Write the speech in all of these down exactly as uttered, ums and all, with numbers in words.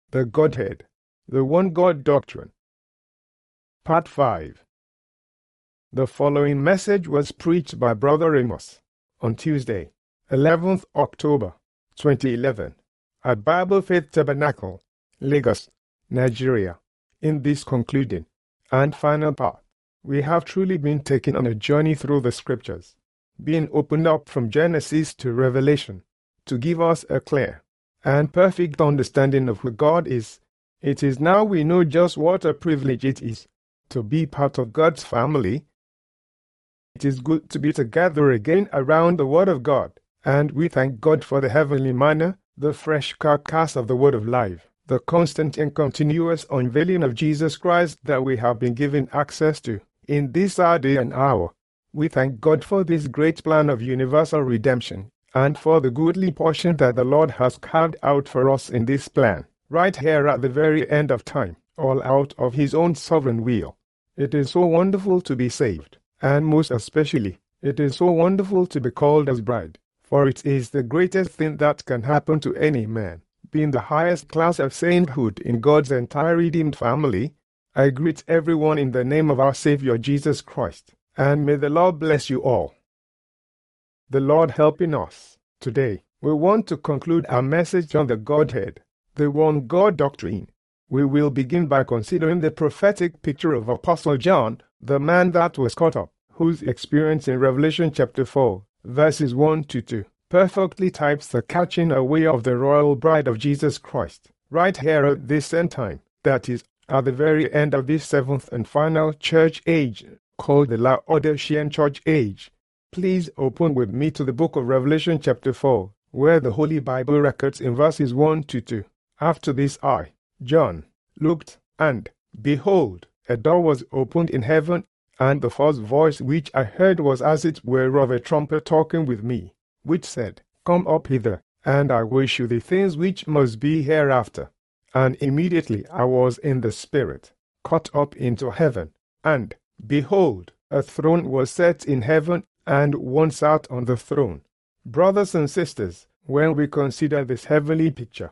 The Godhead, the One God Doctrine. Part five. The following message was preached by Brother Amos on Tuesday, eleventh October, twenty eleven, at Bible Faith Tabernacle, Lagos, Nigeria. In this concluding and final part, we have truly been taken on a journey through the Scriptures, being opened up from Genesis to Revelation, to give us a clear and perfect understanding of who God is. It is now we know just what a privilege it is to be part of God's family. It is good to be together again around the Word of God, and we thank God for the heavenly manna, the fresh carcass of the Word of life, the constant and continuous unveiling of Jesus Christ that we have been given access to in this our day and hour. We thank God for this great plan of universal redemption, and for the goodly portion that the Lord has carved out for us in this plan, right here at the very end of time, all out of His own sovereign will. It is so wonderful to be saved, and most especially, it is so wonderful to be called as bride, for it is the greatest thing that can happen to any man, being the highest class of sainthood in God's entire redeemed family. I greet everyone in the name of our Savior Jesus Christ, and may the Lord bless you all. The Lord helping us. Today, we want to conclude our message on the Godhead, the One God Doctrine. We will begin by considering the prophetic picture of Apostle John, the man that was caught up, whose experience in Revelation chapter four, verses one to two, perfectly types the catching away of the royal bride of Jesus Christ, right here at this end time, that is, at the very end of this seventh and final church age, called the Laodicean church age. Please open with me to the book of Revelation chapter four, where the Holy Bible records in verses one to two. After this I, John, looked, and, behold, a door was opened in heaven, and the first voice which I heard was as it were of a trumpet talking with me, which said, Come up hither, and I will shew thee things which must be hereafter. And immediately I was in the Spirit, caught up into heaven, and, behold, a throne was set in heaven, and one sat on the throne. Brothers and sisters, when we consider this heavenly picture,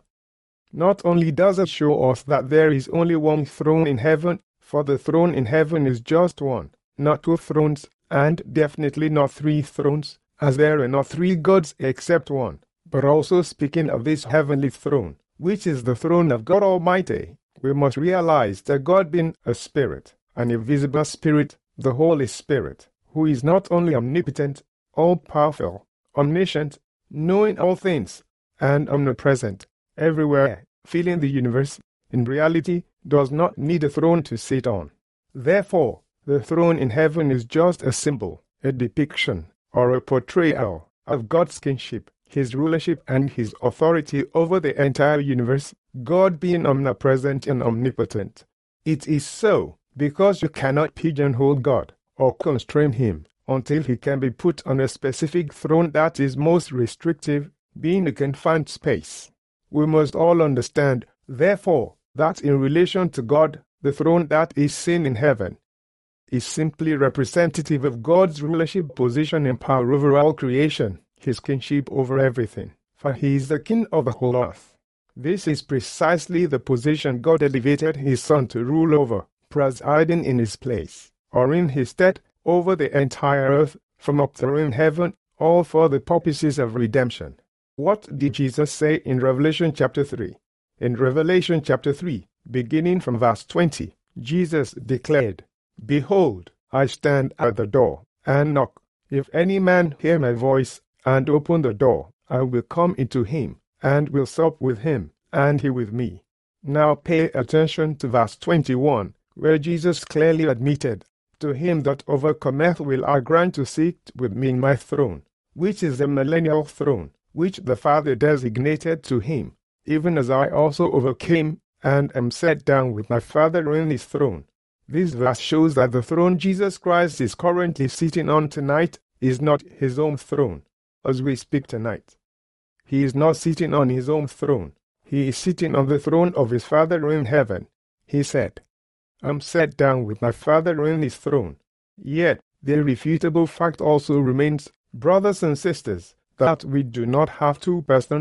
not only does it show us that there is only one throne in heaven, for the throne in heaven is just one, not two thrones, and definitely not three thrones, as there are not three gods except one, but also speaking of this heavenly throne, which is the throne of God Almighty, we must realize that God being a spirit, an invisible spirit, the Holy Spirit, who is not only omnipotent, all-powerful, omniscient, knowing all things, and omnipresent, everywhere, filling the universe, in reality, does not need a throne to sit on. Therefore, the throne in heaven is just a symbol, a depiction, or a portrayal of God's kingship, His rulership, and His authority over the entire universe, God being omnipresent and omnipotent. It is so because you cannot pigeonhole God or constrain Him until He can be put on a specific throne that is most restrictive, being a confined space. We must all understand, therefore, that in relation to God, the throne that is seen in heaven is simply representative of God's rulership, position, and power over all creation, His kingship over everything, for He is the King of the whole earth. This is precisely the position God elevated His Son to rule over, presiding in His place, or in His stead, over the entire earth, from up there in heaven, all for the purposes of redemption. What did Jesus say in Revelation chapter three? In Revelation chapter three, beginning from verse twenty, Jesus declared, Behold, I stand at the door, and knock. If any man hear my voice, and open the door, I will come into him, and will sup with him, and he with me. Now pay attention to verse twenty-one, where Jesus clearly admitted, To him that overcometh will I grant to sit with me in my throne, which is the millennial throne, which the Father designated to him, even as I also overcame, and am set down with my Father in His throne. This verse shows that the throne Jesus Christ is currently sitting on tonight is not His own throne, as we speak tonight. He is not sitting on His own throne. He is sitting on the throne of His Father in heaven. He said, I am set down with my Father in His throne. Yet, the irrefutable fact also remains, brothers and sisters, that we do not have two persons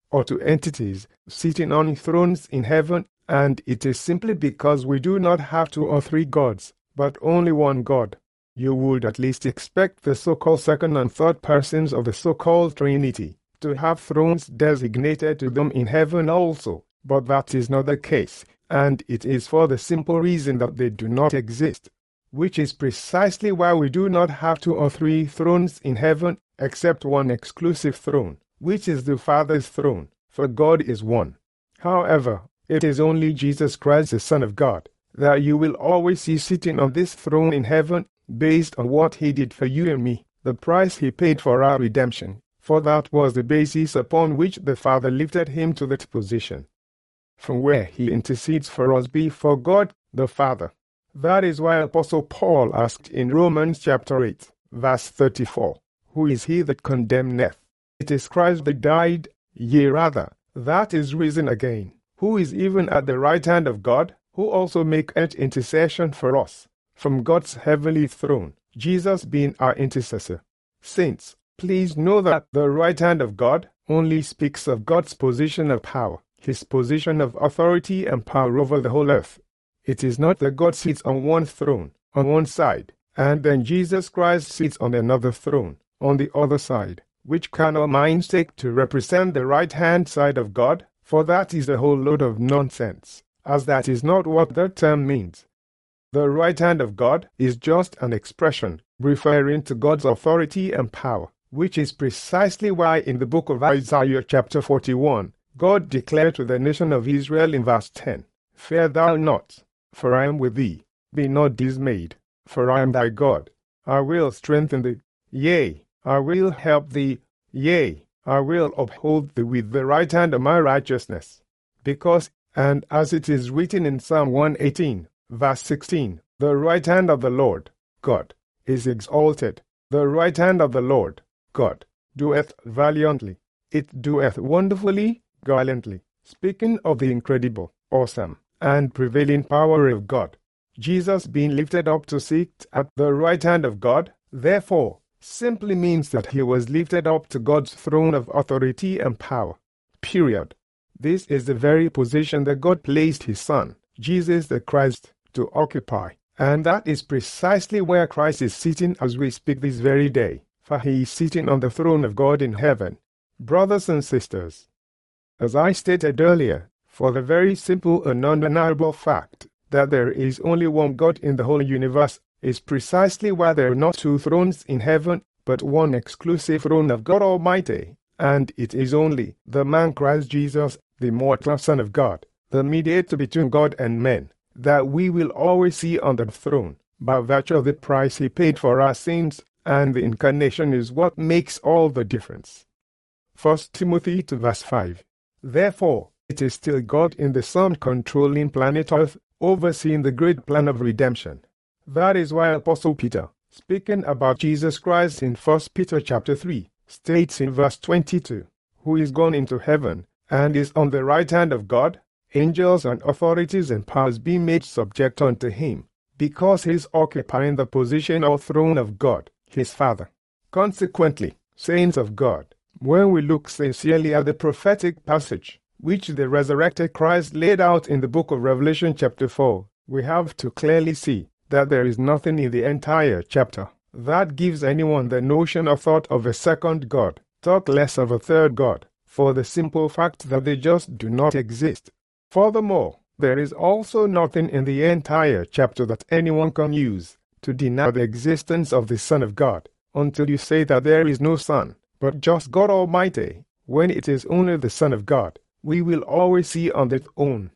or to entities sitting on thrones in heaven, and it is simply because we do not have two or three gods, but only one God. You would at least expect the so-called second and third persons of the so-called Trinity to have thrones designated to them in heaven also, but that is not the case, and it is for the simple reason that they do not exist, which is precisely why we do not have two or three thrones in heaven, except one exclusive throne, which is the Father's throne, for God is one. However, it is only Jesus Christ, the Son of God, that you will always see sitting on this throne in heaven, based on what he did for you and me, the price he paid for our redemption, for that was the basis upon which the Father lifted him to that position, from where he intercedes for us before God the Father. That is why Apostle Paul asked in Romans chapter eight, verse thirty-four, Who is he that condemneth? It is Christ that died, yea rather, that is risen again, who is even at the right hand of God, who also maketh intercession for us, from God's heavenly throne, Jesus being our intercessor. Saints, please know that the right hand of God only speaks of God's position of power, his position of authority and power over the whole earth. It is not that God sits on one throne, on one side, and then Jesus Christ sits on another throne, on the other side, which carnal minds take to represent the right-hand side of God, for that is a whole load of nonsense, as that is not what that term means. The right hand of God is just an expression referring to God's authority and power, which is precisely why in the book of Isaiah chapter forty-one, God declared to the nation of Israel in verse ten, Fear thou not, for I am with thee. Be not dismayed, for I am thy God. I will strengthen thee, yea, I will help thee, yea, I will uphold thee with the right hand of my righteousness. Because, and as it is written in Psalm one eighteen, verse sixteen, the right hand of the Lord, God, is exalted. The right hand of the Lord, God, doeth valiantly. It doeth wonderfully, gallantly. Speaking of the incredible, awesome, and prevailing power of God, Jesus being lifted up to sit at the right hand of God, therefore, simply means that he was lifted up to God's throne of authority and power. Period. This is the very position that God placed his Son, Jesus the Christ, to occupy, and that is precisely where Christ is sitting as we speak this very day, for he is sitting on the throne of God in heaven. Brothers and sisters, as I stated earlier, for the very simple and undeniable fact that there is only one God in the whole universe is precisely why there are not two thrones in heaven, but one exclusive throne of God Almighty, and it is only the man Christ Jesus, the immortal Son of God, the mediator between God and men, that we will always see on the throne, by virtue of the price he paid for our sins, and the incarnation is what makes all the difference. First Timothy two verse five. Therefore, it is still God in the Son controlling planet Earth, overseeing the great plan of redemption. That is why Apostle Peter, speaking about Jesus Christ in First Peter chapter three, states in verse twenty-two, who is gone into heaven, and is on the right hand of God, angels and authorities and powers being made subject unto him, because he is occupying the position or throne of God, his Father. Consequently, saints of God, when we look sincerely at the prophetic passage which the resurrected Christ laid out in the book of Revelation chapter four, we have to clearly see that there is nothing in the entire chapter that gives anyone the notion or thought of a second God, talk less of a third God, for the simple fact that they just do not exist. Furthermore, there is also nothing in the entire chapter that anyone can use to deny the existence of the Son of God, until you say that there is no Son, but just God Almighty, when it is only the Son of God, we will always see on their own.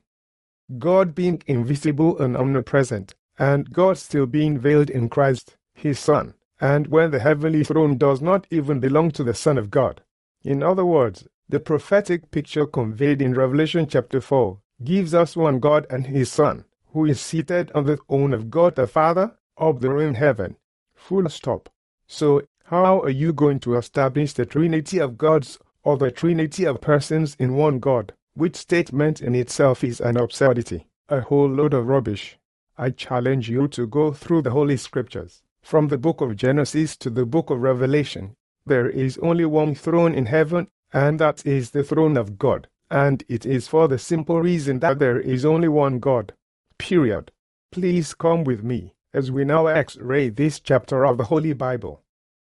God being invisible and omnipresent, and God still being veiled in Christ, his Son, and when the heavenly throne does not even belong to the Son of God. In other words, the prophetic picture conveyed in Revelation chapter four gives us one God and his Son, who is seated on the throne of God the Father, up there in heaven. Full stop. So, how are you going to establish the Trinity of gods, or the Trinity of persons in one God, which statement in itself is an absurdity, a whole load of rubbish? I challenge you to go through the Holy Scriptures, from the book of Genesis to the book of Revelation. There is only one throne in heaven, and that is the throne of God, and it is for the simple reason that there is only one God. Period. Please come with me as we now X-ray this chapter of the Holy Bible.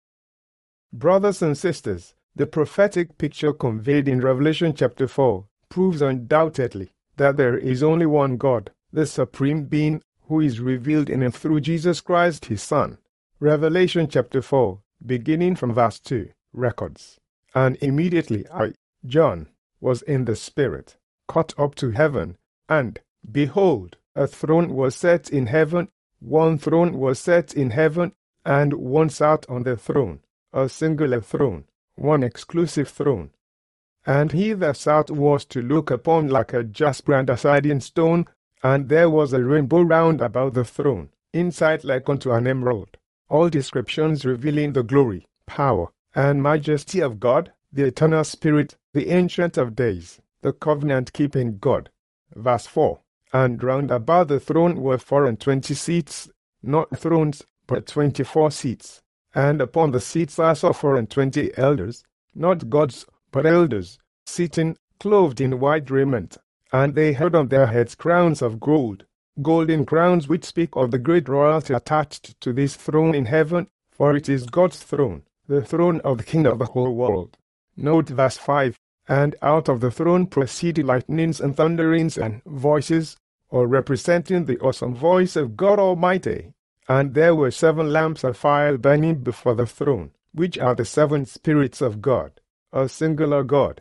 Brothers and sisters, the prophetic picture conveyed in Revelation chapter four proves undoubtedly that there is only one God, the Supreme Being, who is revealed in and through Jesus Christ, his Son. Revelation chapter four, beginning from verse two, records, "And immediately I, John, was in the Spirit, caught up to heaven, and, behold, a throne was set in heaven, one throne was set in heaven, and one sat on the throne, a singular throne, one exclusive throne. And he that sat was to look upon like a jasper and a sardine stone, and there was a rainbow round about the throne, inside like unto an emerald. All descriptions revealing the glory, power, and majesty of God, the eternal Spirit, the Ancient of Days, the covenant-keeping God." Verse four, "And round about the throne were four and twenty seats, not thrones, but twenty-four seats. And upon the seats I saw four and twenty elders, not gods, but elders, sitting, clothed in white raiment, and they had on their heads crowns of gold, golden crowns which speak of the great royalty attached to this throne in heaven, for it is God's throne, the throne of the King of the whole world." Note verse five, "And out of the throne proceeded lightnings and thunderings and voices," or representing the awesome voice of God Almighty. "And there were seven lamps of fire burning before the throne, which are the seven spirits of God," a singular God.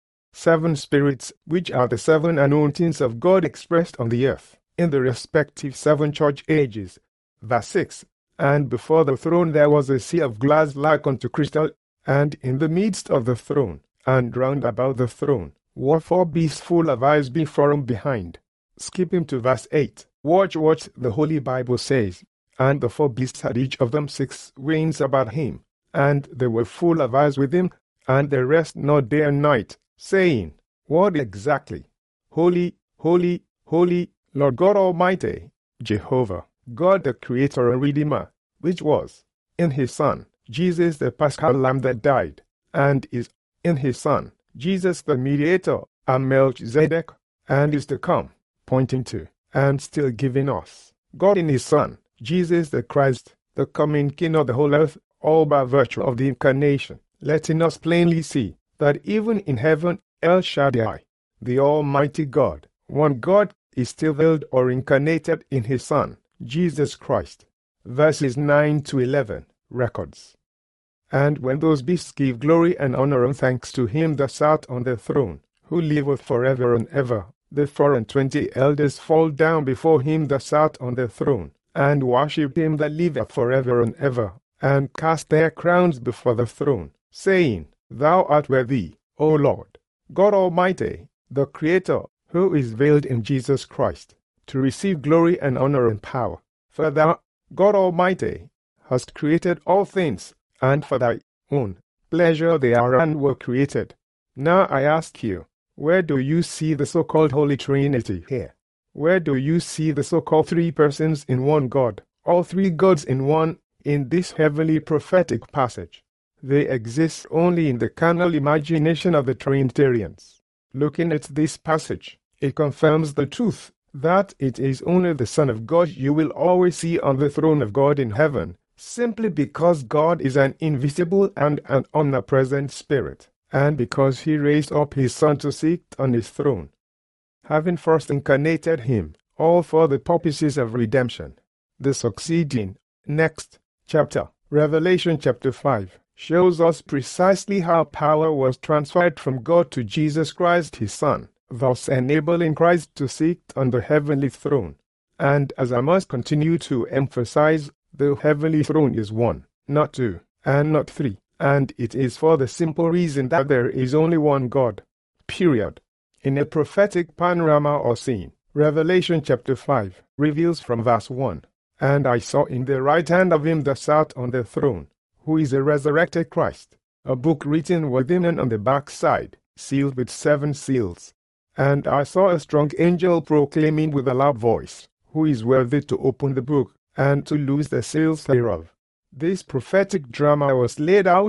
Seven spirits, which are the seven anointings of God expressed on the earth, in the respective seven church ages. Verse six, "And before the throne there was a sea of glass like unto crystal, and in the midst of the throne, and round about the throne, were four beasts full of eyes before and behind." Skipping to verse eight, watch what the Holy Bible says. "And the four beasts had each of them six wings about him, and they were full of eyes with him, and they rest not day and night, saying," what exactly? "Holy, holy, holy, Lord God Almighty, Jehovah, God the Creator and Redeemer, which was in his Son, Jesus the Paschal Lamb that died, and is in his Son, Jesus the Mediator, and Melchizedek, and is to come," pointing to, and still giving us, God in his Son, Jesus the Christ, the coming King of the whole earth, all by virtue of the incarnation, letting us plainly see that even in heaven, El Shaddai, the Almighty God, one God, is still veiled or incarnated in his Son, Jesus Christ. Verses nine to eleven, records, "And when those beasts give glory and honor and thanks to him that sat on the throne, who liveth forever and ever, the four and twenty elders fall down before him that sat on the throne, and worship him that liveth forever and ever, and cast their crowns before the throne, saying, Thou art worthy, O Lord, God Almighty, the Creator, who is veiled in Jesus Christ, to receive glory and honor and power. For thou, God Almighty, hast created all things, and for thy own pleasure they are and were created. Now I ask you, where do you see the so-called Holy Trinity here? Where do you see the so-called three persons in one God, all three gods in one, in this heavenly prophetic passage? They exist only in the carnal imagination of the Trinitarians. Looking at this passage, it confirms the truth that it is only the Son of God you will always see on the throne of God in heaven, simply because God is an invisible and an omnipresent spirit, and because he raised up his Son to sit on his throne, having first incarnated him, all for the purposes of redemption. The succeeding next chapter, Revelation chapter five, shows us precisely how power was transferred from God to Jesus Christ his Son, thus enabling Christ to sit on the heavenly throne. And as I must continue to emphasize, the heavenly throne is one, not two, and not three, and it is for the simple reason that there is only one God. Period. In a prophetic panorama or scene, Revelation chapter five reveals from verse one, And I saw in the right hand of him that sat on the throne, who is a resurrected Christ, a book written within and on the back side, sealed with seven seals. And I saw a strong angel proclaiming with a loud voice, Who is worthy to open the book, and to loose the seals thereof? This prophetic drama was laid out,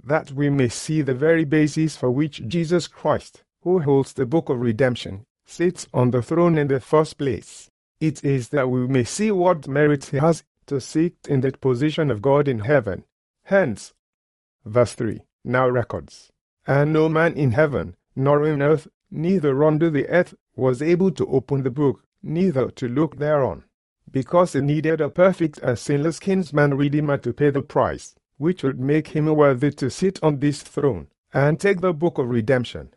that we may see the very basis for which Jesus Christ, who holds the book of redemption, sits on the throne in the first place. It is that we may see what merit he has to sit in the position of God in heaven. Hence, verse three now records, and no man in heaven, nor in earth, neither under the earth, was able to open the book, neither to look thereon, because it needed a perfect and sinless kinsman redeemer to pay the price, which would make him worthy to sit on this throne, and take the book of redemption.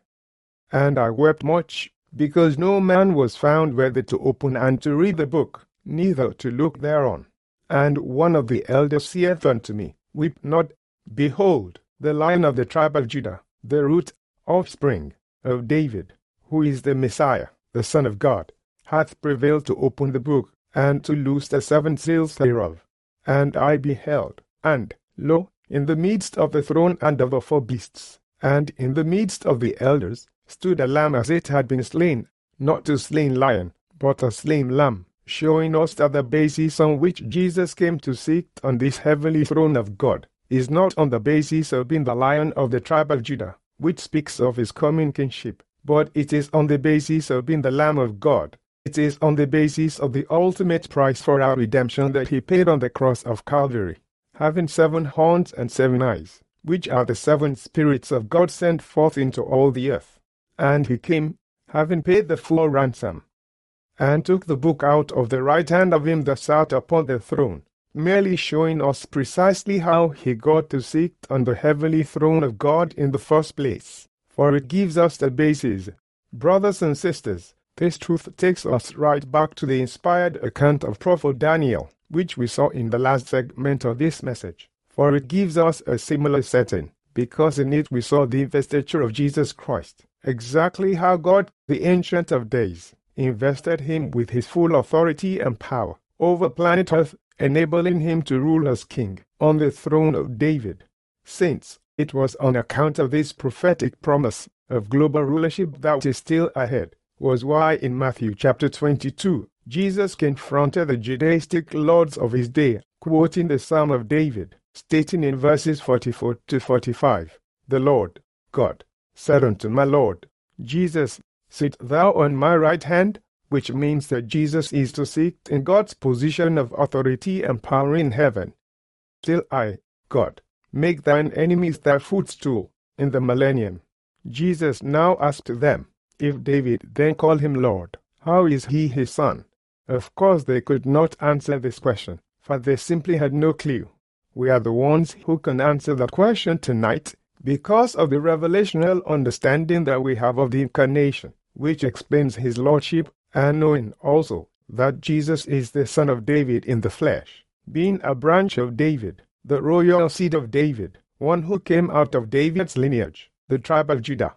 And I wept much, because no man was found worthy to open and to read the book, neither to look thereon. And one of the elders saith unto me, Weep not, behold, the Lion of the tribe of Judah, the root, offspring, of David, who is the Messiah, the Son of God, hath prevailed to open the book, and to loose the seven seals thereof. And I beheld, and, lo, in the midst of the throne and of the four beasts, and in the midst of the elders, stood a lamb as it had been slain, not a slain lion, but a slain lamb, showing us that the basis on which Jesus came to sit on this heavenly throne of God is not on the basis of being the Lion of the tribe of Judah, which speaks of his coming kingship, but it is on the basis of being the Lamb of God. It is on the basis of the ultimate price for our redemption that he paid on the cross of Calvary, having seven horns and seven eyes, which are the seven spirits of God sent forth into all the earth. And he came, having paid the full ransom, and took the book out of the right hand of him that sat upon the throne, merely showing us precisely how he got to sit on the heavenly throne of God in the first place. For it gives us the basis. Brothers and sisters, this truth takes us right back to the inspired account of Prophet Daniel, which we saw in the last segment of this message. For it gives us a similar setting, because in it we saw the investiture of Jesus Christ, exactly how God, the Ancient of Days, invested him with his full authority and power over planet Earth, enabling him to rule as king on the throne of David. Since it was on account of this prophetic promise of global rulership that is still ahead, was why in Matthew chapter twenty-two, Jesus confronted the Judaistic lords of his day, quoting the Psalm of David, stating in verses forty-four to forty-five, The Lord, God, said unto my Lord, Jesus, sit thou on my right hand, which means that Jesus is to sit in God's position of authority and power in heaven. Till I, God, make thine enemies thy footstool, in the millennium. Jesus now asked them, if David then called him Lord, how is he his son? Of course they could not answer this question, for they simply had no clue. We are the ones who can answer that question tonight, because of the revelational understanding that we have of the Incarnation, which explains his lordship, and knowing also that Jesus is the son of David in the flesh, being a branch of David, the royal seed of David, one who came out of David's lineage, the tribe of Judah.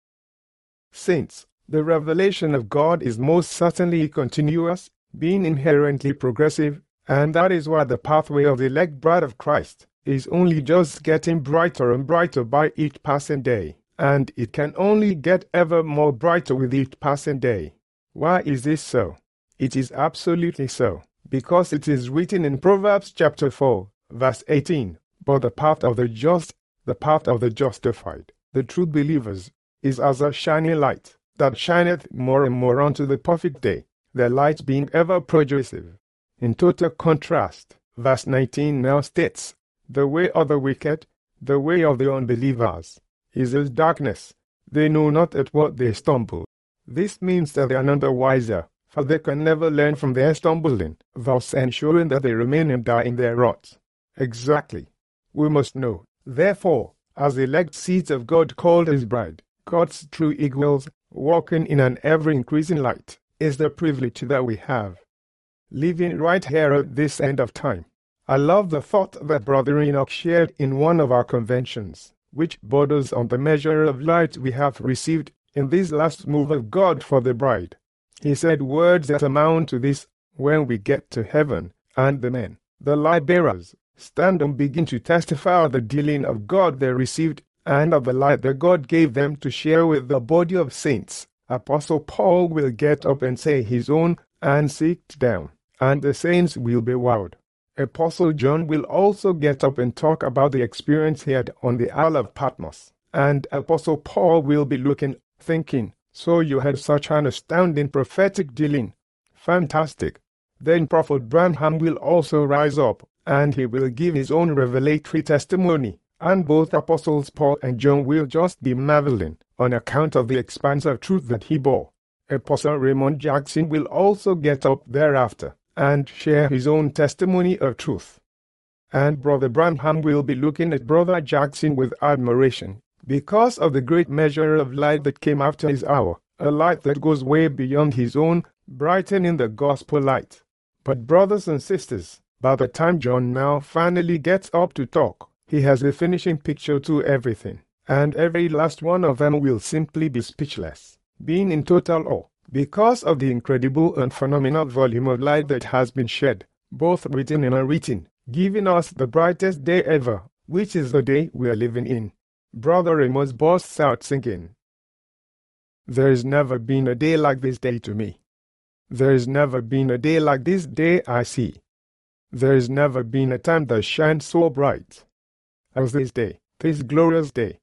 Since the revelation of God is most certainly continuous, being inherently progressive, and that is why the pathway of the elect bride of Christ is only just getting brighter and brighter by each passing day, and it can only get ever more brighter with each passing day. Why is this so? It is absolutely so, because it is written in Proverbs chapter four, verse eighteen, But the path of the just, the path of the justified, the true believers, is as a shining light, that shineth more and more unto the perfect day, the light being ever progressive. In total contrast, verse nineteen now states, The way of the wicked, the way of the unbelievers, is as darkness. They know not at what they stumble. This means that they are none the wiser, for they can never learn from their stumbling, thus ensuring that they remain and die in their ruts. Exactly. We must know, therefore, as elect seeds of God called his bride, God's true equals, walking in an ever-increasing light, is the privilege that we have. Living right here at this end of time. I love the thought that Brother Enoch shared in one of our conventions, which borders on the measure of light we have received in this last move of God for the bride. He said words that amount to this: when we get to heaven, and the men, the light bearers, stand and begin to testify of the dealing of God they received, and of the light that God gave them to share with the body of saints, Apostle Paul will get up and say his own, and sit down, and the saints will be wowed. Apostle John will also get up and talk about the experience he had on the Isle of Patmos. And Apostle Paul will be looking, thinking, so you had such an astounding prophetic dealing. Fantastic. Then Prophet Branham will also rise up, and he will give his own revelatory testimony, and both Apostles Paul and John will just be marveling on account of the expanse of truth that he bore. Apostle Raymond Jackson will also get up thereafter and share his own testimony of truth. And Brother Branham will be looking at Brother Jackson with admiration, because of the great measure of light that came after his hour, a light that goes way beyond his own, brightening the gospel light. But brothers and sisters, by the time John now finally gets up to talk, he has a finishing picture to everything, and every last one of them will simply be speechless, being in total awe, because of the incredible and phenomenal volume of light that has been shed, both written and unwritten, giving us the brightest day ever, which is the day we are living in. Brother Amos bursts out singing, "There's never been a day like this day to me. There's never been a day like this day I see. There's never been a time that shines so bright as this day, this glorious day.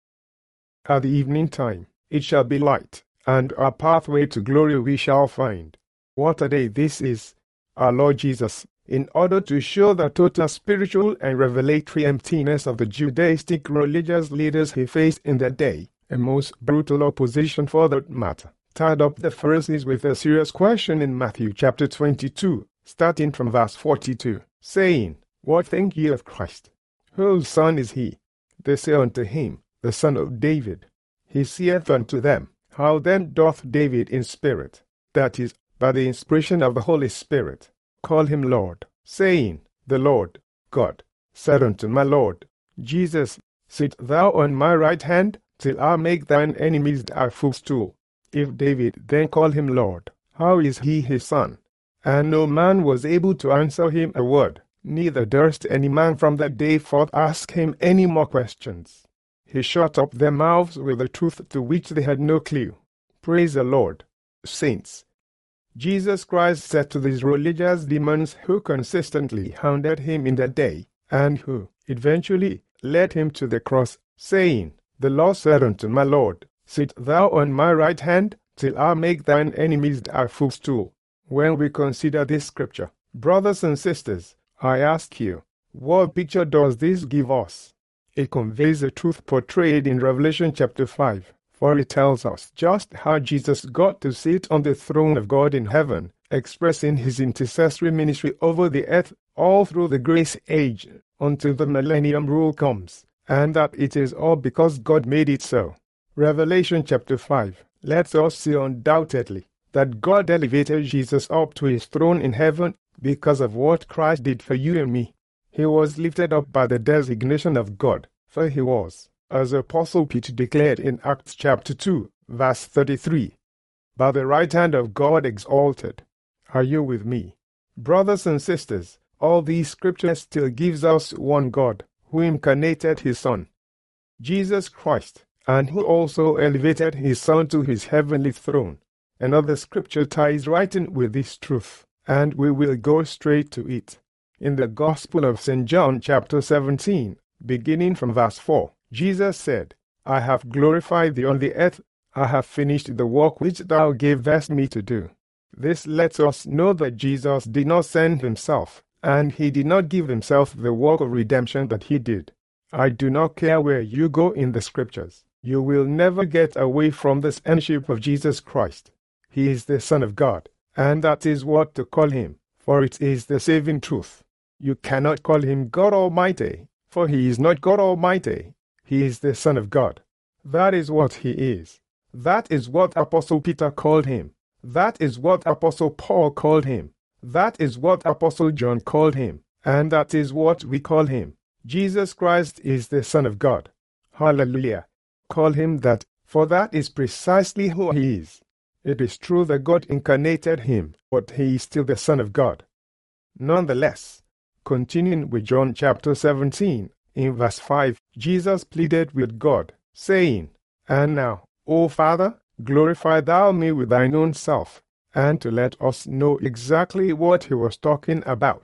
At the evening time, it shall be light, and our pathway to glory we shall find. What a day this is, our Lord Jesus, in order to show the total spiritual and revelatory emptiness of the Judaistic religious leaders he faced in that day, a most brutal opposition for that matter, tied up the Pharisees with a serious question in Matthew chapter twenty-two, starting from verse forty-two, saying, What think ye of Christ? Whose son is he? They say unto him, The son of David. He saith unto them, How then doth David in spirit, that is, by the inspiration of the Holy Spirit, call him Lord, saying, The Lord, God, said unto my Lord, Jesus, Sit thou on my right hand, till I make thine enemies thy footstool. If David then call him Lord, how is he his son? And no man was able to answer him a word, neither durst any man from that day forth ask him any more questions. He shut up their mouths with a truth to which they had no clue. Praise the Lord, saints. Jesus Christ said to these religious demons who consistently hounded him in that day, and who eventually led him to the cross, saying, The Lord said unto my Lord, Sit thou on my right hand, till I make thine enemies thy footstool. When we consider this scripture, brothers and sisters, I ask you, what picture does this give us? It conveys the truth portrayed in Revelation chapter five, for it tells us just how Jesus got to sit on the throne of God in heaven, expressing his intercessory ministry over the earth all through the grace age until the millennium rule comes, and that it is all because God made it so. Revelation chapter five lets us see undoubtedly that God elevated Jesus up to his throne in heaven because of what Christ did for you and me. He was lifted up by the designation of God, for he was, as Apostle Peter declared in Acts chapter two, verse thirty-three, by the right hand of God exalted. Are you with me? Brothers and sisters, all these scriptures still gives us one God, who incarnated his Son, Jesus Christ, and who also elevated his Son to his heavenly throne. Another scripture ties right in with this truth, and we will go straight to it. In the Gospel of Saint John chapter seventeen, beginning from verse four, Jesus said, I have glorified thee on the earth, I have finished the work which thou gavest me to do. This lets us know that Jesus did not send himself, and he did not give himself the work of redemption that he did. I do not care where you go in the scriptures. You will never get away from the sonship of Jesus Christ. He is the Son of God, and that is what to call him, for it is the saving truth. You cannot call him God Almighty, for he is not God Almighty. He is the Son of God. That is what he is. That is what Apostle Peter called him. That is what Apostle Paul called him. That is what Apostle John called him. And that is what we call him. Jesus Christ is the Son of God. Hallelujah. Call him that, for that is precisely who he is. It is true that God incarnated him, but he is still the Son of God. Nonetheless, continuing with John chapter seventeen, in verse five, Jesus pleaded with God, saying, And now, O Father, glorify thou me with thine own self. And to let us know exactly what he was talking about, he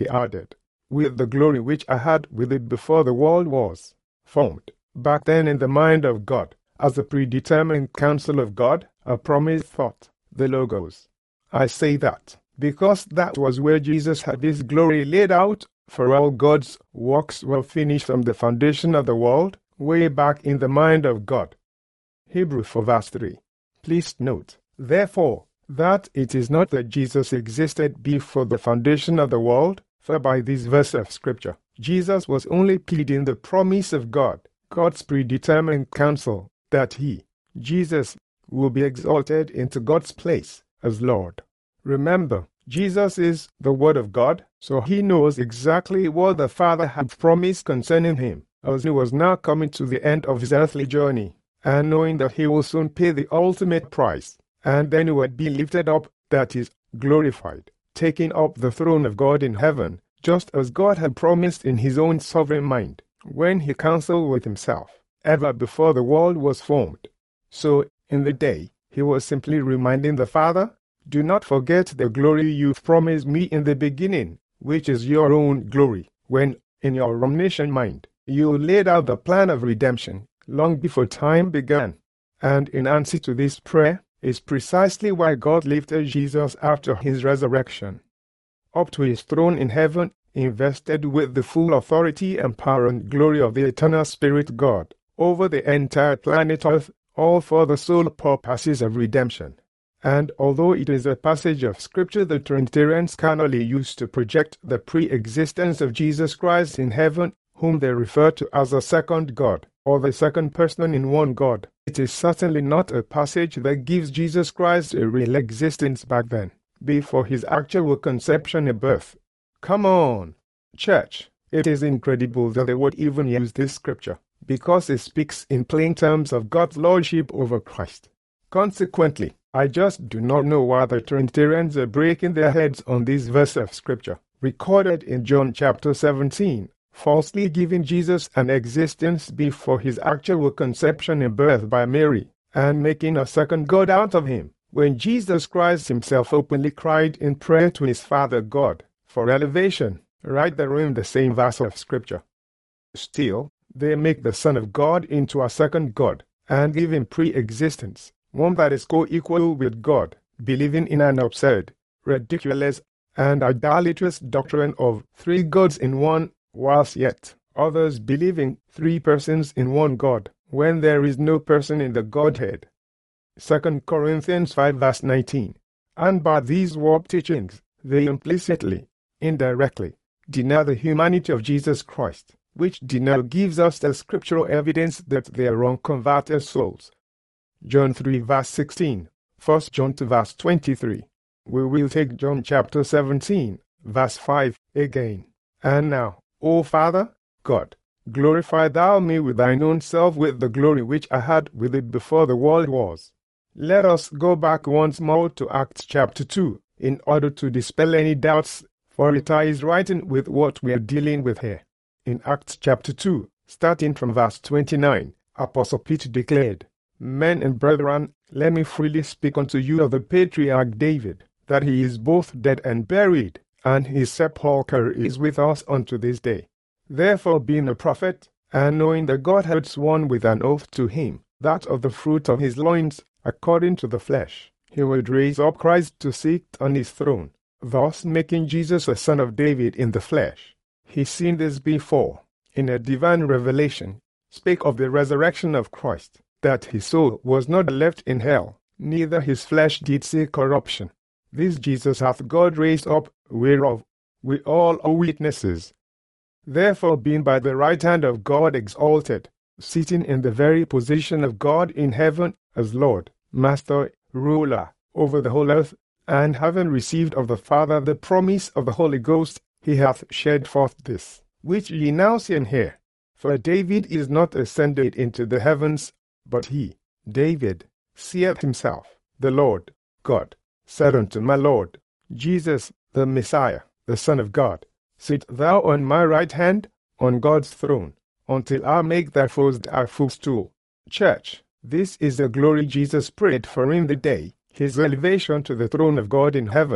he added, with the glory which I had with it before the world was formed. Back then in the mind of God, as the predetermined counsel of God, a promised thought, the Logos. I say that, because that was where Jesus had his glory laid out, for all God's works were finished from the foundation of the world, way back in the mind of God. Hebrews four verse three. Please note, therefore, that it is not that Jesus existed before the foundation of the world, for by this verse of Scripture, Jesus was only pleading the promise of God, God's predetermined counsel, that he, Jesus, will be exalted into God's place as Lord. Remember, Jesus is the Word of God, so he knows exactly what the Father had promised concerning him, as he was now coming to the end of his earthly journey, and knowing that he will soon pay the ultimate price, and then he would be lifted up, that is, glorified, taking up the throne of God in heaven, just as God had promised in his own sovereign mind, when he counseled with himself, ever before the world was formed. So, in the day, he was simply reminding the Father, do not forget the glory you've promised me in the beginning, which is your own glory, when, in your omniscient mind, you laid out the plan of redemption, long before time began. And in answer to this prayer, is precisely why God lifted Jesus after his resurrection up to his throne in heaven, invested with the full authority and power and glory of the eternal Spirit God, over the entire planet Earth, all for the sole purposes of redemption. And although it is a passage of Scripture the Trinitarians carnally use to project the pre-existence of Jesus Christ in heaven, whom they refer to as the second God, or the second person in one God, it is certainly not a passage that gives Jesus Christ a real existence back then, before his actual conception and birth. Come on, church, it is incredible that they would even use this scripture, because it speaks in plain terms of God's lordship over Christ. Consequently, I just do not know why the Trinitarians are breaking their heads on this verse of scripture, recorded in John chapter seventeen, falsely giving Jesus an existence before his actual conception and birth by Mary, and making a second God out of him, when Jesus Christ himself openly cried in prayer to his Father God for elevation, right there in the same verse of Scripture. Still, they make the Son of God into a second God, and give him pre-existence, one that is co-equal with God, believing in an absurd, ridiculous, and idolatrous doctrine of three gods in one, whilst yet others believing three persons in one God, when there is no person in the Godhead. Second Corinthians five verse nineteen. And by these warped teachings, they implicitly, indirectly, deny the humanity of Jesus Christ, which denial gives us the scriptural evidence that they are unconverted souls. John three verse sixteen, First John two verse twenty-three. We will take John chapter seventeen, verse five again. And now, O Father, God, glorify thou me with thine own self with the glory which I had with it before the world was. Let us go back once more to Acts chapter two, in order to dispel any doubts, for it is writing with what we are dealing with here. In Acts chapter two, starting from verse twenty-nine, Apostle Peter declared, Men and brethren, let me freely speak unto you of the patriarch David, that he is both dead and buried, and his sepulchre is with us unto this day. Therefore, being a prophet, and knowing that God had sworn with an oath to him, that of the fruit of his loins, according to the flesh, he would raise up Christ to sit on his throne, thus making Jesus a son of David in the flesh. He seen this before, in a divine revelation, spake of the resurrection of Christ, that his soul was not left in hell, neither his flesh did see corruption. This Jesus hath God raised up, whereof we all are witnesses. Therefore, being by the right hand of God exalted, sitting in the very position of God in heaven as Lord, Master, Ruler, over the whole earth, and having received of the Father the promise of the Holy Ghost, he hath shed forth this, which ye now see and hear. For David is not ascended into the heavens, but he, David, seeth himself, the Lord, God, said unto my Lord, Jesus, the Messiah, the Son of God, sit thou on my right hand, on God's throne, until I make thy foes thy footstool. Church, this is the glory Jesus prayed for in the day, his elevation to the throne of God in heaven,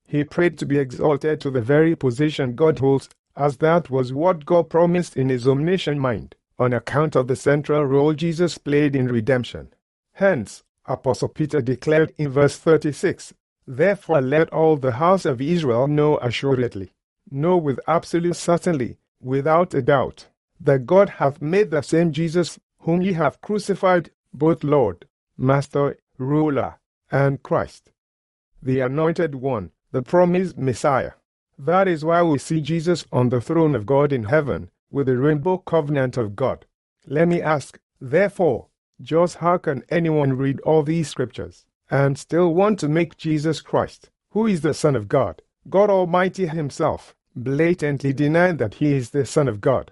He prayed to be exalted to the very position God holds, as that was what God promised in his omniscient mind, on account of the central role Jesus played in redemption. Hence, Apostle Peter declared in verse thirty-six, "Therefore let all the house of Israel know assuredly, know with absolute certainty, without a doubt, that God hath made the same Jesus, whom ye have crucified, both Lord, Master, Ruler, and Christ." The Anointed One, the promised Messiah. That is why we see Jesus on the throne of God in heaven, with the rainbow covenant of God. Let me ask, therefore, just how can anyone read all these scriptures and still want to make Jesus Christ, who is the Son of God, God Almighty himself, blatantly deny that he is the Son of God?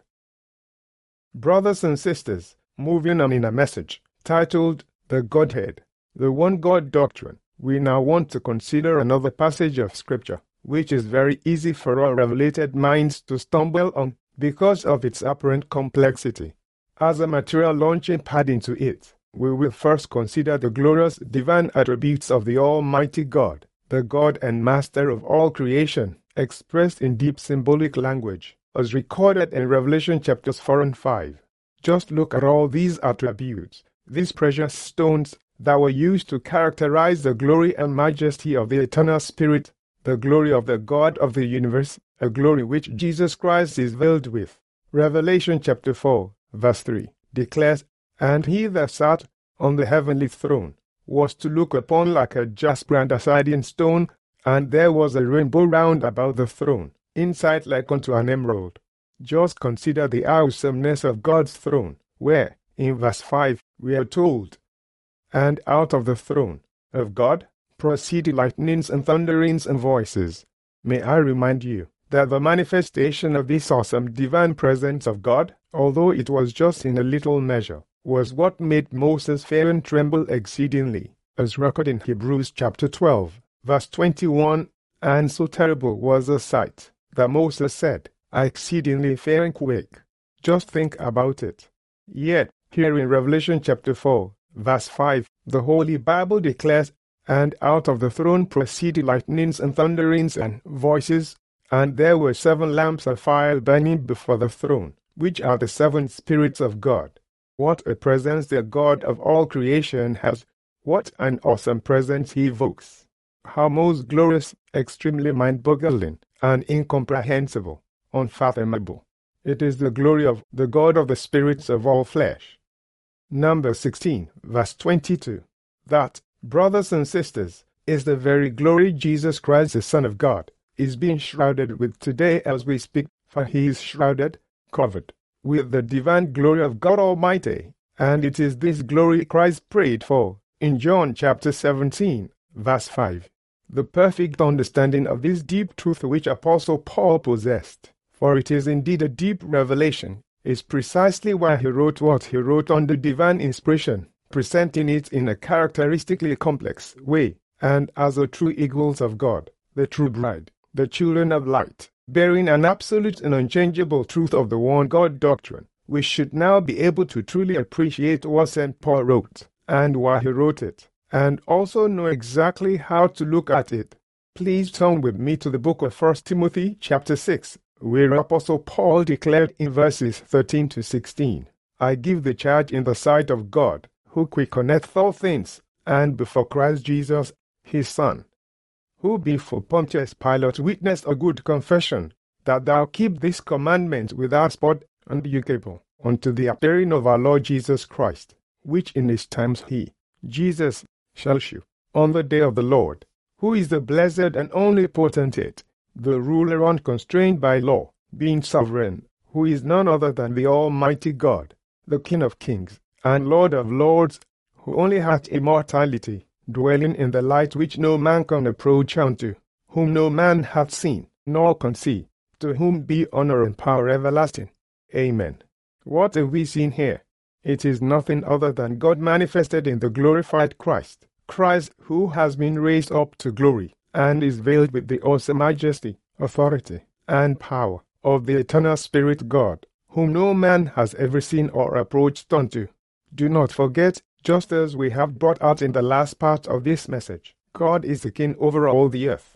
Brothers and sisters, moving on in a message titled The Godhead, the One God Doctrine, we now want to consider another passage of Scripture, which is very easy for our revelated minds to stumble on because of its apparent complexity. As a material launching pad into it, we will first consider the glorious divine attributes of the Almighty God, the God and Master of all creation, expressed in deep symbolic language, as recorded in Revelation chapters four and five. Just look at all these attributes, these precious stones that were used to characterize the glory and majesty of the eternal Spirit, the glory of the God of the universe, a glory which Jesus Christ is veiled with. Revelation chapter four, verse three, declares, "And he that sat on the heavenly throne was to look upon like a jasper and a sardine stone, and there was a rainbow round about the throne, inside like unto an emerald." Just consider the awesomeness of God's throne, where, in verse five, we are told, "And out of the throne of God proceeded lightnings and thunderings and voices." May I remind you that the manifestation of this awesome divine presence of God, although it was just in a little measure, was what made Moses fear and tremble exceedingly, as recorded in Hebrews chapter twelve, verse twenty-one, "And so terrible was the sight, that Moses said, I exceedingly fear and quake." Just think about it. Yet, here in Revelation chapter four, verse five, the Holy Bible declares, "And out of the throne proceeded lightnings and thunderings and voices, and there were seven lamps of fire burning before the throne, which are the seven spirits of God." What a presence the God of all creation has! What an awesome presence he evokes! How most glorious, extremely mind-boggling, and incomprehensible, unfathomable. It is the glory of the God of the spirits of all flesh. Number sixteen, verse twenty-two. That, brothers and sisters, is the very glory Jesus Christ, the Son of God, is being shrouded with today as we speak, for he is shrouded, covered, with the divine glory of God Almighty, and it is this glory Christ prayed for, in John chapter seventeen, verse five. The perfect understanding of this deep truth which Apostle Paul possessed, for it is indeed a deep revelation, is precisely why he wrote what he wrote under divine inspiration, presenting it in a characteristically complex way, and as the true eagles of God, the true bride, the children of light, bearing an absolute and unchangeable truth of the one God doctrine. We should now be able to truly appreciate what Saint Paul wrote, and why he wrote it, and also know exactly how to look at it. Please turn with me to the book of First Timothy chapter six, where Apostle Paul declared in verses thirteen to sixteen, "I give the charge in the sight of God, who quickeneth all things, and before Christ Jesus, his Son, who before Pontius Pilate witnessed a good confession, that thou keep this commandment without spot and usurpable, unto the appearing of our Lord Jesus Christ, which in his times he, Jesus, shall shew, on the day of the Lord, who is the blessed and only potentate, the ruler unconstrained by law, being sovereign, who is none other than the Almighty God, the King of kings, and Lord of lords, who only hath immortality, dwelling in the light which no man can approach unto, whom no man hath seen, nor can see, to whom be honor and power everlasting. Amen. What have we seen here? It is nothing other than God manifested in the glorified Christ, Christ who has been raised up to glory, and is veiled with the awesome majesty, authority, and power of the eternal Spirit God, whom no man has ever seen or approached unto. Do not forget, just as we have brought out in the last part of this message, God is the King over all the earth.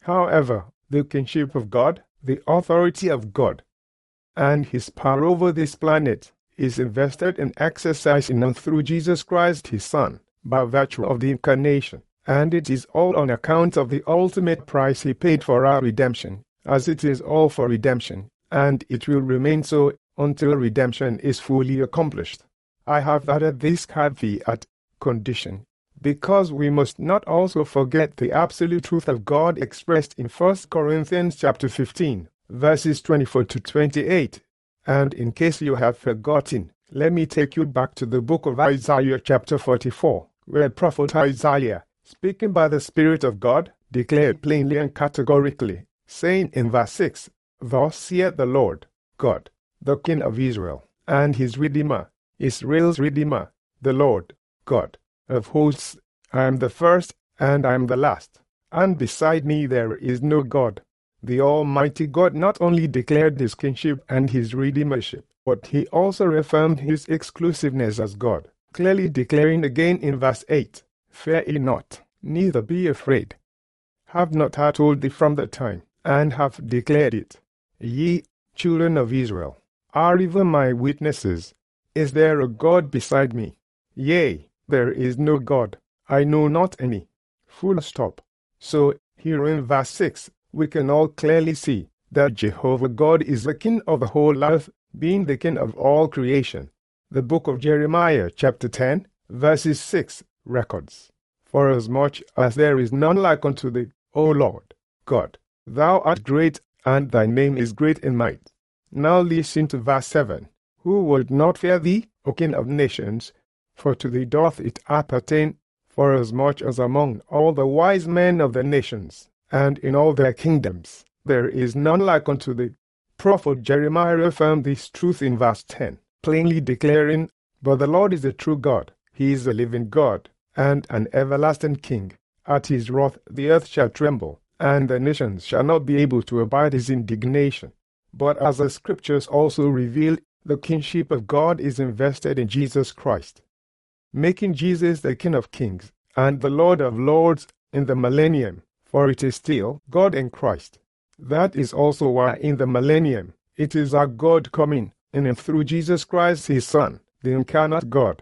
However, the kingship of God, the authority of God, and his power over this planet is invested and exercised in and through Jesus Christ his Son, by virtue of the incarnation, and it is all on account of the ultimate price he paid for our redemption, as it is all for redemption, and it will remain so until redemption is fully accomplished. I have added this caveat, condition, because we must not also forget the absolute truth of God expressed in First Corinthians chapter fifteen, verses twenty-four to twenty-eight. And in case you have forgotten, let me take you back to the book of Isaiah chapter forty-four, where prophet Isaiah, speaking by the Spirit of God, declared plainly and categorically, saying in verse six, "Thus saith the Lord God, the King of Israel, and his Redeemer, Israel's Redeemer, the Lord God of hosts, I am the first, and I am the last, and beside me there is no God." The Almighty God not only declared his kingship and his redeemership, but he also reaffirmed his exclusiveness as God, clearly declaring again in verse eight, "Fear ye not, neither be afraid. Have not I told thee from the time, and have declared it? Ye, children of Israel, are even my witnesses. Is there a God beside me? Yea, there is no God, I know not any." Full stop. So, here in verse six, we can all clearly see that Jehovah God is the King of the whole earth, being the King of all creation. The book of Jeremiah chapter ten, verses six, records, "Forasmuch as there is none like unto thee, O Lord God, thou art great, and thy name is great in might." Now listen to verse seven. "Who would not fear thee, O King of nations? For to thee doth it appertain, forasmuch as among all the wise men of the nations, and in all their kingdoms, there is none like unto thee." Prophet Jeremiah affirmed this truth in verse ten, plainly declaring, "But the Lord is a true God, he is a living God, and an everlasting King. At his wrath the earth shall tremble, and the nations shall not be able to abide his indignation." But as the scriptures also reveal, the kingship of God is invested in Jesus Christ, making Jesus the King of kings and the Lord of lords in the millennium. For it is still God in Christ. That is also why in the millennium it is our God coming in and through Jesus Christ his Son, the incarnate God.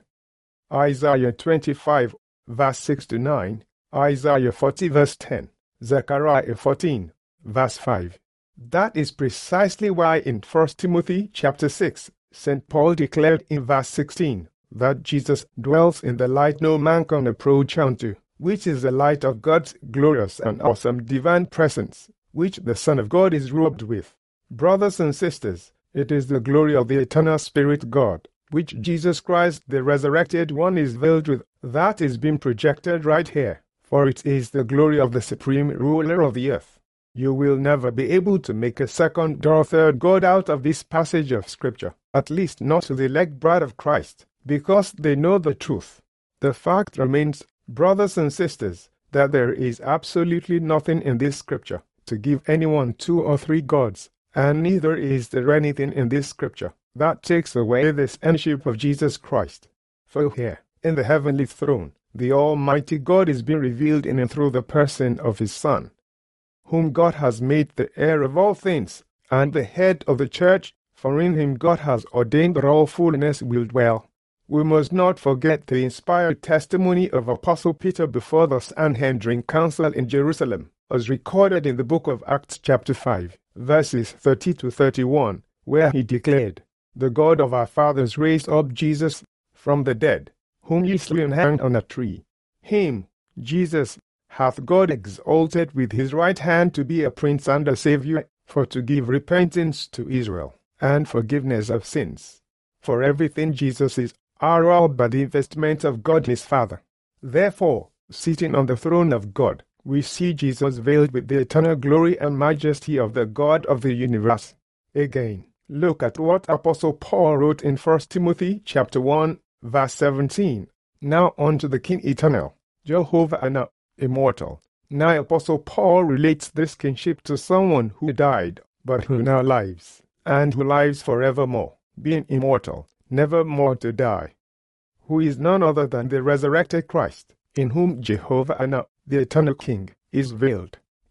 Isaiah twenty-five, verse six to nine, Isaiah forty, verse ten, Zechariah fourteen, verse five. That is precisely why in First Timothy chapter six, Saint Paul declared in verse sixteen that Jesus dwells in the light no man can approach unto, which is the light of God's glorious and awesome divine presence, which the Son of God is robed with. Brothers and sisters, it is the glory of the eternal Spirit God, which Jesus Christ the resurrected one is veiled with, that is being projected right here, for it is the glory of the supreme ruler of the earth. You will never be able to make a second or third God out of this passage of Scripture, at least not to the elect bride of Christ, because they know the truth. The fact remains, brothers and sisters, that there is absolutely nothing in this scripture to give anyone two or three gods, and neither is there anything in this scripture that takes away the sonship of Jesus Christ. For here, in the heavenly throne, the Almighty God is being revealed in and through the person of his Son, whom God has made the heir of all things, and the head of the church, for in him God has ordained that all fullness will dwell. We must not forget the inspired testimony of Apostle Peter before the Sanhedrin Council in Jerusalem, as recorded in the book of Acts chapter five, verses thirty to thirty-one, where he declared, "The God of our fathers raised up Jesus from the dead, whom ye slew and hanged on a tree. Him, Jesus, hath God exalted with his right hand to be a prince and a Saviour, for to give repentance to Israel, and forgiveness of sins. For everything Jesus is, are all but the investment of God his Father. Therefore, sitting on the throne of God, we see Jesus veiled with the eternal glory and majesty of the God of the universe." Again, look at what Apostle Paul wrote in First Timothy chapter one, verse seventeen. "Now unto the King eternal, Jehovah and immortal." Now Apostle Paul relates this kingship to someone who died, but who now lives, and who lives forevermore, being immortal, never more to die, who is none other than the resurrected Christ, in whom Jehovah and the eternal King is veiled.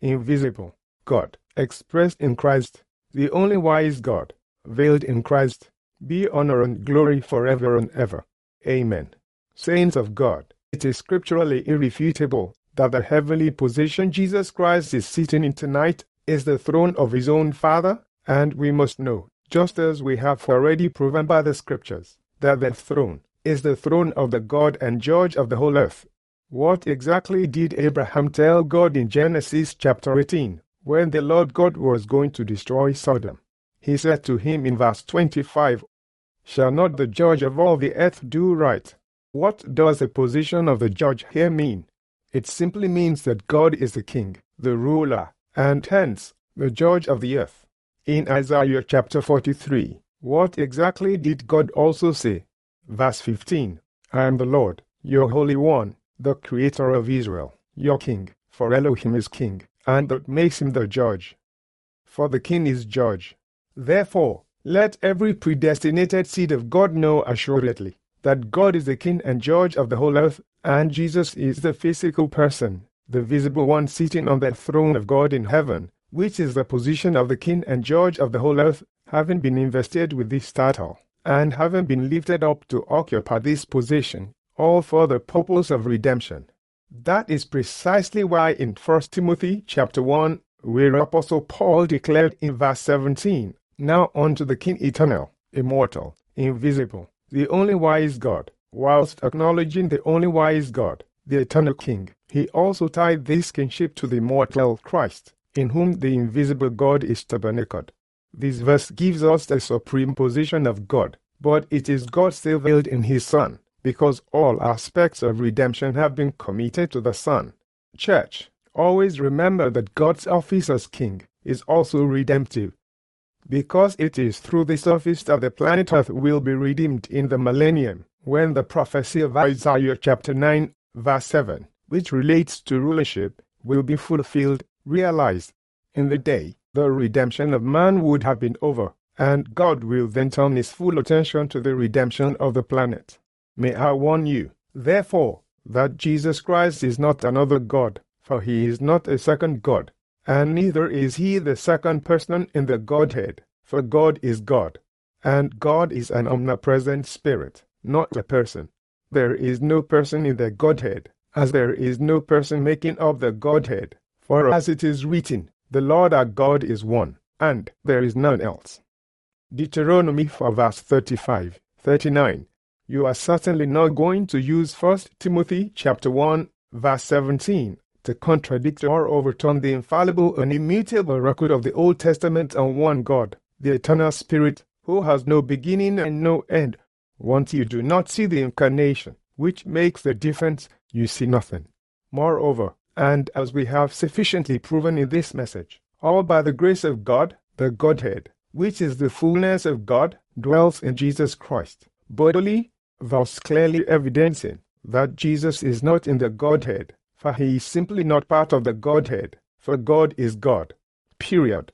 invisible God, expressed in Christ, the only wise God, veiled in Christ, be honor and glory forever and ever. Amen. Saints of God, it is scripturally irrefutable that the heavenly position Jesus Christ is sitting in tonight is the throne of his own Father, and we must know, just as we have already proven by the scriptures, that the throne is the throne of the God and Judge of the whole earth. What exactly did Abraham tell God in Genesis chapter eighteen, when the Lord God was going to destroy Sodom? He said to him in verse twenty-five, "Shall not the judge of all the earth do right?" What does the position of the judge here mean? It simply means that God is the king, the ruler, and hence, the judge of the earth. In Isaiah chapter forty-three, what exactly did God also say? Verse fifteen, "I am the Lord, your Holy One, the Creator of Israel, your King, for Elohim is King, and that makes him the judge. For the King is judge." Therefore, let every predestinated seed of God know assuredly that God is the King and Judge of the whole earth, and Jesus is the physical person, the visible one sitting on the throne of God in heaven, which is the position of the King and Judge of the whole earth, having been invested with this title, and having been lifted up to occupy this position, all for the purpose of redemption. That is precisely why in First Timothy chapter one, where Apostle Paul declared in verse seventeen, "Now unto the King eternal, immortal, invisible, the only wise God," whilst acknowledging the only wise God, the eternal King, he also tied this kingship to the immortal Christ, in whom the invisible God is tabernacled. This verse gives us the supreme position of God, but it is God still veiled in his Son, because all aspects of redemption have been committed to the Son. Church, always remember that God's office as King is also redemptive, because it is through this office that the planet Earth will be redeemed in the millennium, when the prophecy of Isaiah chapter nine, verse seven, which relates to rulership, will be fulfilled, realized. In the day, the redemption of man would have been over, and God will then turn his full attention to the redemption of the planet. May I warn you, therefore, that Jesus Christ is not another God, for he is not a second God, and neither is he the second person in the Godhead, for God is God, and God is an omnipresent spirit, not a person. There is no person in the Godhead, as there is no person making up the Godhead, for as it is written, "The Lord our God is one, and there is none else." Deuteronomy four verse thirty-five, thirty-nine. You are certainly not going to use First Timothy chapter one, verse seventeen, to contradict or overturn the infallible and immutable record of the Old Testament on one God, the eternal Spirit, who has no beginning and no end. Once you do not see the incarnation, which makes the difference, you see nothing. Moreover, and as we have sufficiently proven in this message, all by the grace of God, the Godhead, which is the fullness of God, dwells in Jesus Christ, bodily, thus clearly evidencing that Jesus is not in the Godhead, for he is simply not part of the Godhead, for God is God. Period.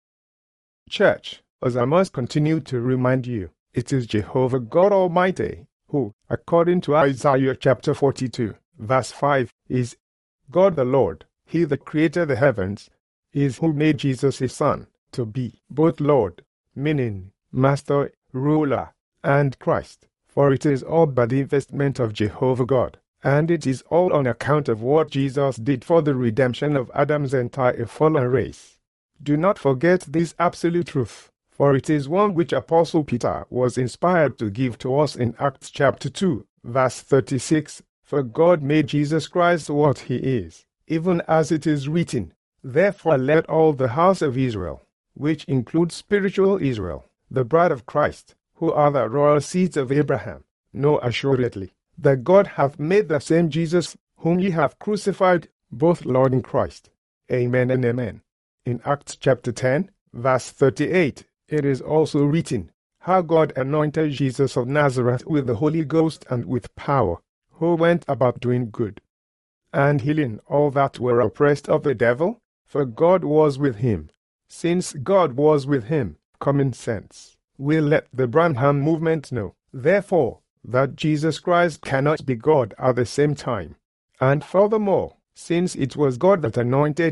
Church, as I must continue to remind you, it is Jehovah God Almighty who, according to Isaiah chapter forty-two, verse five, is God the Lord, he that created the heavens, is who made Jesus his Son to be both Lord, meaning Master, Ruler, and Christ. For it is all by the investment of Jehovah God, and it is all on account of what Jesus did for the redemption of Adam's entire fallen race. Do not forget this absolute truth, for it is one which Apostle Peter was inspired to give to us in Acts chapter two, verse thirty-six, "For God made Jesus Christ what he is, even as it is written, Therefore let all the house of Israel," which includes spiritual Israel, the bride of Christ, who are the royal seeds of Abraham, know assuredly that God hath made the same Jesus, whom ye have crucified, both Lord and Christ. Amen and amen. In Acts chapter ten, verse thirty-eight, it is also written, "How God anointed Jesus of Nazareth with the Holy Ghost and with power, who went about doing good, and healing all that were oppressed of the devil, for God was with him." Since God was with him, common sense will let the Branham movement know, therefore, that Jesus Christ cannot be God at the same time. And furthermore, since it was God that anointed him,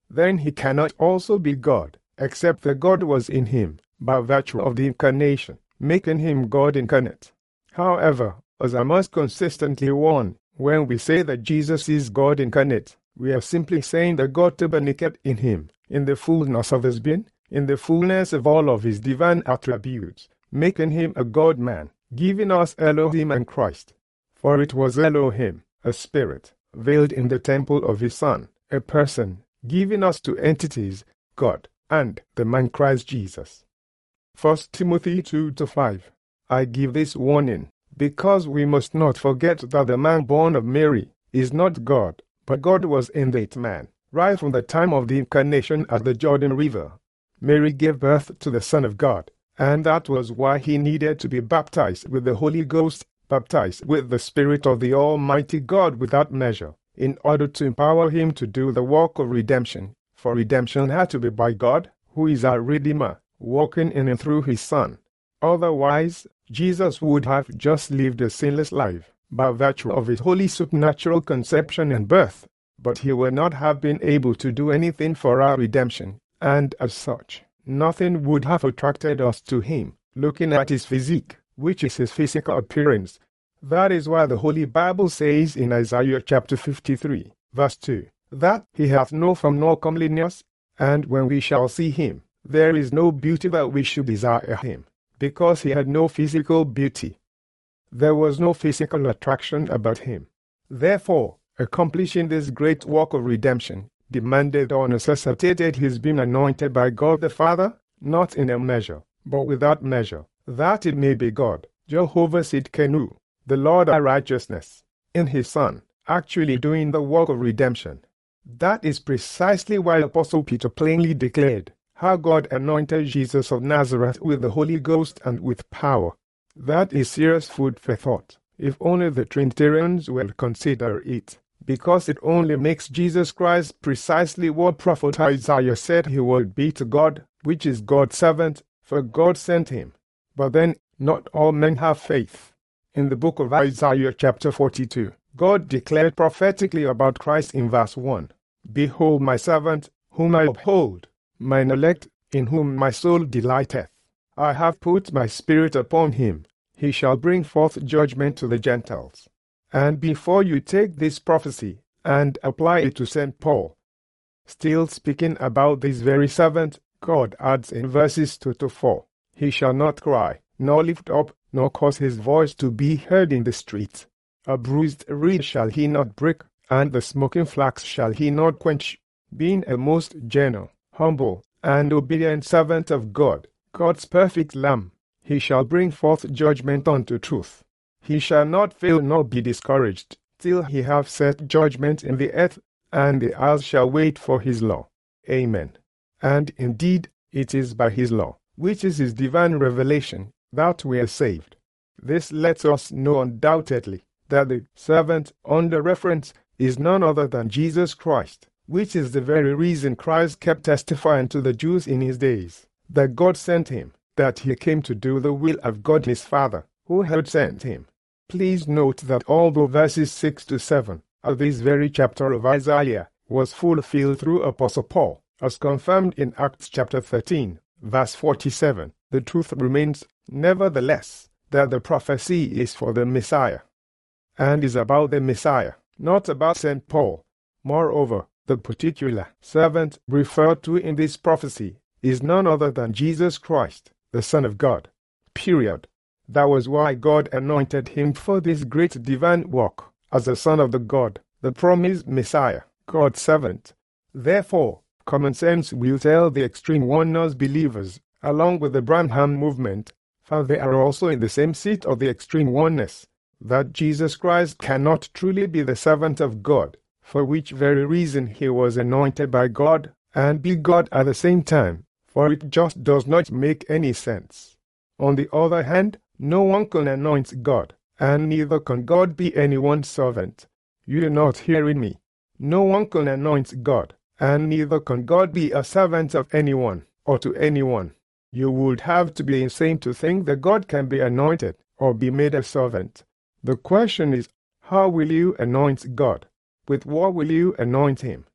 then he cannot also be God, except that God was in him, by virtue of the incarnation, making him God incarnate. However, as I must consistently warn, when we say that Jesus is God incarnate, we are simply saying that God tabernacled in him, in the fullness of his being, in the fullness of all of his divine attributes, making him a God-man, giving us Elohim and Christ. For it was Elohim, a spirit, veiled in the temple of his Son, a person, giving us two entities, God, and the man Christ Jesus. First Timothy two to five. I give this warning, because we must not forget that the man born of Mary is not God, but God was in that man, right from the time of the incarnation at the Jordan River. Mary gave birth to the Son of God, and that was why he needed to be baptized with the Holy Ghost, baptized with the Spirit of the Almighty God without measure, in order to empower him to do the work of redemption. For redemption had to be by God, who is our Redeemer, working in and through his Son. Otherwise, Jesus would have just lived a sinless life, by virtue of his holy supernatural conception and birth, but he would not have been able to do anything for our redemption, and as such, nothing would have attracted us to him, looking at his physique, which is his physical appearance. That is why the Holy Bible says in Isaiah chapter fifty-three, verse two, that he hath no form nor comeliness, and when we shall see him, there is no beauty that we should desire him, because he had no physical beauty. There was no physical attraction about him. Therefore, accomplishing this great work of redemption demanded or necessitated his being anointed by God the Father, not in a measure, but without measure, that it may be God, Jehovah Sidkenu, the Lord our righteousness, in his Son, actually doing the work of redemption. That is precisely why Apostle Peter plainly declared how God anointed Jesus of Nazareth with the Holy Ghost and with power. That is serious food for thought, if only the Trinitarians will consider it, because it only makes Jesus Christ precisely what prophet Isaiah said he would be to God, which is God's servant, for God sent him. But then, not all men have faith. In the book of Isaiah chapter forty-two, God declared prophetically about Christ in verse one, Behold my servant, whom I uphold, mine elect, in whom my soul delighteth. I have put my spirit upon him. He shall bring forth judgment to the Gentiles. And before you take this prophecy and apply it to Saint Paul, still speaking about this very servant, God adds in verses two to four, He shall not cry, nor lift up, nor cause his voice to be heard in the streets. A bruised reed shall he not break, and the smoking flax shall he not quench. Being a most gentle, humble, and obedient servant of God, God's perfect Lamb, he shall bring forth judgment unto truth. He shall not fail nor be discouraged, till he have set judgment in the earth, and the isles shall wait for his law. Amen. And indeed, it is by his law, which is his divine revelation, that we are saved. This lets us know undoubtedly that the servant under reference is none other than Jesus Christ, which is the very reason Christ kept testifying to the Jews in his days, that God sent him, that he came to do the will of God his Father, who had sent him. Please note that although verses six to seven of this very chapter of Isaiah was fulfilled through Apostle Paul, as confirmed in Acts chapter thirteen, verse forty-seven, the truth remains, nevertheless, that the prophecy is for the Messiah, and is about the Messiah, not about Saint Paul. Moreover, the particular servant referred to in this prophecy is none other than Jesus Christ, the Son of God. Period. That was why God anointed him for this great divine work, as the Son of the God, the promised Messiah, God's servant. Therefore, common sense will tell the extreme oneness believers, along with the Branham movement, for they are also in the same seat of the extreme oneness, that Jesus Christ cannot truly be the servant of God, for which very reason he was anointed by God, and be God at the same time, for it just does not make any sense. On the other hand, no one can anoint God, and neither can God be anyone's servant. You are not hearing me. No one can anoint God, and neither can God be a servant of anyone, or to anyone. You would have to be insane to think that God can be anointed, or be made a servant. The question is, how will you anoint God? With what will you anoint him?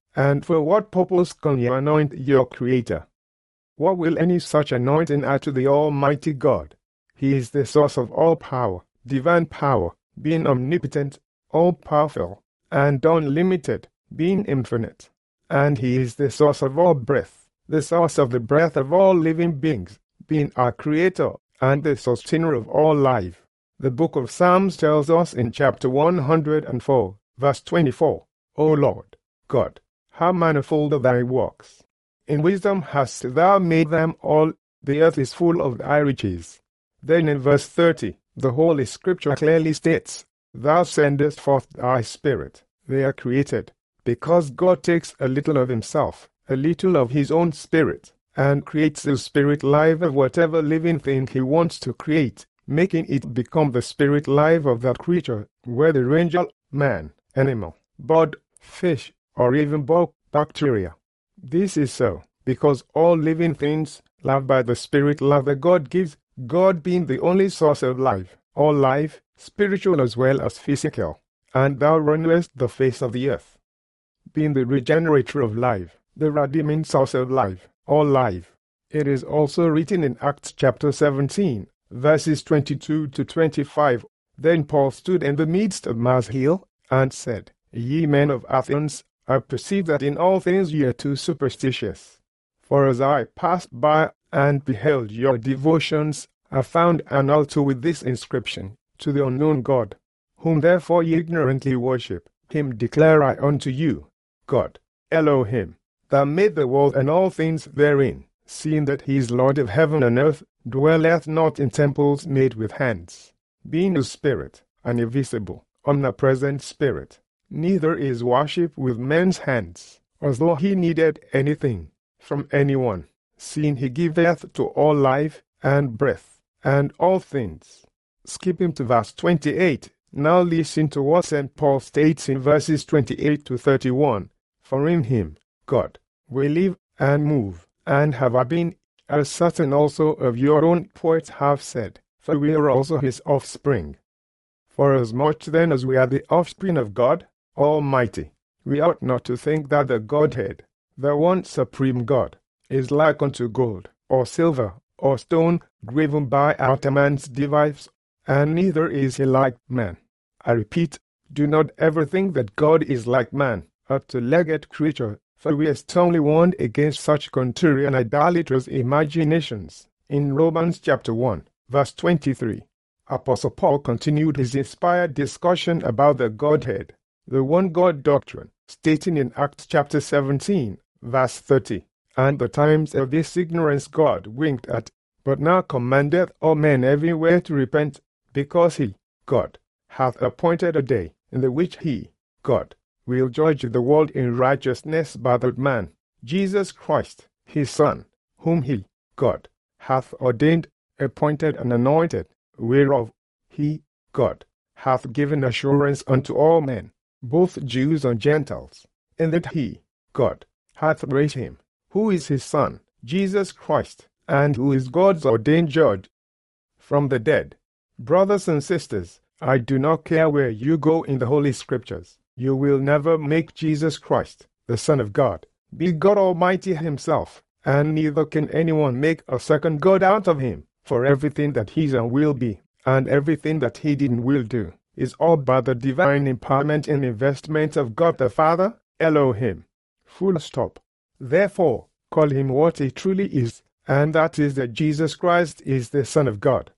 And for what purpose can you anoint your Creator? What will any such anointing add to the Almighty God? He is the source of all power, divine power, being omnipotent, all-powerful, and unlimited, being infinite. And He is the source of all breath, the source of the breath of all living beings, being our Creator, and the sustainer of all life. The book of Psalms tells us in chapter one hundred four, verse twenty-four, O Lord, God, how manifold are thy works! In wisdom hast thou made them all, the earth is full of thy riches. Then in verse thirty, the Holy Scripture clearly states, Thou sendest forth thy Spirit, they are created, because God takes a little of himself, a little of his own Spirit, and creates the Spirit life of whatever living thing he wants to create, making it become the Spirit life of that creature, whether angel, man, animal, bird, fish, or even bug, bacteria. This is so, because all living things live by the Spirit life that God gives, God being the only source of life, all life, spiritual as well as physical. And thou renewest the face of the earth, being the regenerator of life, the redeeming source of life, all life. It is also written in Acts chapter seventeen, verses twenty-two to twenty-five, Then Paul stood in the midst of Mars Hill, and said, Ye men of Athens, I perceive that in all things ye are too superstitious. For as I passed by and beheld your devotions, I found an altar with this inscription, To the unknown God, whom therefore ye ignorantly worship, him declare I unto you, God, Elohim, that made the world and all things therein, seeing that he is Lord of heaven and earth, dwelleth not in temples made with hands, being a spirit, an invisible, omnipresent spirit, neither is worship with men's hands, as though he needed anything from anyone, seeing he giveth to all life and breath, and all things. Skipping to verse twenty-eight, now listen to what Saint Paul states in verses twenty-eight to thirty-one. For in him, God, we live and move, and have our being, as certain also of your own poets have said, for we are also his offspring. Forasmuch then as we are the offspring of God Almighty, we ought not to think that the Godhead, the one supreme God, is like unto gold, or silver, or stone, graven by outer man's device, and neither is he like man. I repeat, do not ever think that God is like man, a two-legged creature, for we are sternly warned against such contrary and idolatrous imaginations. In Romans chapter one, verse twenty-three, Apostle Paul continued his inspired discussion about the Godhead, the one God doctrine, stating in Acts chapter seventeen, verse thirty, And the times of this ignorance God winked at, but now commandeth all men everywhere to repent, because he, God, hath appointed a day, in the which he, God, will judge the world in righteousness by that man, Jesus Christ, his Son, whom he, God, hath ordained, appointed, and anointed, whereof he, God, hath given assurance unto all men, both Jews and Gentiles, in that he, God, hath raised him, who is his Son, Jesus Christ, and who is God's ordained judge, from the dead. Brothers and sisters, I do not care where you go in the Holy Scriptures, you will never make Jesus Christ, the Son of God, be God Almighty himself, and neither can anyone make a second God out of him, for everything that he is and will be, and everything that he did and will do, is all by the divine empowerment and investment of God the Father, Elohim. Full stop. Therefore, call him what he truly is, and that is that Jesus Christ is the Son of God.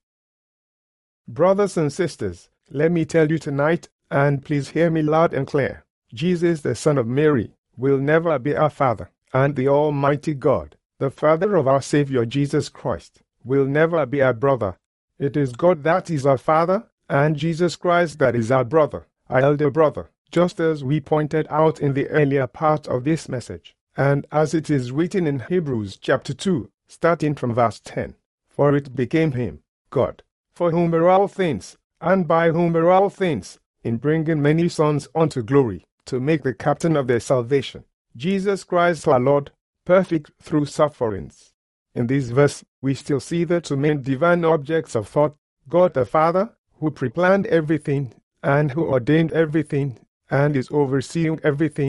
Brothers and sisters, let me tell you tonight, and please hear me loud and clear, Jesus the Son of Mary will never be our Father, and the Almighty God, the Father of our Savior Jesus Christ, will never be our brother. It is God that is our Father, and Jesus Christ that is our brother, our elder brother, just as we pointed out in the earlier part of this message, and as it is written in Hebrews chapter two, starting from verse ten. For it became him, God, for whom are all things, and by whom are all things, in bringing many sons unto glory, to make the captain of their salvation, Jesus Christ our Lord, perfect through sufferings. In this verse, we still see the two main divine objects of thought, God the Father, who preplanned everything, and who ordained everything, and is overseeing everything,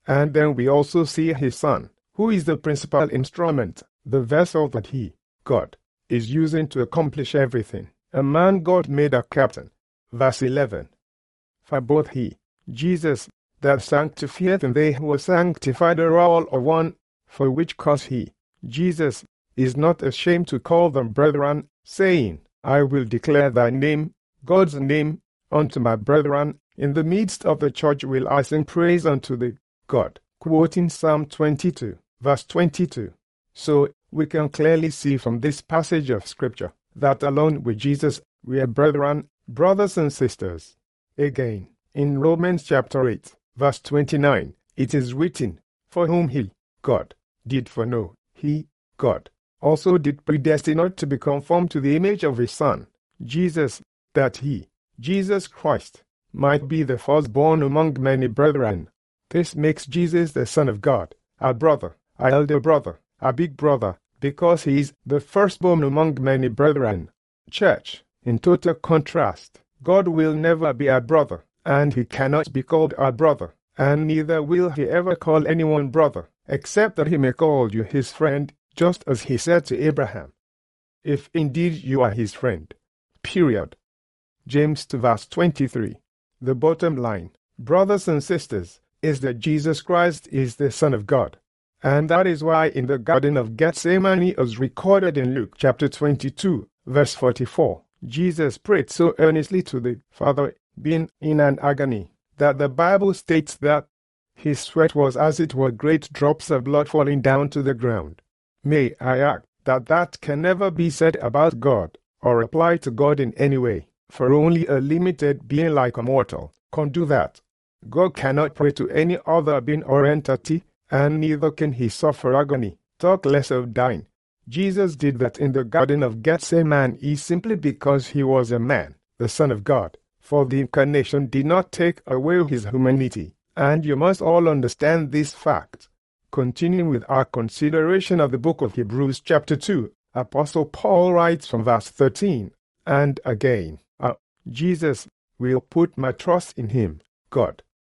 And then we also see his Son, who is the principal instrument, the vessel that he, God, is using to accomplish everything. A man God made a captain. Verse eleven. For both he, Jesus, that sanctifieth, and they who are sanctified are all of one, for which cause he, Jesus, is not ashamed to call them brethren, saying, I will declare thy name, God's name, unto my brethren. In the midst of the church will I sing praise unto the God. Quoting Psalm twenty-two, verse twenty-two. So, we can clearly see from this passage of Scripture that alone with Jesus we are brethren, brothers and sisters. Again, in Romans chapter eight, verse twenty-nine, it is written, for whom he, God, did foreknow, he, God, also did predestinate to be conformed to the image of his Son, Jesus, that he, Jesus Christ, might be the firstborn among many brethren. This makes Jesus the Son of God, our brother, our elder brother, our big brother, because he is the firstborn among many brethren. Church, in total contrast, God will never be our brother, and he cannot be called our brother, and neither will he ever call anyone brother, except that he may call you his friend, just as he said to Abraham, if indeed you are his friend. Period. James two verse twenty-three. The bottom line, brothers and sisters, is that Jesus Christ is the Son of God. And that is why in the Garden of Gethsemane, as recorded in Luke chapter twenty-two, verse forty-four, Jesus prayed so earnestly to the Father, being in an agony, that the Bible states that his sweat was as it were great drops of blood falling down to the ground. May I add that that can never be said about God, or apply to God in any way, for only a limited being like a mortal can do that. God cannot pray to any other being or entity, and neither can he suffer agony, talk less of dying. Jesus did that in the Garden of Gethsemane simply because he was a man, the Son of God, for the incarnation did not take away his humanity, and you must all understand this fact. Continuing with our consideration of the book of Hebrews chapter two, Apostle Paul writes from verse thirteen, and again, uh, Jesus will put my trust in him, God.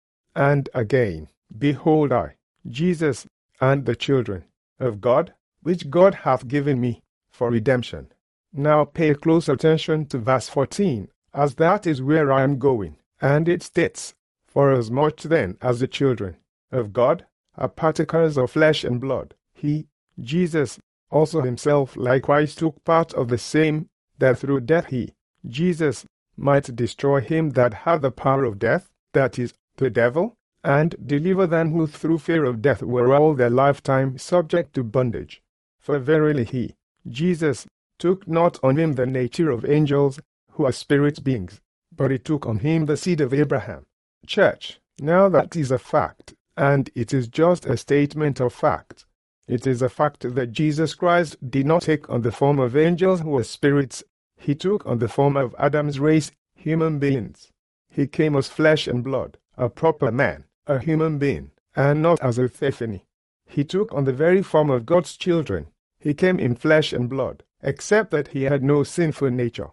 And again, behold I, Jesus, and the children of God, which God hath given me, for redemption. Now pay close attention to verse fourteen, as that is where I am going, and it states, forasmuch then as the children of God are partakers of flesh and blood, he, Jesus, also himself likewise took part of the same, that through death he, Jesus, might destroy him that had the power of death, that is, the devil, and deliver them who through fear of death were all their lifetime subject to bondage. For verily he, Jesus, took not on him the nature of angels, who are spirit beings, but he took on him the seed of Abraham. Church, now that is a fact, and it is just a statement of fact. It is a fact that Jesus Christ did not take on the form of angels who were spirits. He took on the form of Adam's race, human beings. He came as flesh and blood, a proper man, a human being, and not as a theophany. He took on the very form of God's children. He came in flesh and blood, except that he had no sinful nature,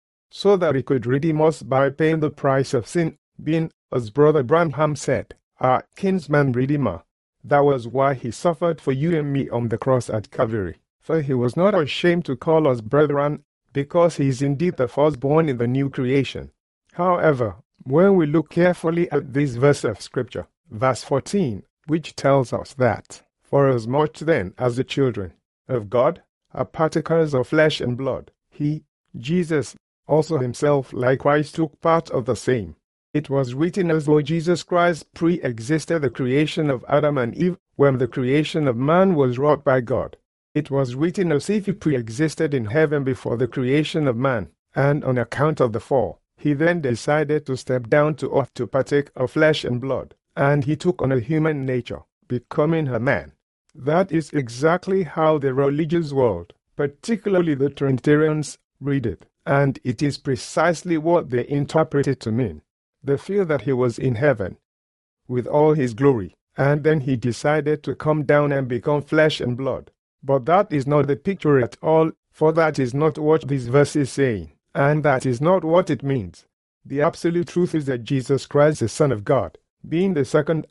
so that he could redeem us by paying the price of sin, being, as Brother Branham said, our kinsman redeemer. That was why he suffered for you and me on the cross at Calvary. For he was not ashamed to call us brethren, because he is indeed the firstborn in the new creation. However, when we look carefully at this verse of Scripture, verse fourteen, which tells us that, forasmuch then as the children of God are partakers of flesh and blood, he, Jesus, also himself likewise took part of the same. It was written as though Jesus Christ pre-existed the creation of Adam and Eve, when the creation of man was wrought by God. It was written as if he pre-existed in heaven before the creation of man, and on account of the fall, he then decided to step down to earth to partake of flesh and blood, and he took on a human nature, becoming a man. That is exactly how the religious world, particularly the Trinitarians, read it, and it is precisely what they interpret it to mean. They feel that he was in heaven with all his glory, and then he decided to come down and become flesh and blood. But that is not the picture at all, for that is not what this verse is saying, and that is not what it means. The absolute truth is that Jesus Christ, the Son of God, being the second Adam,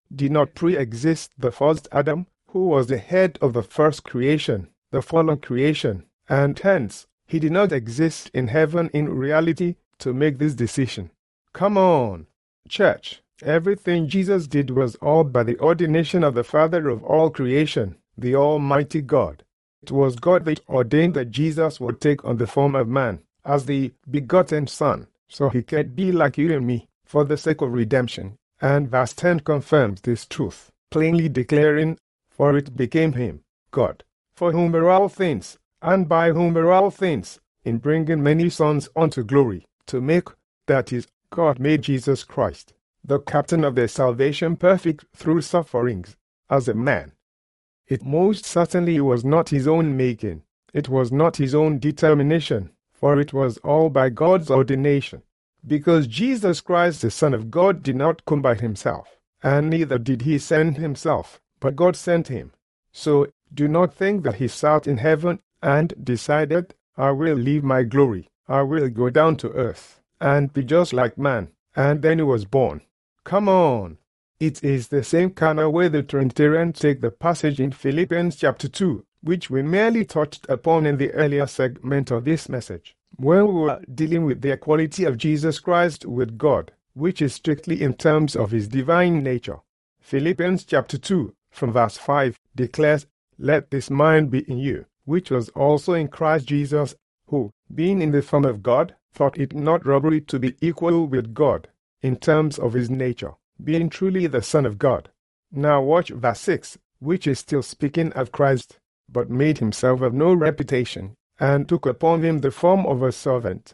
did not pre-exist the first Adam, who was the head of the first creation, the fallen creation, and hence, he did not exist in heaven in reality to make this decision. Come on, church. Everything Jesus did was all by the ordination of the Father of all creation, the Almighty God. It was God that ordained that Jesus would take on the form of man, as the begotten Son, so he could be like you and me, for the sake of redemption. And verse ten confirms this truth, plainly declaring, "For it became him, God, for whom are all things, and by whom are all things, in bringing many sons unto glory, to make, that is, God made Jesus Christ, the captain of their salvation perfect through sufferings, as a man." It most certainly was not his own making, it was not his own determination, for it was all by God's ordination. Because Jesus Christ, the Son of God, did not come by himself, and neither did he send himself, but God sent him. So, do not think that he sat in heaven and decided, "I will leave my glory, I will go down to earth, and be just like man," and then he was born. Come on! It is the same kind of way the Trinitarians take the passage in Philippians chapter two, which we merely touched upon in the earlier segment of this message, when we were dealing with the equality of Jesus Christ with God, which is strictly in terms of his divine nature. Philippians chapter two, from verse five, declares, "Let this mind be in you, which was also in Christ Jesus, who, being in the form of God, thought it not robbery to be equal with God, in terms of his nature, being truly the Son of God." Now watch verse six, which is still speaking of Christ, "but made himself of no reputation, and took upon him the form of a servant,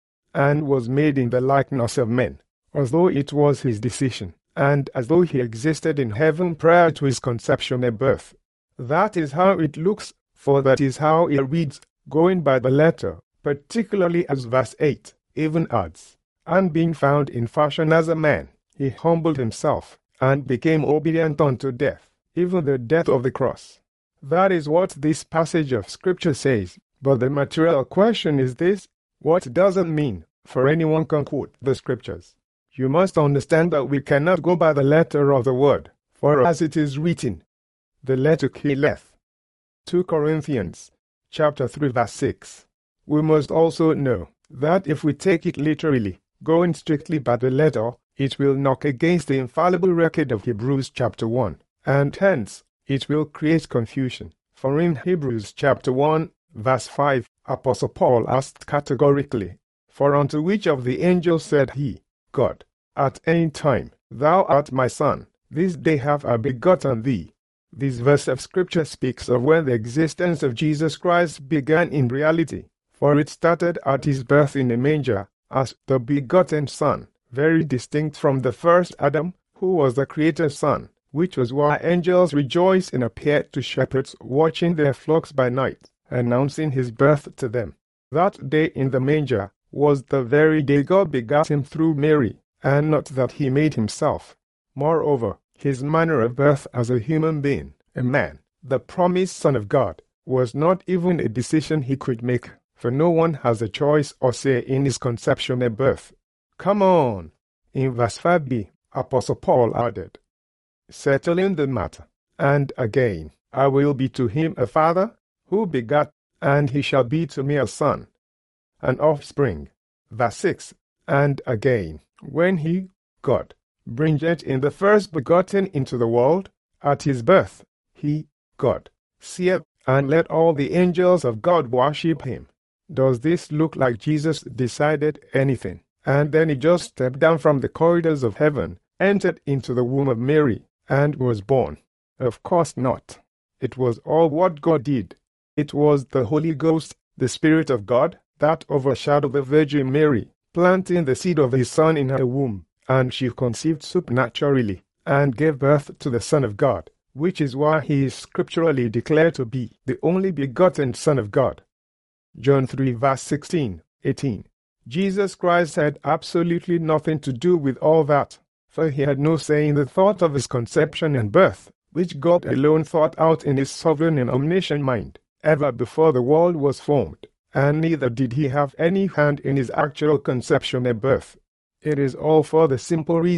and was made in the likeness of men," as though it was his decision, and as though he existed in heaven prior to his conception and birth. That is how it looks, for that is how it reads, going by the letter, particularly as verse eight even adds, "And being found in fashion as a man, he humbled himself, and became obedient unto death, even the death of the cross." That is what this passage of Scripture says, but the material question is this: what does it mean? For anyone can quote the Scriptures. You must understand that we cannot go by the letter of the word, for as it is written, the letter killeth. Second Corinthians chapter three verse six. We must also know that if we take it literally, going strictly by the letter, it will knock against the infallible record of Hebrews chapter one, and hence, it will create confusion. For in Hebrews chapter one, verse five, Apostle Paul asked categorically, "For unto which of the angels said he, God, at any time, Thou art my son, this day have I begotten thee?" This verse of Scripture speaks of when the existence of Jesus Christ began in reality, for it started at his birth in a manger, as the begotten Son, very distinct from the first Adam, who was the Creator's Son, which was why angels rejoiced and appeared to shepherds watching their flocks by night, announcing his birth to them. That day in the manger was the very day God begat him through Mary, and not that he made himself. Moreover, his manner of birth as a human being, a man, the promised Son of God, was not even a decision he could make, for no one has a choice or say in his conception and birth. Come on! In verse five b, Apostle Paul added, "Settling the matter, and again, I will be to him a father, who begat, and he shall be to me a son, an offspring." Verse six, and again, when he, God, bringeth in the first begotten into the world, at his birth, he, God, seeth, and let all the angels of God worship him. Does this look like Jesus decided anything, and then he just stepped down from the corridors of heaven, entered into the womb of Mary, and was born? Of course not. It was all what God did. It was the Holy Ghost, the Spirit of God, that overshadowed the Virgin Mary, planting the seed of his Son in her womb, and she conceived supernaturally, and gave birth to the Son of God, which is why he is scripturally declared to be the only begotten Son of God. John three verse sixteen, eighteen. Jesus Christ had absolutely nothing to do with all that, for he had no say in the thought of his conception and birth, which God alone thought out in his sovereign and omniscient mind, ever before the world was formed, and neither did he have any hand in his actual conception and birth. It is all for the simple reason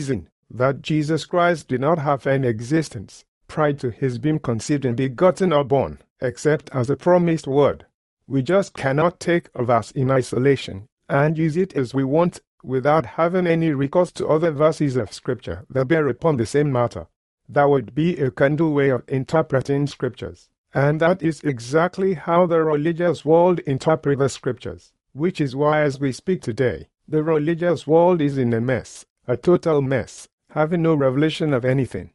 that Jesus Christ did not have any existence prior to his being conceived and begotten or born, except as a promised word. We just cannot take a verse in isolation and use it as we want without having any recourse to other verses of Scripture that bear upon the same matter. That would be a candle way of interpreting Scriptures. And that is exactly how the religious world interprets the Scriptures, which is why as we speak today, the religious world is in a mess, a total mess, having no revelation of anything.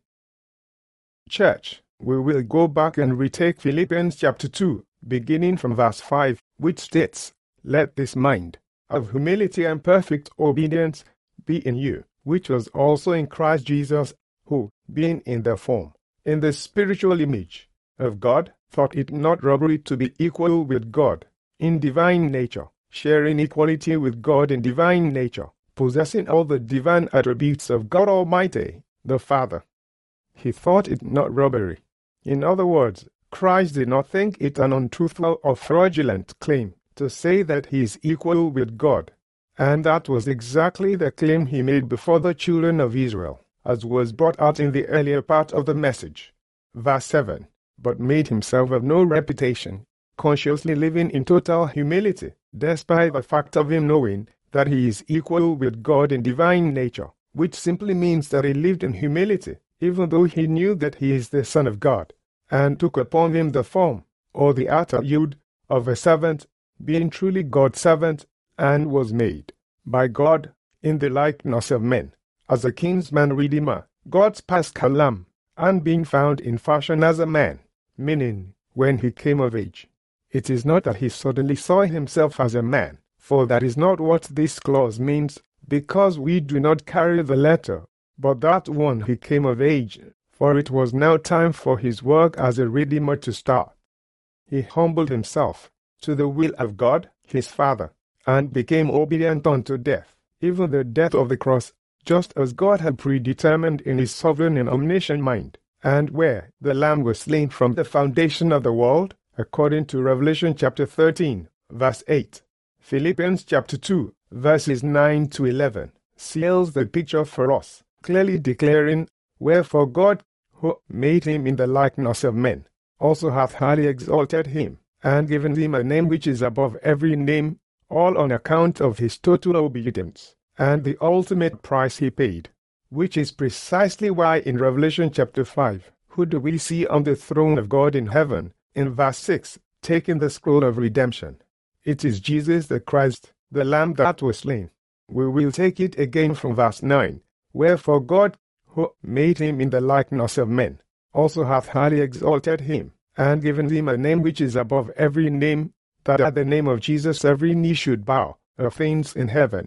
Church, we will go back and retake Philippians chapter two, beginning from verse five, which states, "Let this mind of humility and perfect obedience be in you, which was also in Christ Jesus, who, being in the form, in the spiritual image of God, thought it not robbery to be equal with God in divine nature, sharing equality with God in divine nature, possessing all the divine attributes of God Almighty, the Father. He thought it not robbery." In other words, Christ did not think it an untruthful or fraudulent claim to say that he is equal with God. And that was exactly the claim he made before the children of Israel, as was brought out in the earlier part of the message. Verse seven, "But made himself of no reputation, consciously living in total humility, despite the fact of him knowing that he is equal with God in divine nature," which simply means that he lived in humility, even though he knew that he is the Son of God, and took upon him the form, or the attitude, of a servant, being truly God's servant, and was made by God in the likeness of men, as a kinsman redeemer, God's paschal lamb, and being found in fashion as a man, meaning, when he came of age. It is not that he suddenly saw himself as a man, for that is not what this clause means, because we do not carry the letter, but that when he came of age, for it was now time for his work as a redeemer to start. He humbled himself to the will of God, his Father, and became obedient unto death, even the death of the cross, just as God had predetermined in his sovereign and omniscient mind, and where the Lamb was slain from the foundation of the world, according to Revelation chapter thirteen, verse eight. Philippians chapter two, verses nine to eleven, seals the picture for us, clearly declaring, "Wherefore God, who made him in the likeness of men, also hath highly exalted him, and given him a name which is above every name, all on account of his total obedience, and the ultimate price he paid," which is precisely why in Revelation chapter five, who do we see on the throne of God in heaven, in verse six, taking the scroll of redemption? It is Jesus the Christ, the Lamb that was slain. We will take it again from verse nine, "Wherefore God, who made him in the likeness of men, also hath highly exalted him, and given him a name which is above every name, that at the name of Jesus every knee should bow, of things in heaven,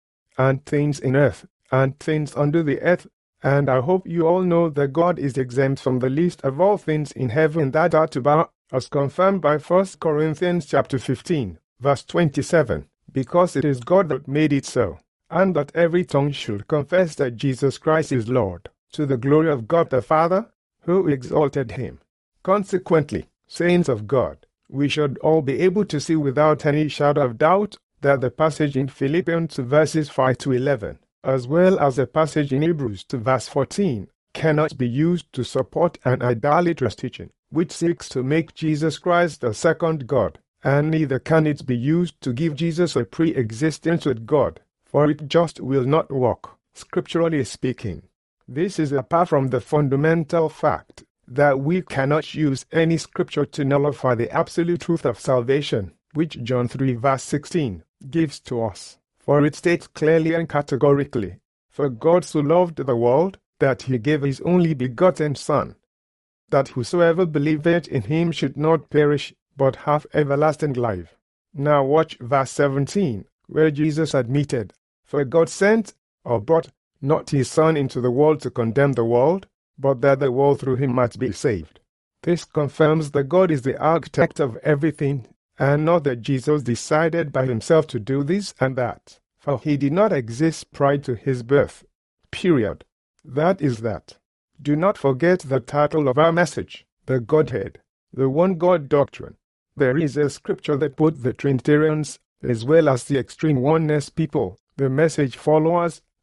and things in earth, and things under the earth." And I hope you all know that God is exempt from the least of all things in heaven that are to bow, as confirmed by First Corinthians chapter fifteen, verse twenty-seven, because it is God that made it so, and that every tongue should confess that Jesus Christ is Lord, to the glory of God the Father, who exalted him. Consequently, saints of God, we should all be able to see without any shadow of doubt that the passage in Philippians verses five to eleven, as well as the passage in Hebrews to verse fourteen, cannot be used to support an idolatrous teaching, which seeks to make Jesus Christ a second God, and neither can it be used to give Jesus a pre-existence with God, for it just will not work, scripturally speaking. This is apart from the fundamental fact that we cannot use any scripture to nullify the absolute truth of salvation, which John three verse sixteen gives to us. For it states clearly and categorically, "For God so loved the world, that he gave his only begotten Son, that whosoever believeth in him should not perish, but have everlasting life." Now watch verse seventeen, where Jesus admitted, "For God sent, or brought, not his Son into the world to condemn the world, but that the world through him might be saved." This confirms that God is the architect of everything, and not that Jesus decided by himself to do this and that, for he did not exist prior to his birth. Period. That is that. Do not forget the title of our message, the Godhead, the One God Doctrine. There is a scripture that both the Trinitarians, as well as the extreme oneness people, the message followers,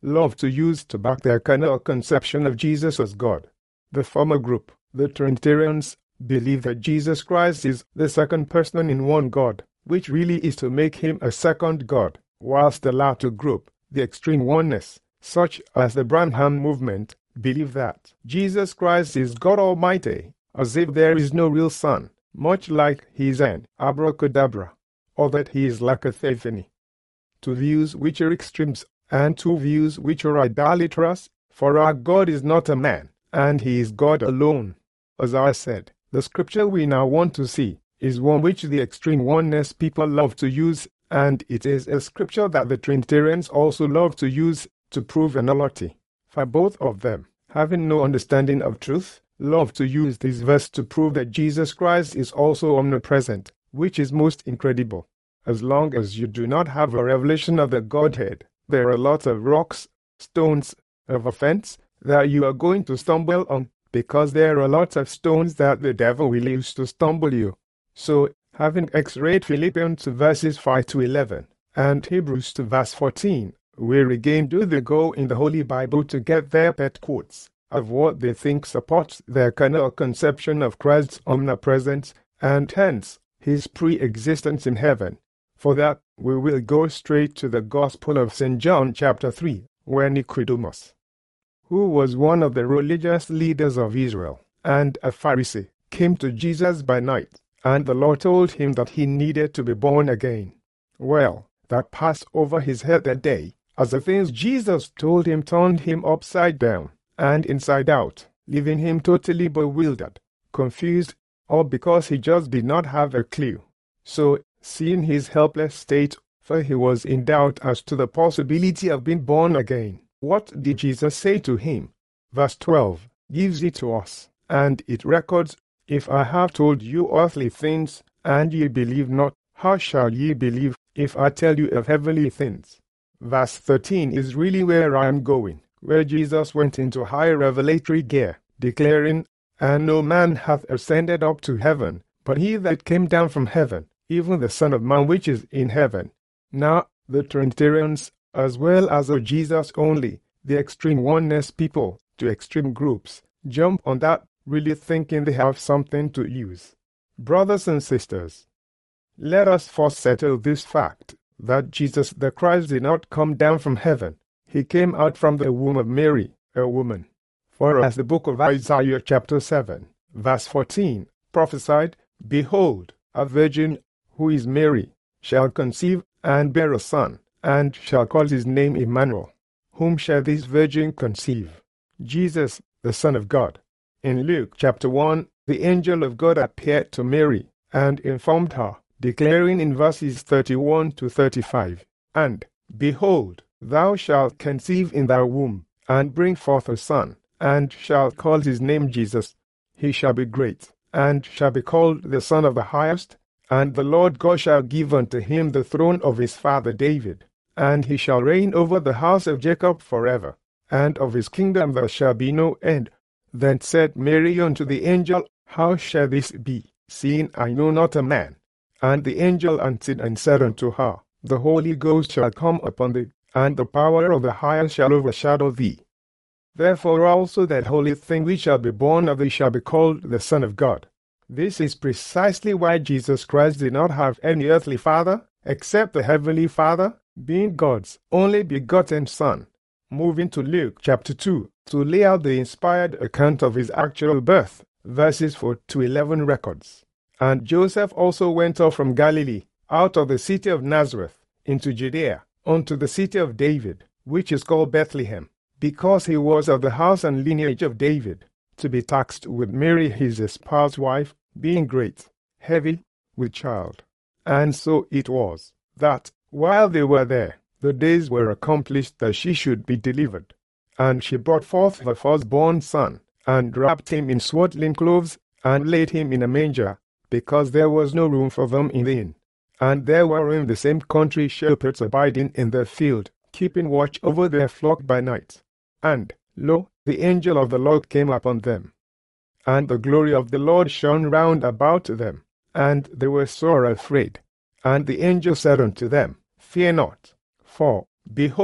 love to use to back their carnal conception of Jesus as God. The former group, the Trinitarians, believe that Jesus Christ is the second person in one God, which really is to make him a second God, whilst the latter group, the extreme oneness, such as the Branham movement, believe that Jesus Christ is God Almighty, as if there is no real Son, much like he is an abracadabra, or that he is like a theophany. Two views which are extremes, and two views which are idolatrous, for our God is not a man, and he is God alone. As I said, the scripture we now want to see is one which the extreme oneness people love to use, and it is a scripture that the Trinitarians also love to use to prove a nullity. For both of them, having no understanding of truth, love to use this verse to prove that Jesus Christ is also omnipresent, which is most incredible. As long as you do not have a revelation of the Godhead, there are lots of rocks, stones, of offense that you are going to stumble on, because there are lots of stones that the devil will use to stumble you. So, having x-rayed Philippians two verses five to eleven, and Hebrews two verse fourteen, we again do the go in the Holy Bible to get their pet quotes of what they think supports their carnal conception of Christ's omnipresence, and hence, his pre-existence in heaven. For that, we will go straight to the Gospel of Saint John chapter three, where Nicodemus, who was one of the religious leaders of Israel, and a Pharisee, came to Jesus by night, and the Lord told him that he needed to be born again. Well, that passed over his head that day, as the things Jesus told him turned him upside down and inside out, leaving him totally bewildered, confused, all because he just did not have a clue. So, seeing his helpless state, for he was in doubt as to the possibility of being born again, what did Jesus say to him? Verse twelve gives it to us, and it records, "If I have told you earthly things, and ye believe not, how shall ye believe, if I tell you of heavenly things?" Verse thirteen is really where I am going, where Jesus went into high revelatory gear, declaring, "And no man hath ascended up to heaven, but he that came down from heaven, even the Son of Man which is in heaven." Now, the Trinitarians, as well as the Jesus only, the extreme oneness people, to extreme groups, jump on that, really thinking they have something to use. Brothers and sisters, let us first settle this fact, that Jesus the Christ did not come down from heaven. He came out from the womb of Mary, a woman. For as the book of Isaiah chapter seven, verse fourteen, prophesied, "Behold, a virgin, who is Mary, shall conceive and bear a son, and shall call his name Emmanuel." Whom shall this virgin conceive? Jesus, the Son of God. In Luke chapter one, the angel of God appeared to Mary, and informed her, declaring in verses thirty-one to thirty-five, "And, behold, thou shalt conceive in thy womb, and bring forth a son, and shalt call his name Jesus. He shall be great, and shall be called the Son of the Highest, and the Lord God shall give unto him the throne of his father David, and he shall reign over the house of Jacob forever, and of his kingdom there shall be no end." Then said Mary unto the angel, "How shall this be, seeing I know not a man?" And the angel answered and said unto her, "The Holy Ghost shall come upon thee, and the power of the Highest shall overshadow thee. Therefore also that holy thing which shall be born of thee shall be called the Son of God." This is precisely why Jesus Christ did not have any earthly father, except the heavenly Father, being God's only begotten Son. Moving to Luke chapter two, to lay out the inspired account of his actual birth, verses four to eleven records. "And Joseph also went up from Galilee, out of the city of Nazareth, into Judea, unto the city of David, which is called Bethlehem, because he was of the house and lineage of David, to be taxed with Mary his espoused wife, being great, heavy with child. And so it was, that, while they were there, the days were accomplished that she should be delivered. And she brought forth her firstborn son, and wrapped him in swaddling clothes, and laid him in a manger, because there was no room for them in the inn. And there were in the same country shepherds abiding in their field, keeping watch over their flock by night. And, lo, the angel of the Lord came upon them. And the glory of the Lord shone round about them, and they were sore afraid. And the angel said unto them, Fear not, for, behold,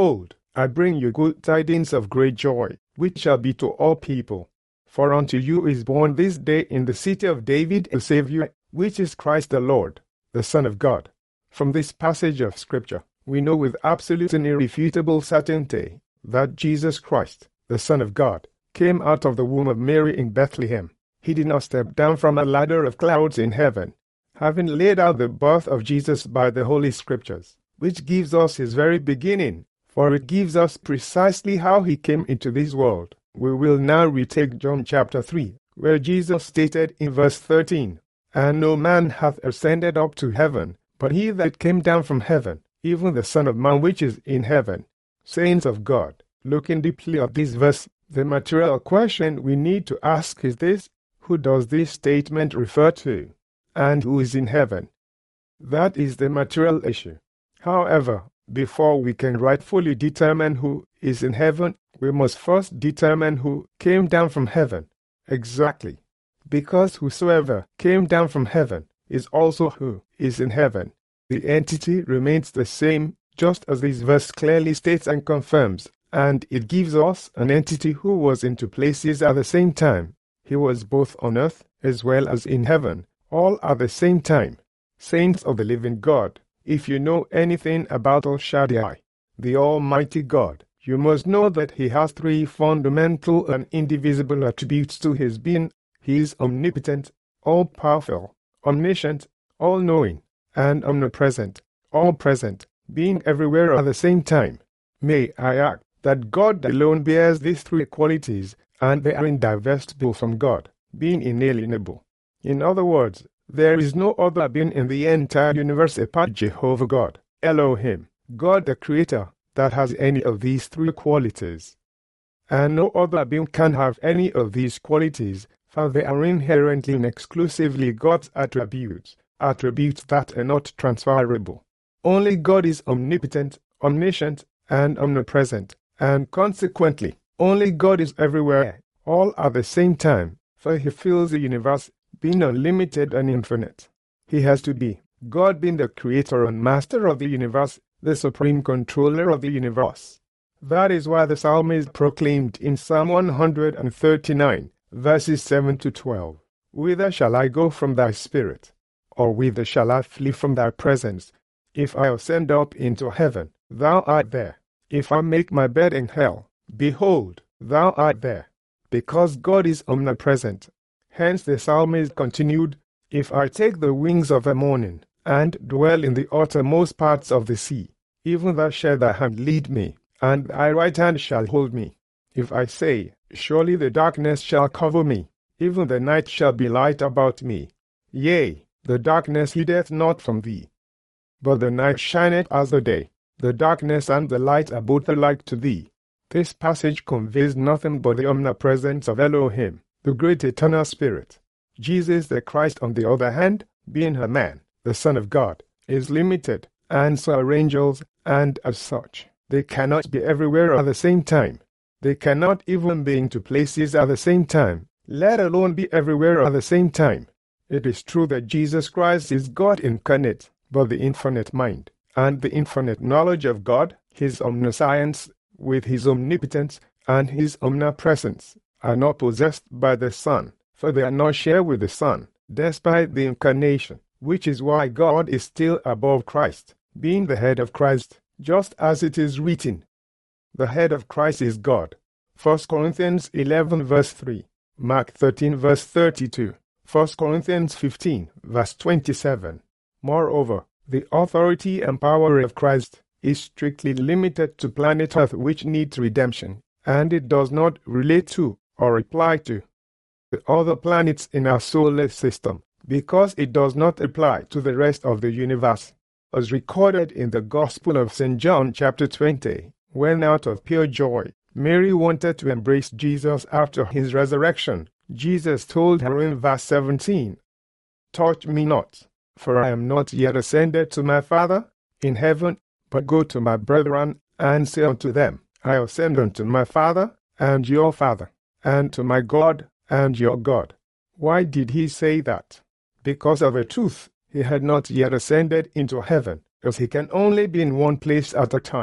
I bring you good tidings of great joy, which shall be to all people. For unto you is born this day in the city of David a Saviour, which is Christ the Lord, the Son of God. From this passage of Scripture, we know with absolute and irrefutable certainty that Jesus Christ, the Son of God, came out of the womb of Mary in Bethlehem. He did not step down from a ladder of clouds in heaven, having laid out the birth of Jesus by the Holy Scriptures, which gives us his very beginning, for it gives us precisely how he came into this world. We will now retake John chapter three, where Jesus stated in verse thirteen, And no man hath ascended up to heaven, but he that came down from heaven, even the Son of Man which is in heaven. Saints of God, looking deeply at this verse, the material question we need to ask is this: who does this statement refer to? And who is in heaven? That is the material issue. However, before we can rightfully determine who is in heaven, we must first determine who came down from heaven. Exactly. Because whosoever came down from heaven is also who is in heaven. The entity remains the same, just as this verse clearly states and confirms, and it gives us an entity who was in two places at the same time. He was both on earth as well as in heaven, all at the same time. Saints of the living God, if you know anything about El Shaddai, the Almighty God, you must know that he has three fundamental and indivisible attributes to his being. He is omnipotent, all-powerful, omniscient, all-knowing, and omnipresent, all-present, being everywhere at the same time. May I add that God alone bears these three qualities, and they are indivestible from God, being inalienable. In other words, there is no other being in the entire universe apart Jehovah God, Elohim, God the Creator, that has any of these three qualities. And no other being can have any of these qualities, for they are inherently and exclusively God's attributes, attributes that are not transferable. Only God is omnipotent, omniscient, and omnipresent, and consequently, only God is everywhere, all at the same time, for he fills the universe, being unlimited and infinite. He has to be, God being the creator and master of the universe, the supreme controller of the universe. That is why the psalmist proclaimed in Psalm one hundred thirty-nine, verses seven to twelve, Whither shall I go from thy spirit? Or whither shall I flee from thy presence? If I ascend up into heaven, thou art there. If I make my bed in hell, behold, thou art there. Because God is omnipresent. Hence the psalmist continued, If I take the wings of the morning, and dwell in the uttermost parts of the sea, even thou shalt thy hand lead me, and thy right hand shall hold me. If I say, Surely the darkness shall cover me, even the night shall be light about me. Yea, the darkness hideth not from thee. But the night shineth as the day, the darkness and the light are both alike to thee. This passage conveys nothing but the omnipresence of Elohim, the great eternal Spirit. Jesus the Christ, on the other hand, being a man, the Son of God, is limited, and so are angels, and as such, they cannot be everywhere at the same time. They cannot even be in two places at the same time, let alone be everywhere at the same time. It is true that Jesus Christ is God incarnate, but the infinite mind, and the infinite knowledge of God, his omniscience, with his omnipotence, and his omnipresence, are not possessed by the Son, for they are not shared with the Son, despite the incarnation, which is why God is still above Christ, being the head of Christ, just as it is written, The head of Christ is God. First Corinthians eleven verse three, Mark thirteen verse thirty-two, First Corinthians fifteen verse twenty-seven. Moreover, the authority and power of Christ is strictly limited to planet Earth, which needs redemption, and it does not relate to or apply to the other planets in our solar system, because it does not apply to the rest of the universe. As recorded in the Gospel of Saint John chapter twenty, when out of pure joy, Mary wanted to embrace Jesus after his resurrection, Jesus told her in verse seventeen, Touch me not, for I am not yet ascended to my Father in heaven, but go to my brethren, and say unto them, I ascend unto my Father and your Father, and to my God and your God. Why did he say that? Because of a truth, he had not yet ascended into heaven, as he can only be in one place at a time.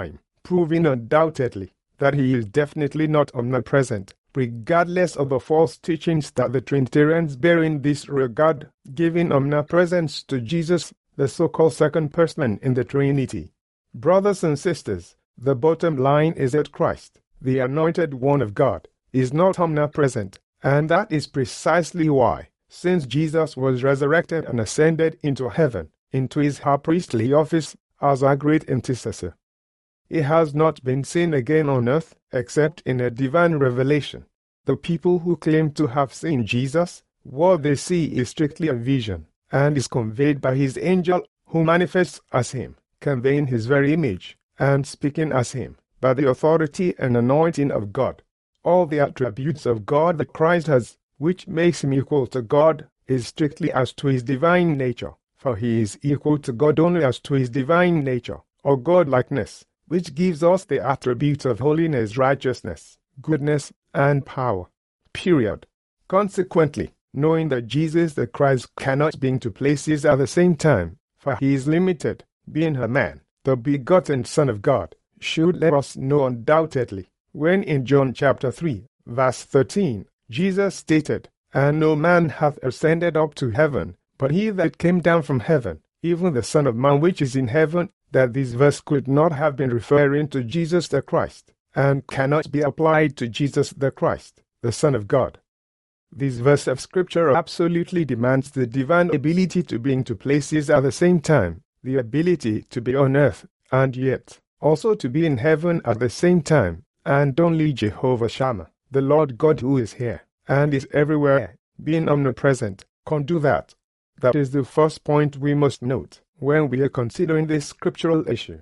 proving undoubtedly that he is definitely not omnipresent, regardless of the false teachings that the Trinitarians bear in this regard, giving omnipresence to Jesus, the so-called second person in the Trinity. Brothers and sisters, the bottom line is that Christ, the Anointed One of God, is not omnipresent, and that is precisely why, since Jesus was resurrected and ascended into heaven, into his high priestly office as our great intercessor, he has not been seen again on earth, except in a divine revelation. The people who claim to have seen Jesus, what they see is strictly a vision, and is conveyed by his angel, who manifests as him, conveying his very image, and speaking as him, by the authority and anointing of God. All the attributes of God that Christ has, which makes him equal to God, is strictly as to his divine nature, for he is equal to God only as to his divine nature, or godlikeness, which gives us the attributes of holiness, righteousness, goodness, and power. Period. Consequently, knowing that Jesus the Christ cannot be in two places at the same time, for he is limited, being a man, the begotten Son of God, should let us know undoubtedly, when in John chapter three, verse thirteen, Jesus stated, "And no man hath ascended up to heaven, but he that came down from heaven, even the Son of Man which is in heaven," that this verse could not have been referring to Jesus the Christ, and cannot be applied to Jesus the Christ, the Son of God. This verse of Scripture absolutely demands the divine ability to be in two places at the same time, the ability to be on earth, and yet also to be in heaven at the same time, and only Jehovah Shammah, the Lord God who is here, and is everywhere, being omnipresent, can do that. That is the first point we must note when we are considering this scriptural issue.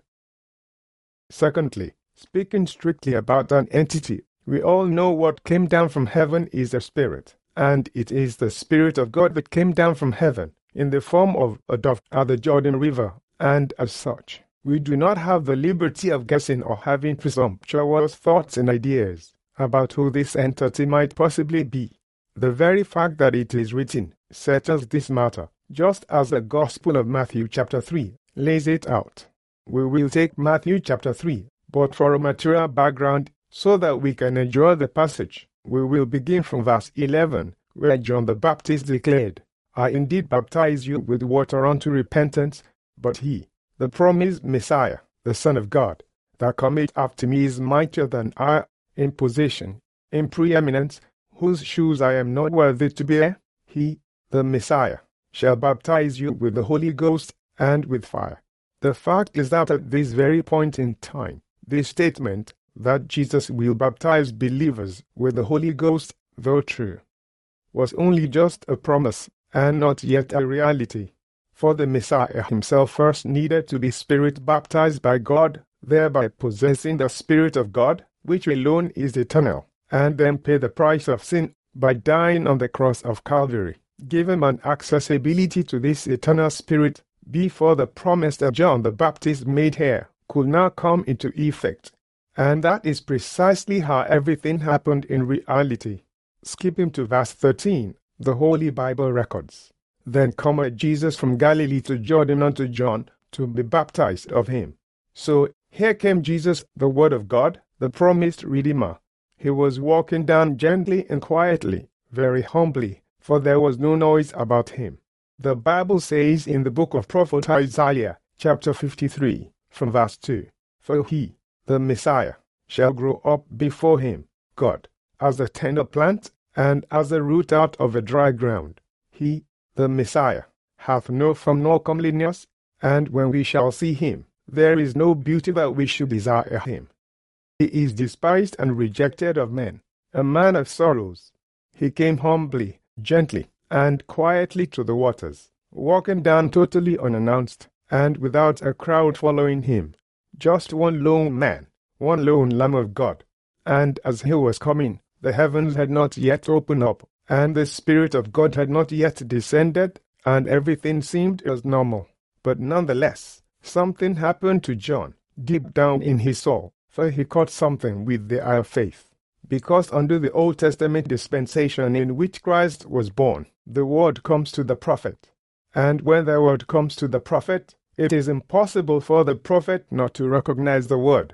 Secondly, speaking strictly about an entity, we all know what came down from heaven is a spirit, and it is the Spirit of God that came down from heaven, in the form of a dove at the Jordan River, and as such, we do not have the liberty of guessing or having presumptuous thoughts and ideas about who this entity might possibly be. The very fact that it is written settles this matter, just as the Gospel of Matthew chapter three lays it out. We will take Matthew chapter three, but for a material background, so that we can enjoy the passage, we will begin from verse eleven, where John the Baptist declared, "I indeed baptize you with water unto repentance, but he, the promised Messiah, the Son of God, that cometh after me is mightier than I, in position, in preeminence, whose shoes I am not worthy to bear. He, the Messiah, shall baptize you with the Holy Ghost and with fire." The fact is that at this very point in time, this statement that Jesus will baptize believers with the Holy Ghost, though true, was only just a promise and not yet a reality. For the Messiah himself first needed to be Spirit baptized by God, thereby possessing the Spirit of God, which alone is eternal, and then pay the price of sin by dying on the cross of Calvary, give him an accessibility to this eternal Spirit before the promise that John the Baptist made here could now come into effect. And that is precisely how everything happened in reality. Skipping to verse thirteen, the Holy Bible records, "Then cometh Jesus from Galilee to Jordan unto John, to be baptized of him." So here came Jesus, the Word of God, the promised Redeemer. He was walking down gently and quietly, very humbly, for there was no noise about him. The Bible says in the book of prophet Isaiah, chapter fifty-three, from verse two, "For he, the Messiah, shall grow up before him, God, as a tender plant, and as a root out of a dry ground. He, the Messiah, hath no form nor comeliness, and when we shall see him, there is no beauty that we should desire him. He is despised and rejected of men, a man of sorrows. He came humbly, gently, and quietly to the waters, walking down totally unannounced, and without a crowd following him, just one lone man, one lone Lamb of God. And as he was coming, the heavens had not yet opened up, and the Spirit of God had not yet descended, and everything seemed as normal. But nonetheless, something happened to John, deep down in his soul, for he caught something with the eye of faith. Because under the Old Testament dispensation in which Christ was born, the word comes to the prophet. And when the word comes to the prophet, it is impossible for the prophet not to recognize the word.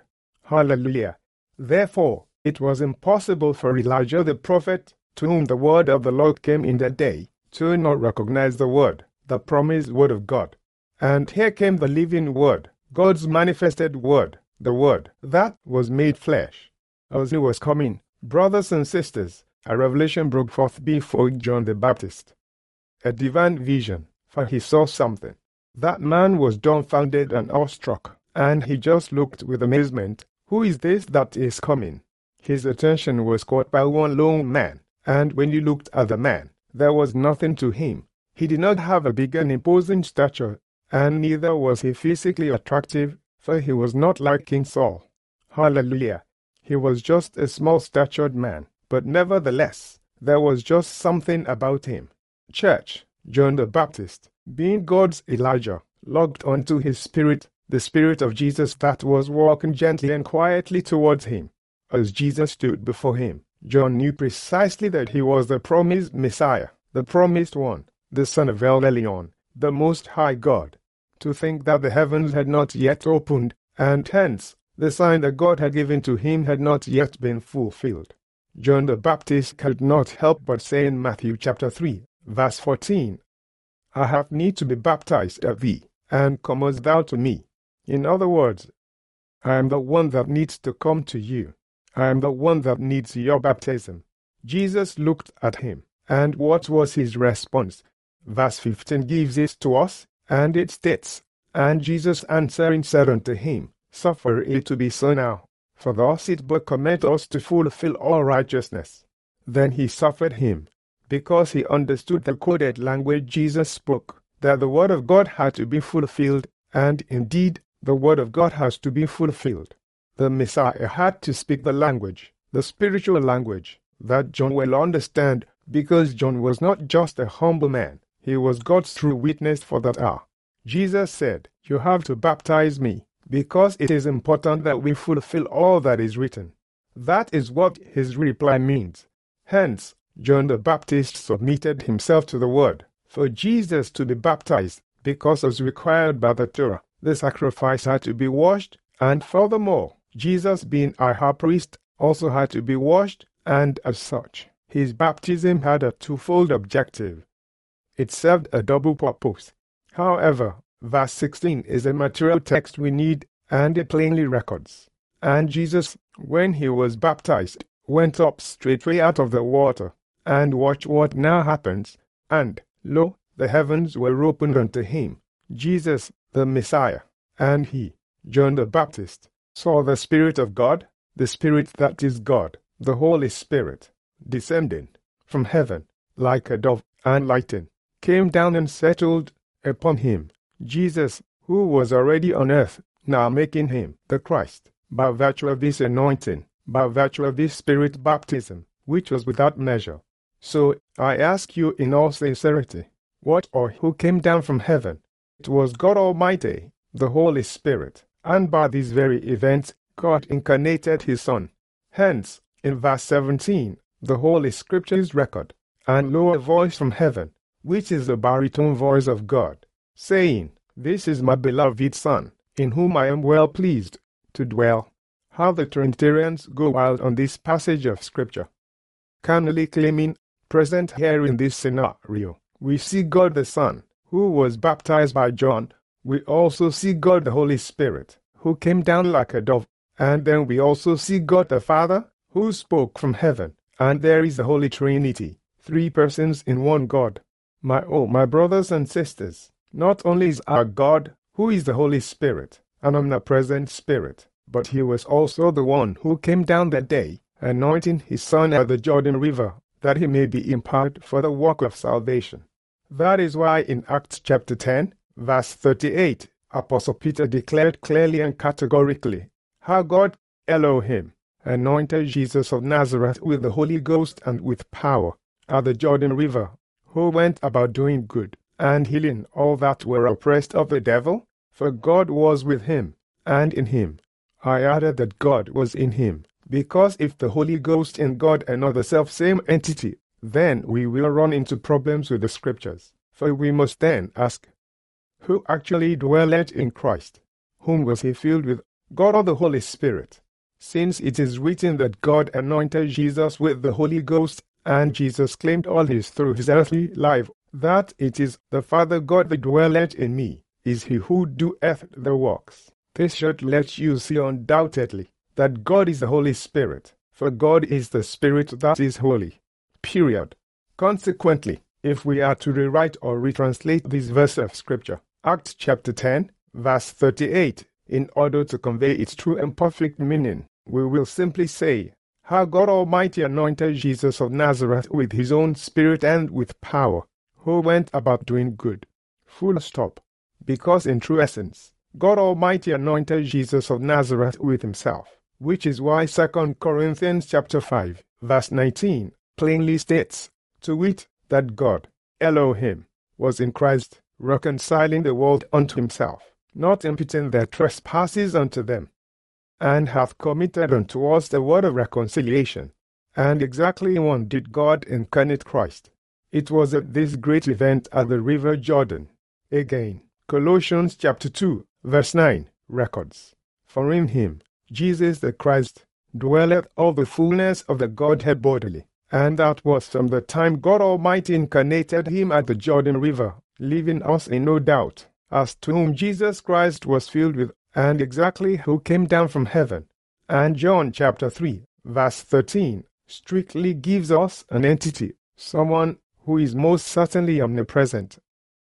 Hallelujah. Therefore, it was impossible for Elijah the prophet, to whom the word of the Lord came in that day, to not recognize the word, the promised word of God. And here came the living word, God's manifested word, the word that was made flesh. As he was coming, brothers and sisters, a revelation broke forth before John the Baptist. A divine vision, for he saw something. That man was dumbfounded and awestruck, and he just looked with amazement. Who is this that is coming? His attention was caught by one lone man, and when you looked at the man, there was nothing to him. He did not have a big and imposing stature, and neither was he physically attractive, for he was not like King Saul. Hallelujah. He was just a small-statured man, but nevertheless, there was just something about him. Church, John the Baptist, being God's Elijah, logged onto his spirit, the spirit of Jesus that was walking gently and quietly towards him. As Jesus stood before him, John knew precisely that he was the promised Messiah, the promised one, the Son of El Elyon, the Most High God. To think that the heavens had not yet opened, and hence, the sign that God had given to him had not yet been fulfilled. John the Baptist could not help but say in Matthew chapter three, verse fourteen, I have need to be baptized of thee, and comest thou to me? In other words, I am the one that needs to come to you. I am the one that needs your baptism. Jesus looked at him, and what was his response? Verse fifteen gives it to us, and it states, And Jesus answering said unto him, Suffer it to be so now, for thus it becometh us to fulfill all righteousness. Then he suffered him, because he understood the coded language Jesus spoke, that the word of God had to be fulfilled, and indeed, the word of God has to be fulfilled. The Messiah had to speak the language, the spiritual language, that John will understand, because John was not just a humble man, he was God's true witness for that hour. Jesus said, You have to baptize me, because it is important that we fulfill all that is written. That is what his reply means. Hence, John the Baptist submitted himself to the word, for Jesus to be baptized, because as required by the Torah, the sacrifice had to be washed, and furthermore, Jesus being our high priest also had to be washed, and as such, his baptism had a twofold objective. It served a double purpose. However, verse sixteen is a material text we need, and it plainly records. And Jesus, when he was baptized, went up straightway out of the water, and watch what now happens, and, lo, the heavens were opened unto him, Jesus, the Messiah, and he, John the Baptist, saw the Spirit of God, the Spirit that is God, the Holy Spirit, descending from heaven, like a dove, and lighting, came down and settled upon him, Jesus, who was already on earth, now making him the Christ, by virtue of this anointing, by virtue of this Spirit baptism, which was without measure. So, I ask you in all sincerity, what or who came down from heaven? It was God Almighty, the Holy Spirit, and by these very events, God incarnated his Son. Hence, in verse seventeen, the Holy Scriptures record, and lo, a voice from heaven, which is the baritone voice of God, saying, This is my beloved Son, in whom I am well pleased to dwell. How the Trinitarians go wild on this passage of Scripture. Carnally claiming, present here in this scenario, we see God the Son, who was baptized by John. We also see God the Holy Spirit, who came down like a dove, and then we also see God the Father, who spoke from heaven, and there is the Holy Trinity, three persons in one God. My oh, my brothers and sisters, not only is our God, who is the Holy Spirit, an omnipresent Spirit, but he was also the one who came down that day, anointing his Son at the Jordan River, that he may be empowered for the work of salvation. That is why in Acts chapter ten, verse thirty-eight, Apostle Peter declared clearly and categorically how God, Elohim, anointed Jesus of Nazareth with the Holy Ghost and with power at the Jordan River, who went about doing good and healing all that were oppressed of the devil, for God was with him, and in him. I added that God was in him, because if the Holy Ghost and God are not the self-same entity, then we will run into problems with the Scriptures. For we must then ask, who actually dwelleth in Christ? Whom was he filled with, God or the Holy Spirit? since it is written that God anointed Jesus with the Holy Ghost, and Jesus claimed all this through his earthly life, that it is the Father God that dwelleth in me, is he who doeth the works. This should let you see undoubtedly that God is the Holy Spirit, for God is the Spirit that is holy. Period. Consequently, if we are to rewrite or retranslate this verse of Scripture, Acts chapter ten, verse thirty-eight, in order to convey its true and perfect meaning, we will simply say, how God Almighty anointed Jesus of Nazareth with his own Spirit and with power, who went about doing good. Full stop. Because in true essence, God Almighty anointed Jesus of Nazareth with himself, which is why Second Corinthians chapter five, verse nineteen, plainly states, to wit, that God, Elohim, was in Christ, reconciling the world unto himself, not imputing their trespasses unto them, and hath committed unto us the word of reconciliation. And exactly in one did God incarnate Christ. It was at this great event at the river Jordan. Again, Colossians chapter two, verse nine, records, for in him, Jesus the Christ, dwelleth all the fullness of the Godhead bodily, and that was from the time God Almighty incarnated him at the Jordan River, leaving us in no doubt, as to whom Jesus Christ was filled with, and exactly who came down from heaven. And John chapter three, verse thirteen, strictly gives us an entity, someone who is most certainly omnipresent.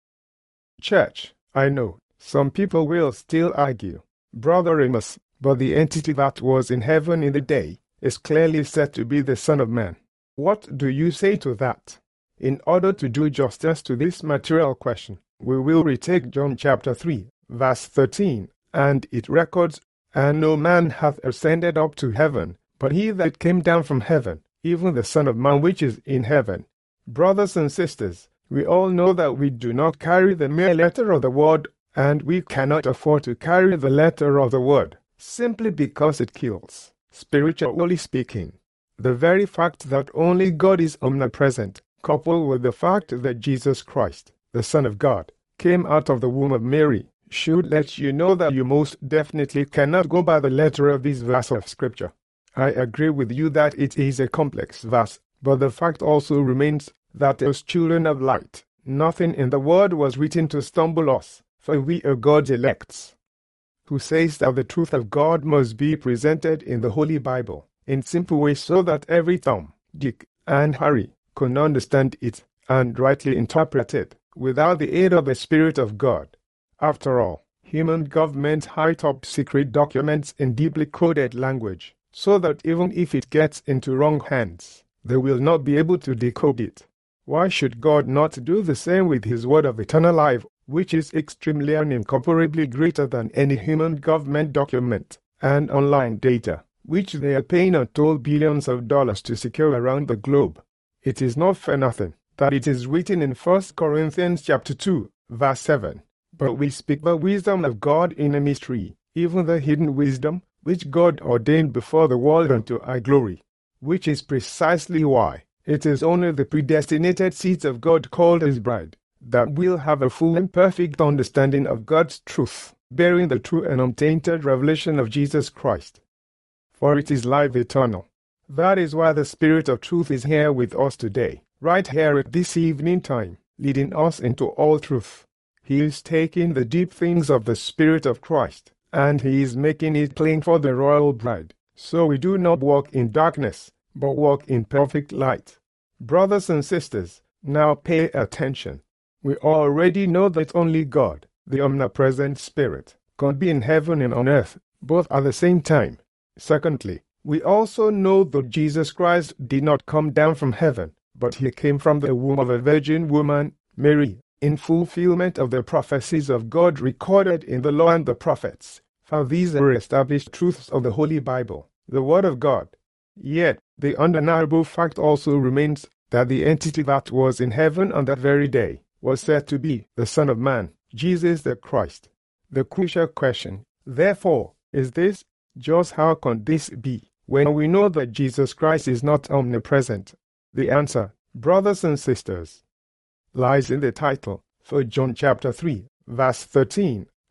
Church, I know, some people will still argue, Brother Amos, but the entity that was in heaven in the day is clearly said to be the Son of Man. What do you say to that? In order to do justice to this material question, we will retake John chapter three, verse thirteen, and it records, and no man hath ascended up to heaven, but he that came down from heaven, even the Son of Man which is in heaven. Brothers and sisters, we all know that we do not carry the mere letter of the word, and we cannot afford to carry the letter of the word, simply because it kills, spiritually speaking. The very fact that only God is omnipresent, coupled with the fact that Jesus Christ, the Son of God, came out of the womb of Mary, should let you know that you most definitely cannot go by the letter of this verse of Scripture. I agree with you that it is a complex verse, but the fact also remains that as children of light, nothing in the Word was written to stumble us, for we are God's elects. Who says that the truth of God must be presented in the Holy Bible, in simple ways so that every Tom, Dick, and Harry can understand it and rightly interpret it, without the aid of the Spirit of God. After all, human governments hide top secret documents in deeply coded language, so that even if it gets into wrong hands, they will not be able to decode it. Why should God not do the same with his word of eternal life, which is extremely and incomparably greater than any human government document, and online data, which they are paying untold billions of dollars to secure around the globe? It is not for nothing that it is written in First Corinthians chapter two, verse seven, but we speak the wisdom of God in a mystery, even the hidden wisdom, which God ordained before the world unto our glory, which is precisely why it is only the predestinated seeds of God called his bride, that will have a full and perfect understanding of God's truth, bearing the true and untainted revelation of Jesus Christ. For it is life eternal. That is why the Spirit of truth is here with us today, right here at this evening time, leading us into all truth. He is taking the deep things of the Spirit of Christ, and he is making it plain for the royal bride. So we do not walk in darkness, but walk in perfect light. Brothers and sisters, now pay attention. We already know that only God, the omnipresent Spirit, can be in heaven and on earth, both at the same time. Secondly, we also know that Jesus Christ did not come down from heaven, but he came from the womb of a virgin woman, Mary, in fulfillment of the prophecies of God recorded in the law and the prophets, for these are established truths of the Holy Bible, the Word of God. Yet, the undeniable fact also remains that the entity that was in heaven on that very day was said to be the Son of Man, Jesus the Christ. The crucial question, therefore, is this: just how can this be, when we know that Jesus Christ is not omnipresent? The answer, brothers and sisters, lies in the title, for John chapter three, verse thirteen,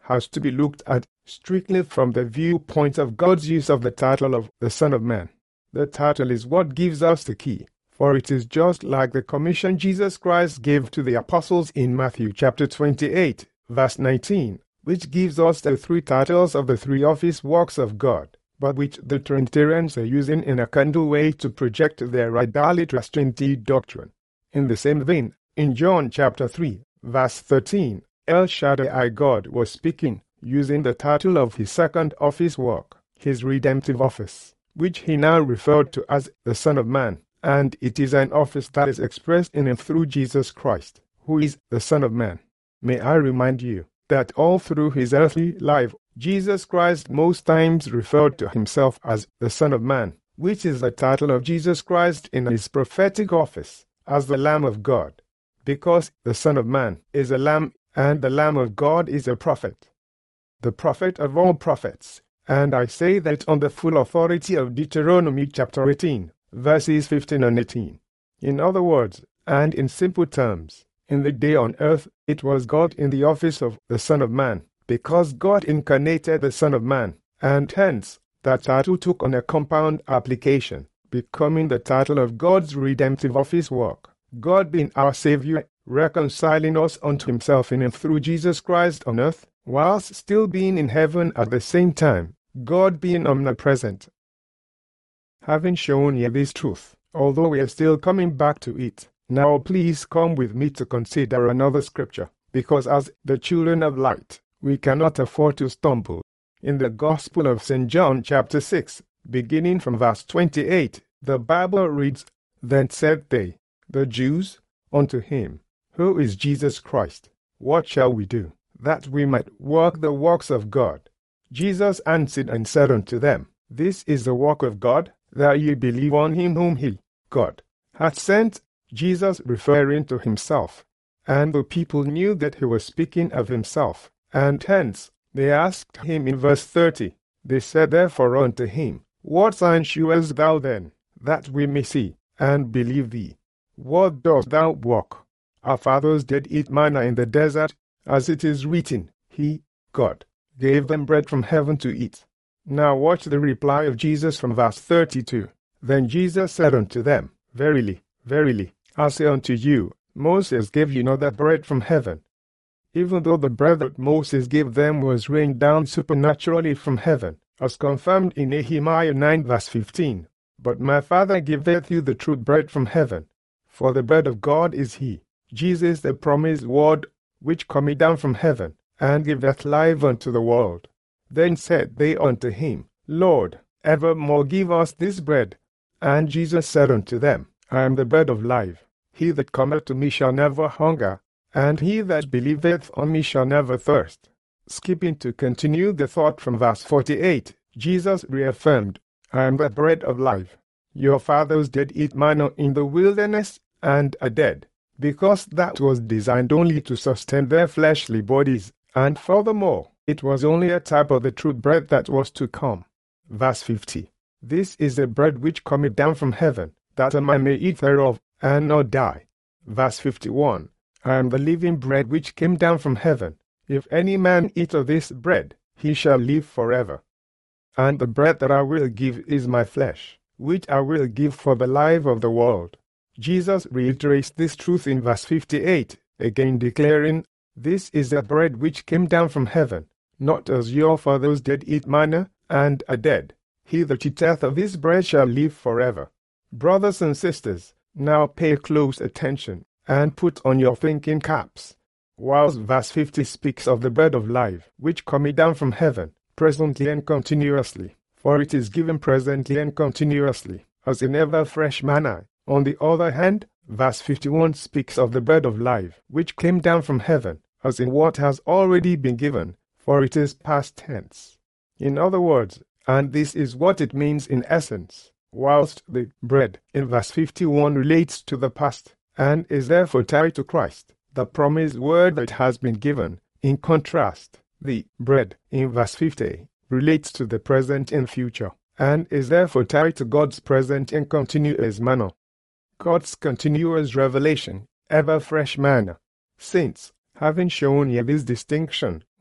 has to be looked at strictly from the viewpoint of God's use of the title of the Son of Man. The title is what gives us the key, for it is just like the commission Jesus Christ gave to the apostles in Matthew chapter twenty-eight, verse nineteen, which gives us the three titles of the three office works of God, but which the Trinitarians are using in a candle way to project their idolatrous Trinity doctrine. In the same vein, in John chapter three, verse thirteen, El Shaddai God was speaking, using the title of his second office work, his redemptive office, which he now referred to as the Son of Man, and it is an office that is expressed in him through Jesus Christ, who is the Son of Man. May I remind you that all through his earthly life, Jesus Christ most times referred to himself as the Son of Man, which is the title of Jesus Christ in his prophetic office as the Lamb of God, because the Son of Man is a lamb and the Lamb of God is a prophet, the prophet of all prophets, and I say that on the full authority of Deuteronomy chapter eighteen, verses fifteen and eighteen. In other words, and in simple terms, in the day on earth, it was God in the office of the Son of Man, because God incarnated the Son of Man, and hence, that title took on a compound application, becoming the title of God's redemptive office work, God being our Savior, reconciling us unto himself in and through Jesus Christ on earth, whilst still being in heaven at the same time, God being omnipresent. Having shown you this truth, although we are still coming back to it, now please come with me to consider another scripture, because as the children of light, we cannot afford to stumble. In the Gospel of Saint John chapter six, beginning from verse twenty-eight, the Bible reads, Then said they, the Jews, unto him, Who is Jesus Christ? What shall we do, that we might work the works of God? Jesus answered and said unto them, This is the work of God, that ye believe on him whom he, God, hath sent, Jesus referring to himself. And the people knew that he was speaking of himself, and hence they asked him in verse thirty. They said therefore unto him, What sign shewest thou then, that we may see, and believe thee? What dost thou work? Our fathers did eat manna in the desert, as it is written, He, God, gave them bread from heaven to eat. Now watch the reply of Jesus from verse thirty-two. Then Jesus said unto them, Verily, verily, I say unto you, Moses gave you not that bread from heaven. Even though the bread that Moses gave them was rained down supernaturally from heaven, as confirmed in Nehemiah nine verse fifteen. But my Father giveth you the true bread from heaven. For the bread of God is he, Jesus the promised word, which cometh down from heaven, and giveth life unto the world. Then said they unto him, Lord, evermore give us this bread. And Jesus said unto them, I am the bread of life. He that cometh to me shall never hunger, and he that believeth on me shall never thirst. Skipping to continue the thought from verse forty-eight, Jesus reaffirmed, I am the bread of life. Your fathers did eat manna in the wilderness, and are dead, because that was designed only to sustain their fleshly bodies, and furthermore, it was only a type of the true bread that was to come. Verse fifty. This is the bread which cometh down from heaven, that a man may eat thereof, and not die. Verse fifty-one. I am the living bread which came down from heaven. If any man eat of this bread, he shall live forever. And the bread that I will give is my flesh, which I will give for the life of the world. Jesus reiterates this truth in verse fifty-eight, again declaring, This is the bread which came down from heaven, not as your fathers did eat manna, and are dead. He that eateth of this bread shall live forever. Brothers and sisters, now pay close attention, and put on your thinking caps. Whilst verse fifty speaks of the bread of life, which cometh down from heaven, presently and continuously, for it is given presently and continuously, as in ever fresh manna. On the other hand, verse fifty-one speaks of the bread of life, which came down from heaven, as in what has already been given, for it is past tense. In other words, and this is what it means in essence, whilst the bread in verse fifty-one relates to the past, and is therefore tied to Christ, the promised word that has been given. In contrast, the bread in verse fifty relates to the present and future, and is therefore tied to God's present and continuous manna. God's continuous revelation, ever fresh manna. Since, having shown you this distinction,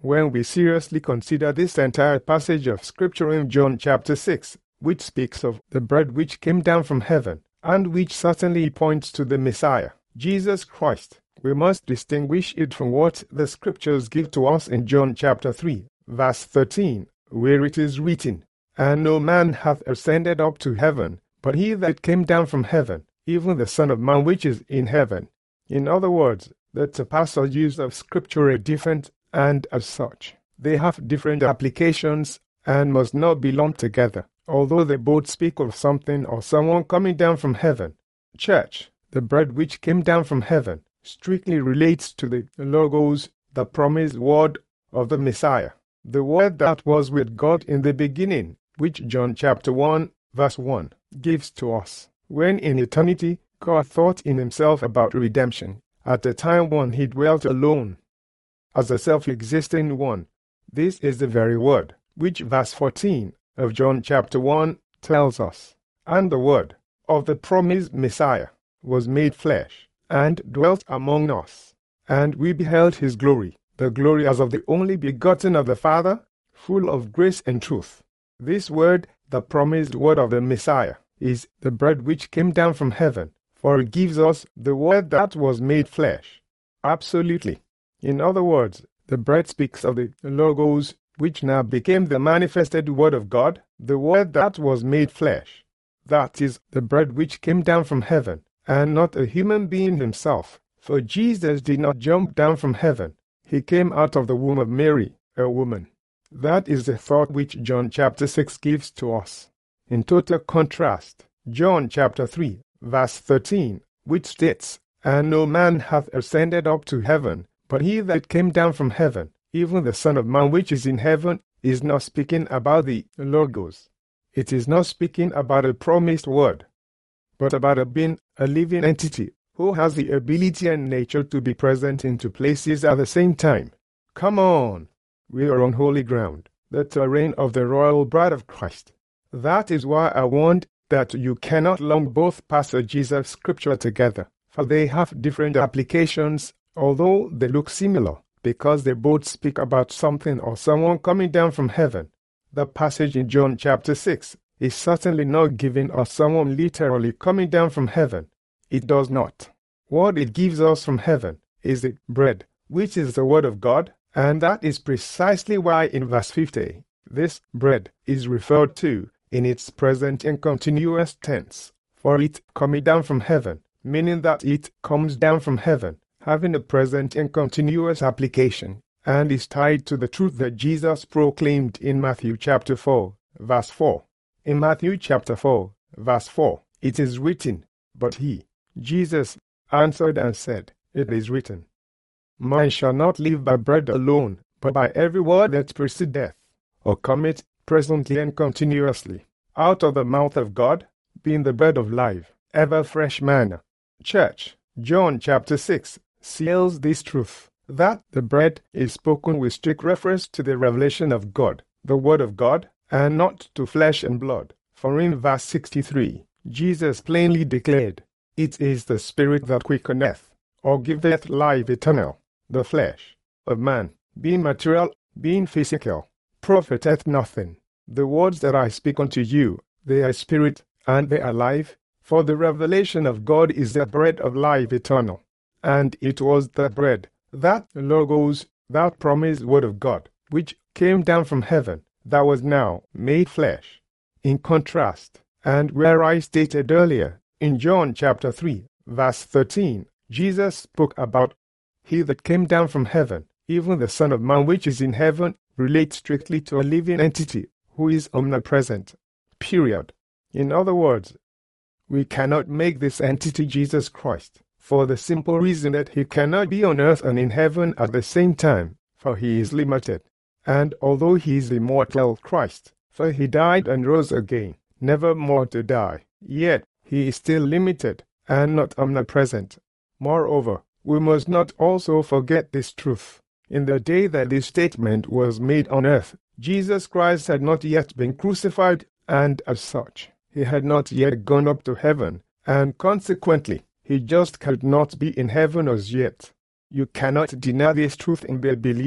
when we seriously consider this entire passage of Scripture in John chapter six, which speaks of the bread which came down from heaven, and which certainly points to the Messiah, Jesus Christ, we must distinguish it from what the Scriptures give to us in John chapter three, verse thirteen, where it is written, "And no man hath ascended up to heaven, but he that came down from heaven, even the Son of Man which is in heaven." In other words, the two passages of Scripture are different, and as such, they have different applications and must not be lumped together, although they both speak of something or someone coming down from heaven. Church, the bread which came down from heaven strictly relates to the Logos, the promised word of the Messiah, the word that was with God in the beginning, which John chapter one, verse one, gives to us. When in eternity, God thought in himself about redemption, at the time when he dwelt alone, as a self-existing one. This is the very word, which verse fourteen of John chapter one tells us. And the word of the promised Messiah was made flesh, and dwelt among us. And we beheld his glory, the glory as of the only begotten of the Father, full of grace and truth. This word, the promised word of the Messiah, is the bread which came down from heaven, for it gives us the word that was made flesh. Absolutely. In other words, the bread speaks of the Logos, which now became the manifested word of God, the word that was made flesh. That is, the bread which came down from heaven, and not a human being himself, for Jesus did not jump down from heaven. He came out of the womb of Mary, a woman. That is the thought which John chapter six gives to us. In total contrast, John chapter three, verse thirteen, which states, "And no man hath ascended up to heaven, but he that came down from heaven, even the Son of Man which is in heaven," is not speaking about the Logos. It is not speaking about a promised word, but about a being, a living entity, who has the ability and nature to be present in two places at the same time. Come on! We are on holy ground, the terrain of the royal bride of Christ. That is why I warned that you cannot lump both passages of Scripture together, for they have different applications, although they look similar, because they both speak about something or someone coming down from heaven. The passage in John chapter six is certainly not giving us someone literally coming down from heaven. It does not. What it gives us from heaven is the bread, which is the word of God, and that is precisely why in verse fifty, this bread is referred to in its present and continuous tense, for it coming down from heaven, meaning that it comes down from heaven, having a present and continuous application, and is tied to the truth that Jesus proclaimed in Matthew chapter four, verse four. In Matthew chapter four, verse four, it is written, "But he, Jesus, answered and said, It is written, Man shall not live by bread alone, but by every word that proceedeth, or cometh presently and continuously, out of the mouth of God, being the bread of life, ever fresh manna." Church, John chapter six seals this truth, that the bread is spoken with strict reference to the revelation of God, the word of God, and not to flesh and blood. For in verse sixty-three, Jesus plainly declared, "It is the Spirit that quickeneth, or giveth life eternal. The flesh of man, being material, being physical, profiteth nothing. The words that I speak unto you, they are spirit, and they are life. For the revelation of God is the bread of life eternal." And it was the bread, that Logos, that promised word of God, which came down from heaven, that was now made flesh. In contrast, and where I stated earlier, in John chapter three, verse thirteen, Jesus spoke about he that came down from heaven, even the Son of Man which is in heaven, relates strictly to a living entity who is omnipresent. Period. In other words, we cannot make this entity Jesus Christ, for the simple reason that he cannot be on earth and in heaven at the same time, for he is limited. And although he is the immortal Christ, for he died and rose again, never more to die, yet he is still limited and not omnipresent. Moreover, we must not also forget this truth. In the day that this statement was made on earth, Jesus Christ had not yet been crucified, and as such, he had not yet gone up to heaven, and consequently, he just could not be in heaven as yet. You cannot deny this truth and be a believer,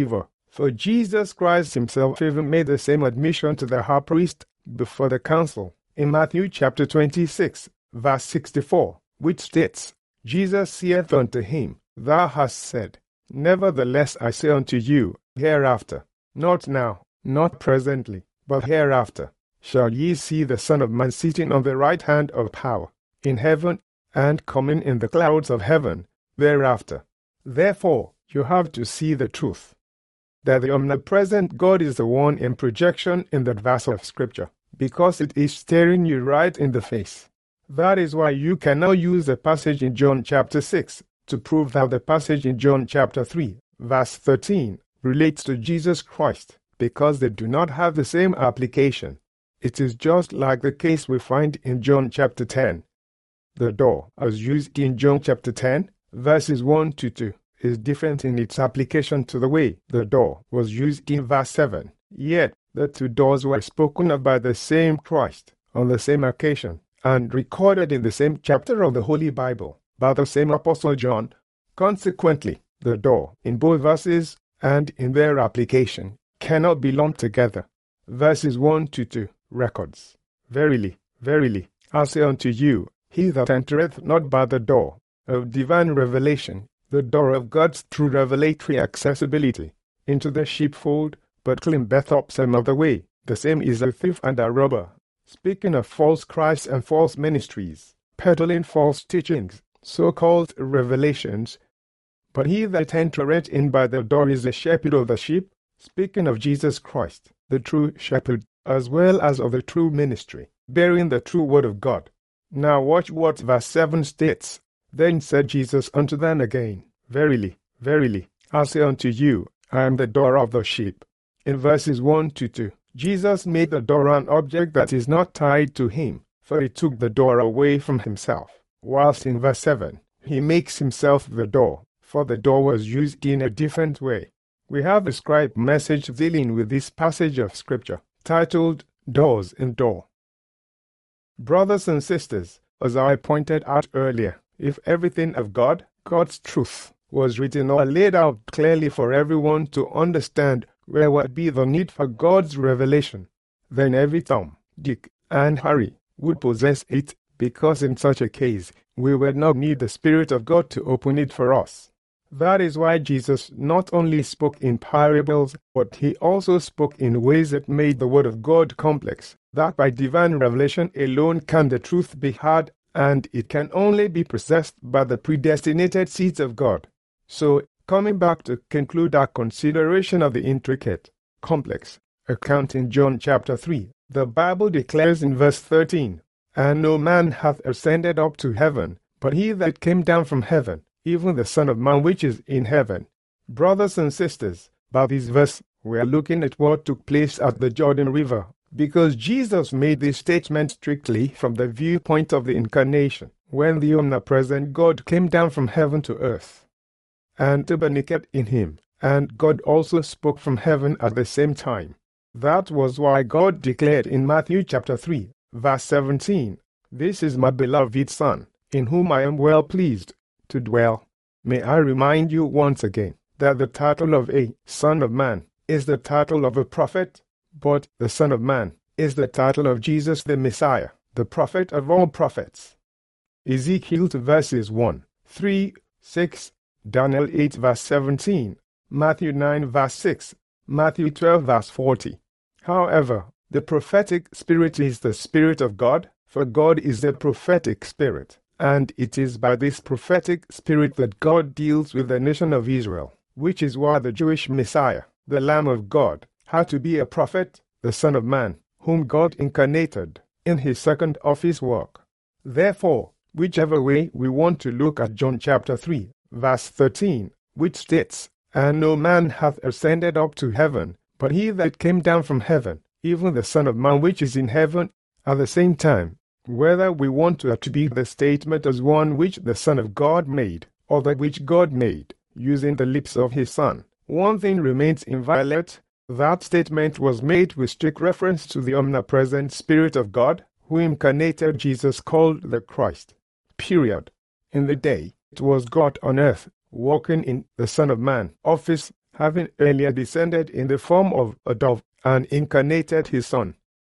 For Jesus Christ himself even made the same admission to the high priest before the council in Matthew chapter twenty-six, verse sixty-four, which states, Jesus saith unto him, Thou hast said, Nevertheless I say unto you, hereafter, not now, not presently, but hereafter, shall ye see the Son of Man sitting on the right hand of power, in heaven, and coming in the clouds of heaven, thereafter. Therefore, you have to see the truth, that the omnipresent God is the one in projection in that verse of Scripture, because it is staring you right in the face. That is why you cannot use the passage in John chapter six to prove that the passage in John chapter three, verse thirteen, relates to Jesus Christ, because they do not have the same application. It is just like the case we find in John chapter ten. The door, as used in John chapter ten, verses one to two, is different in its application to the way the door was used in verse seven. Yet, the two doors were spoken of by the same Christ on the same occasion, and recorded in the same chapter of the Holy Bible by the same Apostle John. Consequently, the door, in both verses and in their application, cannot be lumped together. Verses one to two records, Verily, verily, I say unto you, he that entereth not by the door of divine revelation, the door of God's true revelatory accessibility, into the sheepfold, but climbeth up some other way, the same is a thief and a robber. Speaking of false Christs and false ministries, peddling false teachings, so-called revelations. But he that entereth in by the door is the shepherd of the sheep, speaking of Jesus Christ, the true shepherd, as well as of the true ministry, bearing the true word of God. Now watch what verse seven states. Then said Jesus unto them again, Verily, verily, I say unto you, I am the door of the sheep. In verses one to two, Jesus made the door an object that is not tied to him, for he took the door away from himself. Whilst in verse seven, he makes himself the door, for the door was used in a different way. We have a scribe message dealing with this passage of Scripture, titled Doors in Door. Brothers and sisters, as I pointed out earlier, if everything of God, God's truth, was written or laid out clearly for everyone to understand, where would be the need for God's revelation? Then every Tom, Dick, and Harry would possess it, because in such a case, we would not need the Spirit of God to open it for us. That is why Jesus not only spoke in parables, but he also spoke in ways that made the Word of God complex, that by divine revelation alone can the truth be heard, and it can only be possessed by the predestinated seeds of God. So, coming back to conclude our consideration of the intricate, complex account in John chapter three, the Bible declares in verse thirteen, And no man hath ascended up to heaven, but he that came down from heaven, even the Son of Man which is in heaven. Brothers and sisters, by this verse, we are looking at what took place at the Jordan River, because Jesus made this statement strictly from the viewpoint of the Incarnation, when the omnipresent God came down from heaven to earth, and tabernacled in him, and God also spoke from heaven at the same time. That was why God declared in Matthew chapter three, verse seventeen, This is my beloved Son, in whom I am well pleased to dwell. May I remind you once again that the title of a Son of Man is the title of a prophet, but the Son of Man is the title of Jesus the Messiah, the prophet of all prophets. Ezekiel two verses one, three, six, Daniel eight verse seventeen, Matthew nine verse six, Matthew twelve verse forty. However, the prophetic spirit is the Spirit of God, for God is the prophetic spirit, and it is by this prophetic spirit that God deals with the nation of Israel, which is why the Jewish Messiah, the Lamb of God, had to be a prophet, the Son of Man, whom God incarnated in his second office work. Therefore, whichever way we want to look at John chapter three, verse thirteen, which states, And no man hath ascended up to heaven, but he that came down from heaven, even the Son of Man which is in heaven, at the same time, whether we want to attribute the statement as one which the Son of God made, or that which God made, using the lips of his Son, one thing remains inviolate. That statement was made with strict reference to the omnipresent Spirit of God, who incarnated Jesus called the Christ. Period. In the day, it was God on earth, walking in the Son of Man office, having earlier descended in the form of a dove and incarnated his Son.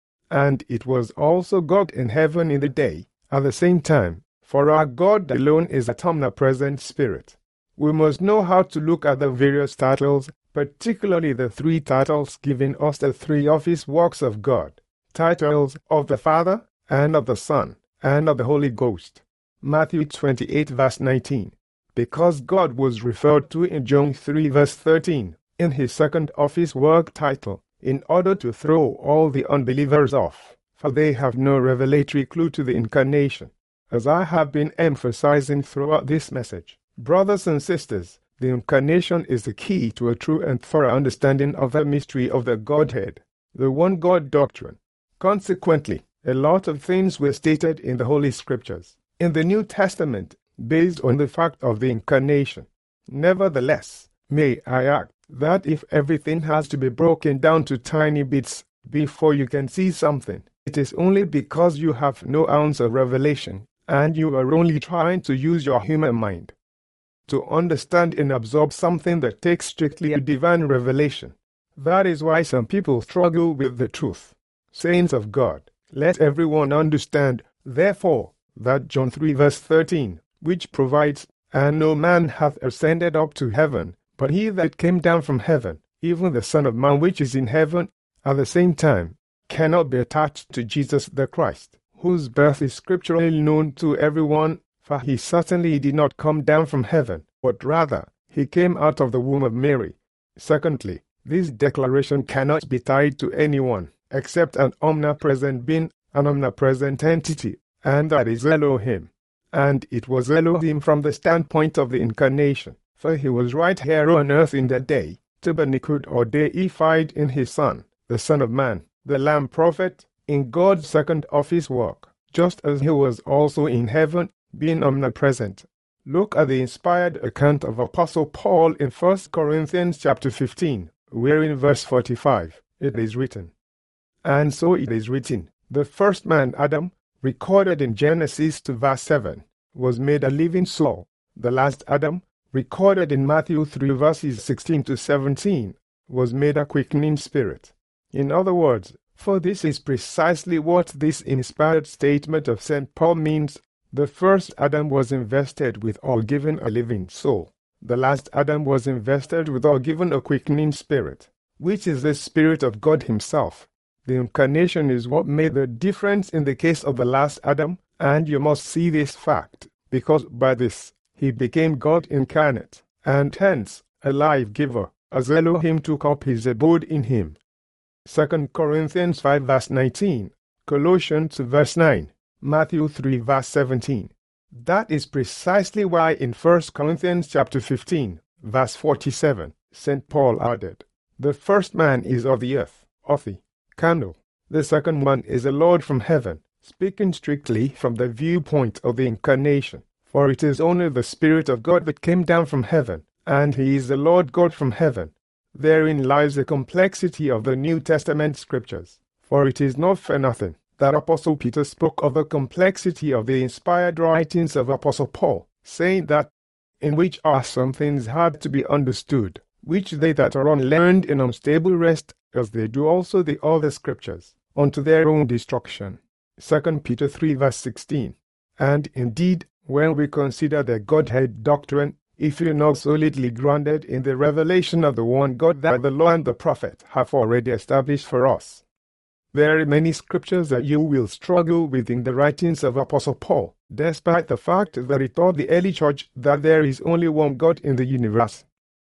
And it was also God in heaven in the day, at the same time, for our God alone is an omnipresent Spirit. We must know how to look at the various titles, particularly the three titles giving us the three office works of God, titles of the Father, and of the Son, and of the Holy Ghost. Matthew twenty-eight verse nineteen. Because God was referred to in John three verse thirteen, in his second office work title, in order to throw all the unbelievers off, for they have no revelatory clue to the incarnation. As I have been emphasizing throughout this message, brothers and sisters, the incarnation is the key to a true and thorough understanding of the mystery of the Godhead, the one God doctrine. Consequently, a lot of things were stated in the Holy Scriptures, in the New Testament, based on the fact of the incarnation. Nevertheless, may I add that if everything has to be broken down to tiny bits before you can see something, it is only because you have no ounce of revelation, and you are only trying to use your human mind to understand and absorb something that takes strictly a divine revelation. That is why some people struggle with the truth. Saints of God, let everyone understand, therefore, that John three verse thirteen, which provides, and no man hath ascended up to heaven, but he that came down from heaven, even the Son of Man which is in heaven, at the same time, cannot be attached to Jesus the Christ, whose birth is scripturally known to everyone, for he certainly did not come down from heaven, but rather, he came out of the womb of Mary. Secondly, this declaration cannot be tied to anyone, except an omnipresent being, an omnipresent entity, and that is Elohim. And it was Elohim from the standpoint of the incarnation, for he was right here on earth in that day, tabernacled or deified in his Son, the Son of Man, the Lamb prophet, in God's second office work, just as he was also in heaven, being omnipresent. Look at the inspired account of Apostle Paul in First Corinthians chapter fifteen, where in verse forty-five, it is written, "And so it is written, the first man Adam, recorded in Genesis two verse seven, was made a living soul. The last Adam, recorded in Matthew three verses sixteen to seventeen, was made a quickening spirit." In other words, for this is precisely what this inspired statement of Saint Paul means, the first Adam was invested with or given a living soul. The last Adam was invested with or given a quickening spirit, which is the Spirit of God himself. The incarnation is what made the difference in the case of the last Adam, and you must see this fact, because by this, he became God incarnate, and hence, a life-giver, as Elohim took up his abode in him. Second Corinthians five verse nineteen, Colossians verse nine, Matthew three verse seventeen. That is precisely why in First Corinthians chapter fifteen, verse forty-seven, Saint Paul added, "The first man is of the earth, of the candle. The second one is the Lord from heaven," speaking strictly from the viewpoint of the incarnation. For it is only the Spirit of God that came down from heaven, and he is the Lord God from heaven. Therein lies the complexity of the New Testament scriptures. For it is not for nothing that Apostle Peter spoke of the complexity of the inspired writings of Apostle Paul, saying that, in which are some things hard to be understood, which they that are unlearned and unstable rest, as they do also the other scriptures, unto their own destruction. Second Peter three verse sixteen. And indeed, when we consider the Godhead doctrine, if you're not solidly grounded in the revelation of the one God that the law and the prophet have already established for us, there are many scriptures that you will struggle with in the writings of Apostle Paul, despite the fact that he taught the early church that there is only one God in the universe.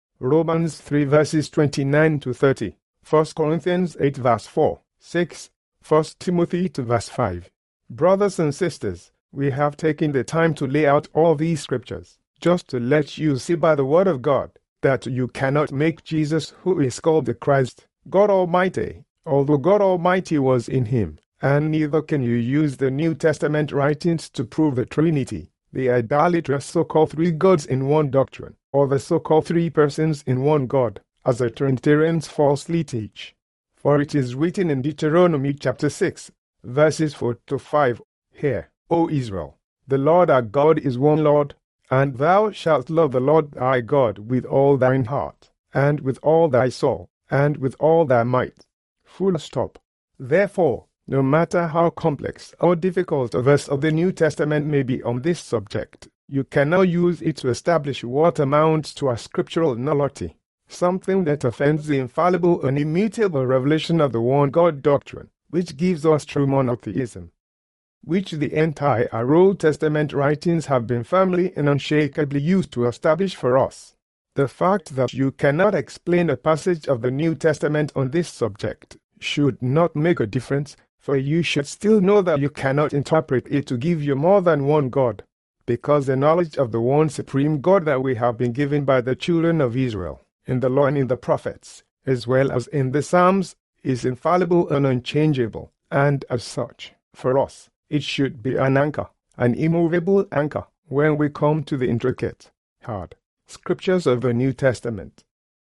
Romans three verses twenty-nine to thirty, First Corinthians eight verse four, six, First Timothy two verse five. Brothers and sisters, we have taken the time to lay out all these scriptures, just to let you see by the word of God, that you cannot make Jesus, who is called the Christ, God Almighty, although God Almighty was in him, and neither can you use the New Testament writings to prove the Trinity, the idolatrous so-called three gods in one doctrine, or the so-called three persons in one God, as the Trinitarians falsely teach. For it is written in Deuteronomy chapter six, verses four to five, "Hear, O Israel, the Lord our God is one Lord, and thou shalt love the Lord thy God with all thine heart, and with all thy soul, and with all thy might. Full stop. Therefore, no matter how complex or difficult a verse of the New Testament may be on this subject, you cannot use it to establish what amounts to a scriptural nullity, something that offends the infallible and immutable revelation of the one God doctrine, which gives us true monotheism, which the entire Old Testament writings have been firmly and unshakably used to establish for us. The fact that you cannot explain a passage of the New Testament on this subject should not make a difference, for you should still know that you cannot interpret it to give you more than one God, because the knowledge of the one supreme God that we have been given by the children of Israel, in the law and in the prophets, as well as in the Psalms, is infallible and unchangeable, and as such, for us, it should be an anchor, an immovable anchor, when we come to the intricate, hard scriptures of the New Testament.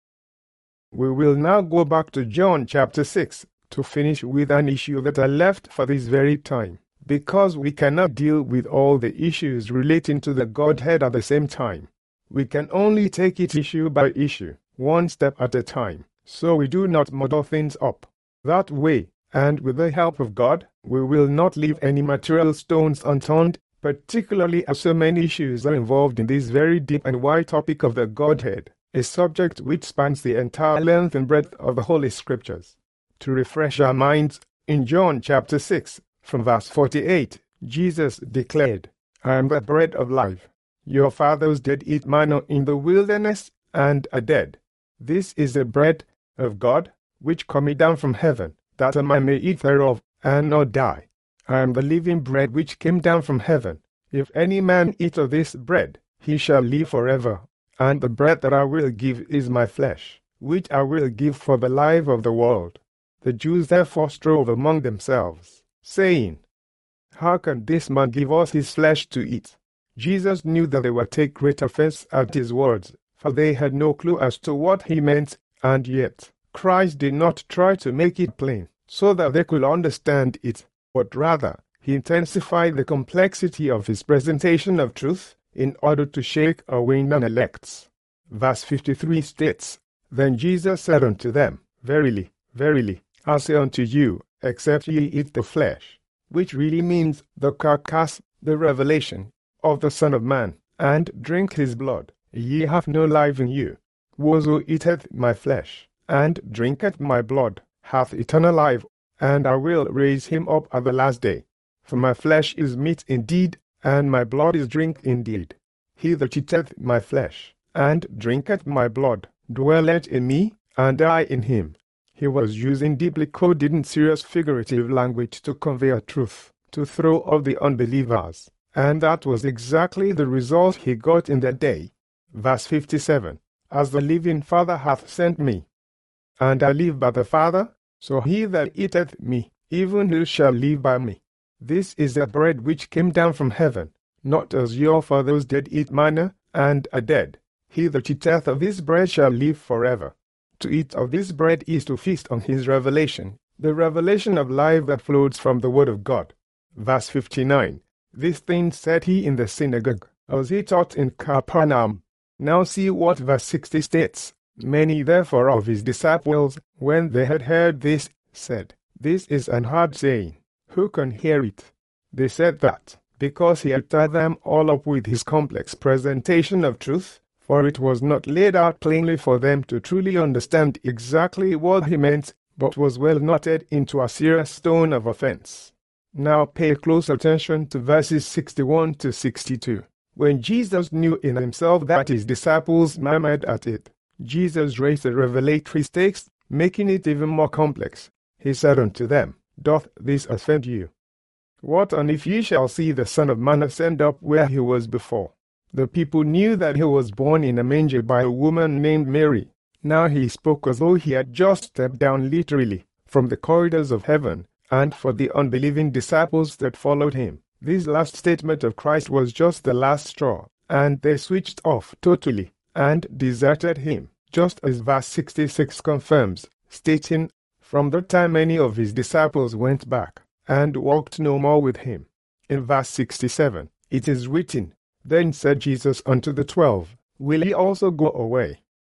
We will now go back to John chapter six to finish with an issue that I left for this very time, because we cannot deal with all the issues relating to the Godhead at the same time. We can only take it issue by issue, one step at a time, so we do not muddle things up. That way, and with the help of God, we will not leave any material stones unturned, particularly as so many issues are involved in this very deep and wide topic of the Godhead, a subject which spans the entire length and breadth of the Holy Scriptures. To refresh our minds, in John chapter six, from verse forty-eight, Jesus declared, I am the bread of life. Your fathers did eat manna in the wilderness, and are dead. This is the bread of God, which cometh down from heaven, that a man may eat thereof, and not die. I am the living bread which came down from heaven. If any man eat of this bread, he shall live forever. And the bread that I will give is my flesh, which I will give for the life of the world. The Jews therefore strove among themselves, saying, How can this man give us his flesh to eat? Jesus knew that they would take great offense at his words, for they had no clue as to what he meant, and yet Christ did not try to make it plain, so that they could understand it, but rather he intensified the complexity of his presentation of truth in order to shake away non-elects. Verse fifty-three states, Then Jesus said unto them, Verily, verily, I say unto you, except ye eat the flesh, which really means the carcass, the revelation, of the Son of Man, and drink his blood, ye have no life in you. Whoso eateth my flesh, and drinketh my blood, hath eternal life, and I will raise him up at the last day. For my flesh is meat indeed, and my blood is drink indeed. He that eateth my flesh, and drinketh my blood, dwelleth in me, and I in him. He was using deeply coded and serious figurative language to convey a truth, to throw off the unbelievers, and that was exactly the result he got in that day. Verse fifty-seven, As the living Father hath sent me, and I live by the Father, so he that eateth me, even he shall live by me. This is the bread which came down from heaven, not as your fathers did eat manna, and are dead. He that eateth of this bread shall live forever. To eat of this bread is to feast on his revelation, the revelation of life that flows from the word of God. Verse fifty-nine, This thing said he in the synagogue, as he taught in Capernaum. Now see what verse sixty states. Many therefore of his disciples, when they had heard this, said, This is an hard saying. Who can hear it? They said that, because he had tied them all up with his complex presentation of truth, for it was not laid out plainly for them to truly understand exactly what he meant, but was well knotted into a serious stone of offense. Now pay close attention to verses sixty-one to sixty-two. When Jesus knew in himself that his disciples murmured at it, Jesus raised the revelatory stakes, making it even more complex. He said unto them, Doth this offend you? What and if ye shall see the Son of Man ascend up where he was before? The people knew that he was born in a manger by a woman named Mary. Now he spoke as though he had just stepped down literally from the corridors of heaven, and for the unbelieving disciples that followed him, this last statement of Christ was just the last straw, and they switched off totally and deserted him, just as verse sixty-six confirms, stating, From that time many of his disciples went back, and walked no more with him. In verse sixty-seven, it is written, Then said Jesus unto the twelve, Will ye also go away?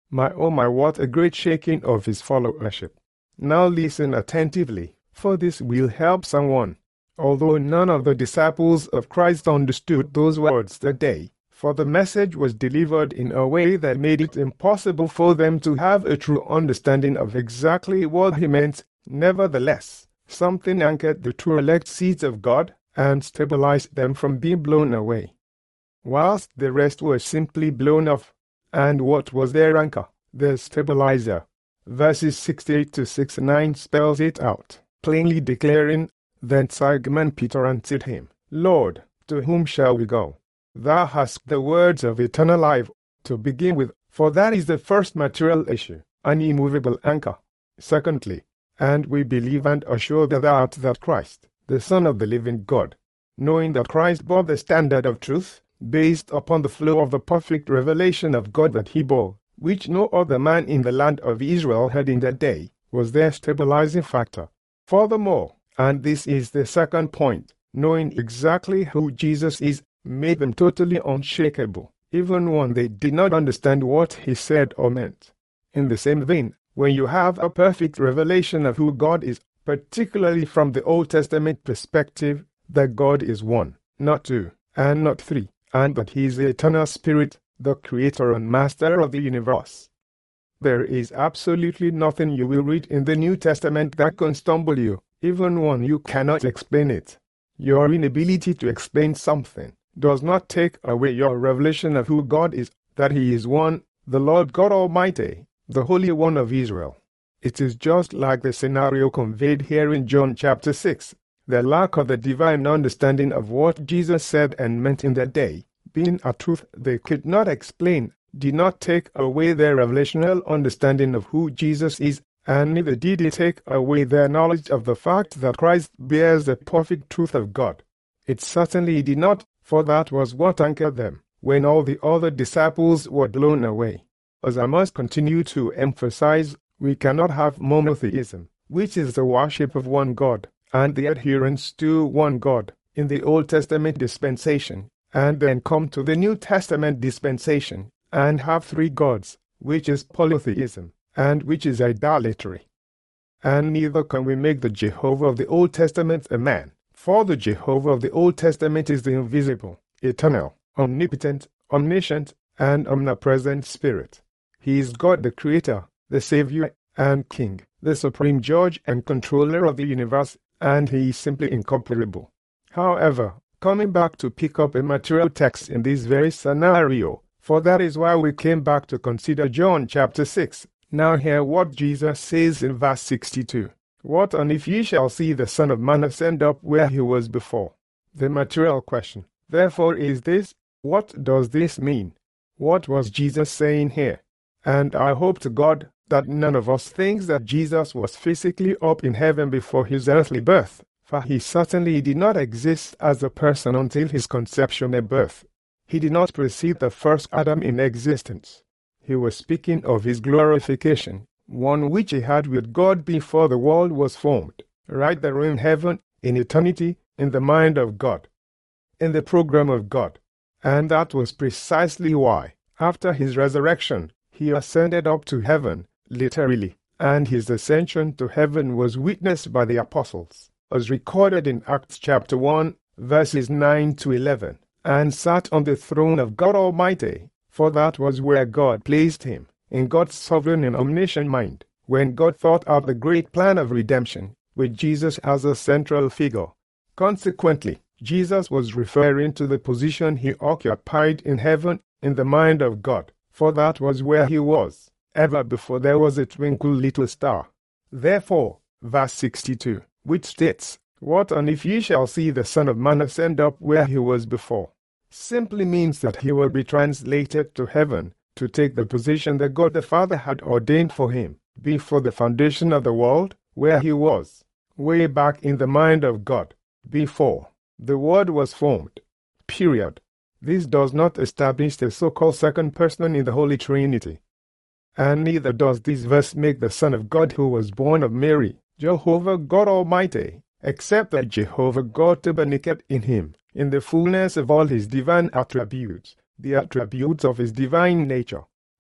My oh my, what a great shaking of his followership. Now listen attentively, for this will help someone. Although none of the disciples of Christ understood those words that day, for the message was delivered in a way that made it impossible for them to have a true understanding of exactly what he meant, nevertheless, something anchored the true elect seeds of God and stabilized them from being blown away, whilst the rest were simply blown off. And what was their anchor? Their stabilizer. Verses sixty-eight to sixty-nine spells it out, plainly declaring, Then Simon Peter answered him, Lord, to whom shall we go? Thou hast the words of eternal life, to begin with, for that is the first material issue, an immovable anchor. Secondly, and we believe and are sure that thou art that Christ, the Son of the living God, knowing that Christ bore the standard of truth, based upon the flow of the perfect revelation of God that he bore, which no other man in the land of Israel had in that day, was their stabilizing factor. Furthermore, and this is the second point, knowing exactly who Jesus is made them totally unshakable, even when they did not understand what he said or meant. In the same vein, when you have a perfect revelation of who God is, particularly from the Old Testament perspective, that God is one, not two, and not three, and that he is the eternal Spirit, the creator and master of the universe. There is absolutely nothing you will read in the New Testament that can stumble you, even when you cannot explain it. Your inability to explain something does not take away your revelation of who God is, that he is one, the Lord God Almighty, the Holy One of Israel. It is just like the scenario conveyed here in John chapter six. The lack of the divine understanding of what Jesus said and meant in that day, being a truth they could not explain, did not take away their revelational understanding of who Jesus is, and neither did it take away their knowledge of the fact that Christ bears the perfect truth of God. It certainly did not, for that was what anchored them, when all the other disciples were blown away. As I must continue to emphasize, we cannot have monotheism, which is the worship of one God, and the adherence to one God, in the Old Testament dispensation, and then come to the New Testament dispensation, and have three gods, which is polytheism, and which is idolatry. And neither can we make the Jehovah of the Old Testament a man, for the Jehovah of the Old Testament is the invisible, eternal, omnipotent, omniscient, and omnipresent Spirit. He is God the Creator, the Savior, and King, the supreme judge and controller of the universe, and he is simply incomparable. However, coming back to pick up a material text in this very scenario, for that is why we came back to consider John chapter six. Now hear what Jesus says in verse sixty-two. What and if ye shall see the Son of Man ascend up where he was before? The material question, therefore, is this: what does this mean? What was Jesus saying here? And I hope to God that none of us thinks that Jesus was physically up in heaven before his earthly birth, for he certainly did not exist as a person until his conception and birth. He did not precede the first Adam in existence. He was speaking of his glorification, one which he had with God before the world was formed, right there in heaven, in eternity, in the mind of God, in the program of God. And that was precisely why, after his resurrection, he ascended up to heaven, literally, and his ascension to heaven was witnessed by the apostles, as recorded in Acts chapter one, verses nine to eleven, and sat on the throne of God Almighty, for that was where God placed him, in God's sovereign and omniscient mind, when God thought out the great plan of redemption, with Jesus as a central figure. Consequently, Jesus was referring to the position he occupied in heaven, in the mind of God, for that was where he was, ever before there was a twinkle little star. Therefore, verse sixty-two, which states, What and if ye shall see the Son of Man ascend up where he was before, simply means that he will be translated to heaven, to take the position that God the Father had ordained for him, before the foundation of the world, where he was, way back in the mind of God, before the Word was formed. Period. This does not establish the so-called second person in the Holy Trinity. And neither does this verse make the Son of God who was born of Mary, Jehovah God Almighty, except that Jehovah God tabernacled in him, in the fullness of all his divine attributes, the attributes of his divine nature.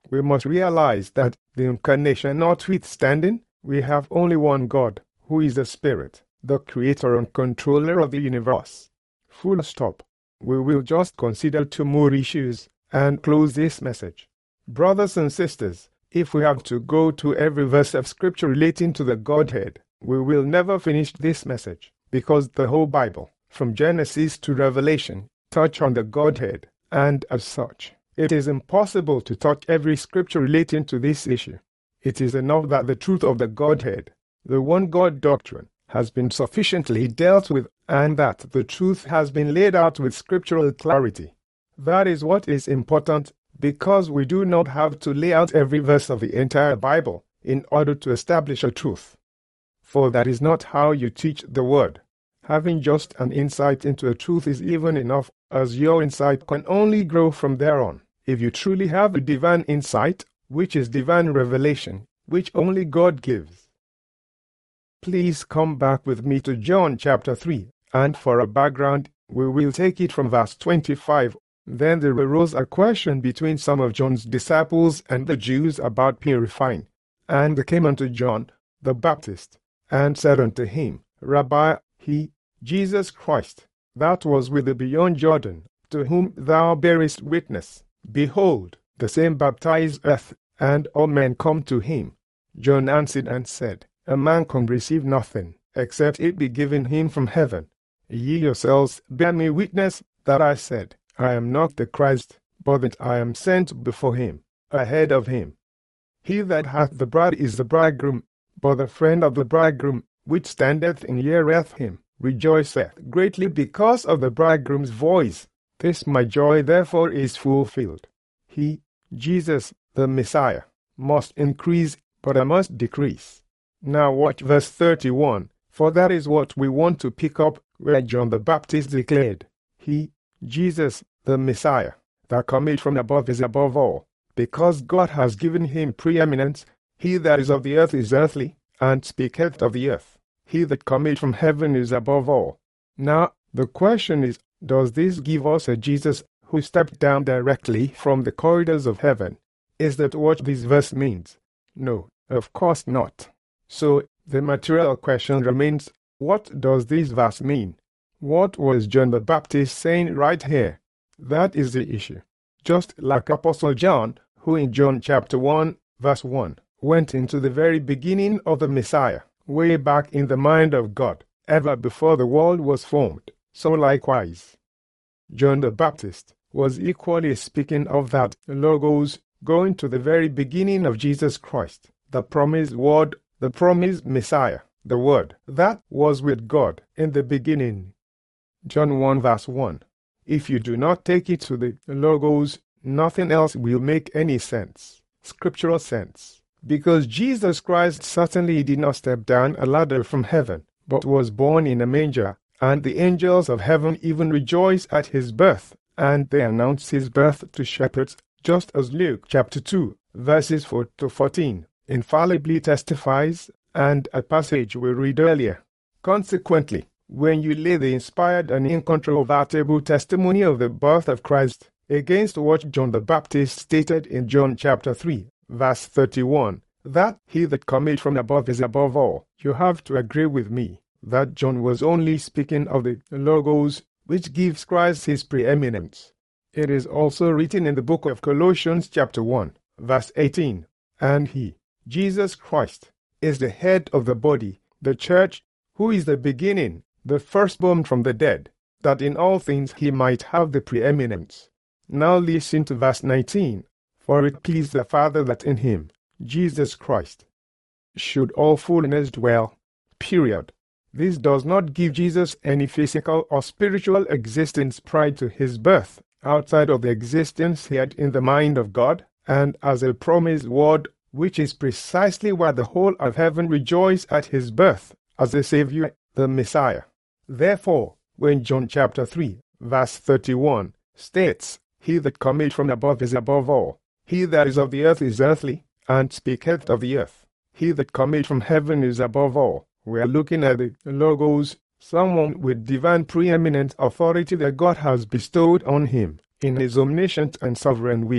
we must realize that the incarnation notwithstanding, we have only one God, who is the Spirit, the creator and controller of the universe. Full stop. We will just consider two more issues and close this message. Brothers and sisters, if we have to go to every verse of Scripture relating to the Godhead, we will never finish this message, because the whole Bible, from Genesis to Revelation, touch on the Godhead, and as such, it is impossible to touch every Scripture relating to this issue. It is enough that the truth of the Godhead, the one God doctrine, has been sufficiently dealt with, and that the truth has been laid out with scriptural clarity. That is what is important, because we do not have to lay out every verse of the entire Bible in order to establish a truth. For that is not how you teach the Word. Having just an insight into a truth is even enough, as your insight can only grow from there on. If you truly have a divine insight, which is divine revelation, which only God gives. Please come back with me to John chapter three, and for a background, we will take it from verse twenty-five. Then there arose a question between some of John's disciples and the Jews about purifying. And they came unto John the Baptist, and said unto him, Rabbi, he, Jesus Christ, that was with thee beyond Jordan, to whom thou bearest witness, behold, the same baptizeth, and all men come to him. John answered and said, A man can receive nothing, except it be given him from heaven. Ye yourselves bear me witness that I said, I am not the Christ, but that I am sent before him, ahead of him. He that hath the bride is the bridegroom, but the friend of the bridegroom, which standeth and heareth him, rejoiceth greatly because of the bridegroom's voice. This my joy therefore is fulfilled. He, Jesus, the Messiah, must increase, but I must decrease. Now watch verse thirty-one, for that is what we want to pick up, where John the Baptist declared, He, Jesus, the Messiah, that cometh from above is above all, because God has given him preeminence. He that is of the earth is earthly, and speaketh of the earth. He that cometh from heaven is above all. Now, the question is, does this give us a Jesus who stepped down directly from the corridors of heaven? Is that what this verse means? No, of course not. So, the material question remains, what does this verse mean? What was John the Baptist saying right here? That is the issue. Just like Apostle John, who in John chapter one, verse one, went into the very beginning of the Messiah, way back in the mind of God, ever before the world was formed. So likewise, John the Baptist was equally speaking of that Logos going to the very beginning of Jesus Christ, the promised Word, the promised Messiah, the Word that was with God in the beginning. John one verse one. If you do not take it to the Logos, nothing else will make any sense, scriptural sense, because Jesus Christ certainly did not step down a ladder from heaven, but was born in a manger, and the angels of heaven even rejoice at his birth, and they announce his birth to shepherds, just as Luke chapter two, verses four to fourteen, infallibly testifies, and a passage we read earlier. Consequently, when you lay the inspired and incontrovertible testimony of the birth of Christ against what John the Baptist stated in John chapter three, verse thirty-one, that he that cometh from above is above all, you have to agree with me that John was only speaking of the Logos, which gives Christ his preeminence. It is also written in the book of Colossians chapter one, verse eighteen, and he, Jesus Christ, is the head of the body, the church, who is the beginning, the firstborn from the dead, that in all things he might have the preeminence. Now listen to verse nineteen. For it pleased the Father that in him, Jesus Christ, should all fullness dwell. Period. This does not give Jesus any physical or spiritual existence prior to his birth, outside of the existence he had in the mind of God, and as a promised Word, which is precisely why the whole of heaven rejoice at his birth, as the Savior, the Messiah. Therefore, when John chapter three, verse thirty-one, states, He that cometh from above is above all, he that is of the earth is earthly, and speaketh of the earth. He that cometh from heaven is above all. We are looking at the Logos, someone with divine preeminent authority that God has bestowed on him, in his omniscient and sovereign will,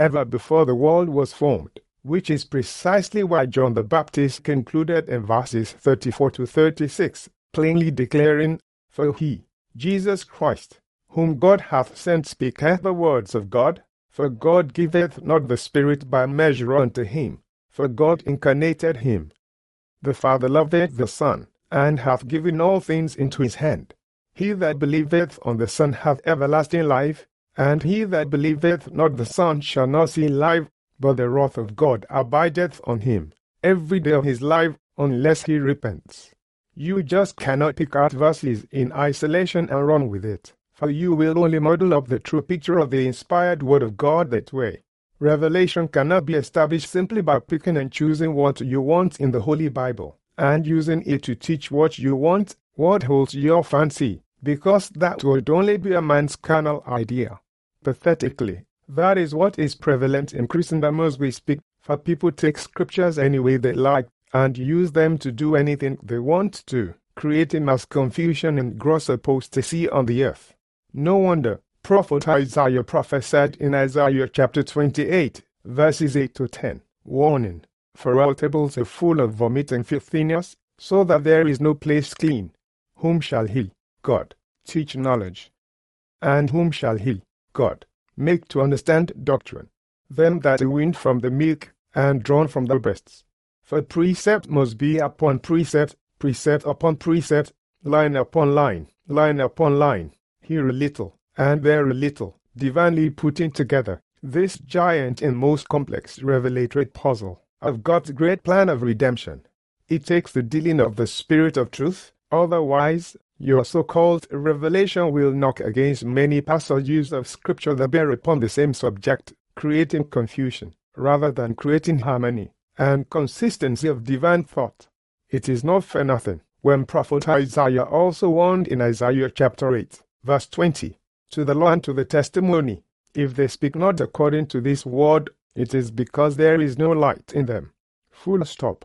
ever before the world was formed, which is precisely why John the Baptist concluded in verses thirty-four to thirty-six, plainly declaring, For he, Jesus Christ, whom God hath sent, speaketh the words of God, for God giveth not the Spirit by measure unto him, for God incarnated him. The Father loveth the Son, and hath given all things into his hand. He that believeth on the Son hath everlasting life, and he that believeth not the Son shall not see life, but the wrath of God abideth on him every day of his life, unless he repents. You just cannot pick out verses in isolation and run with it, for you will only model up the true picture of the inspired Word of God that way. Revelation cannot be established simply by picking and choosing what you want in the Holy Bible, and using it to teach what you want, what holds your fancy, because that would only be a man's carnal idea. Pathetically, that is what is prevalent in Christendom as we speak, for people take scriptures any way they like, and use them to do anything they want to, creating mass confusion and gross apostasy on the earth. No wonder Prophet Isaiah prophesied in Isaiah chapter twenty-eight, verses eight to ten, warning, For all tables are full of vomit and filthiness, so that there is no place clean. Whom shall he, God, teach knowledge? And whom shall he, God, make to understand doctrine? Them that are weaned from the milk, and drawn from the breasts. For precept must be upon precept, precept upon precept, line upon line, line upon line, here a little, and there a little, divinely putting together this giant and most complex revelatory puzzle of God's great plan of redemption. It takes the dealing of the Spirit of truth, otherwise your so-called revelation will knock against many passages of Scripture that bear upon the same subject, creating confusion, rather than creating harmony and consistency of divine thought. It is not for nothing when Prophet Isaiah also warned in Isaiah chapter eight, verse twenty, To the law and to the testimony, if they speak not according to this word, it is because there is no light in them. Full stop.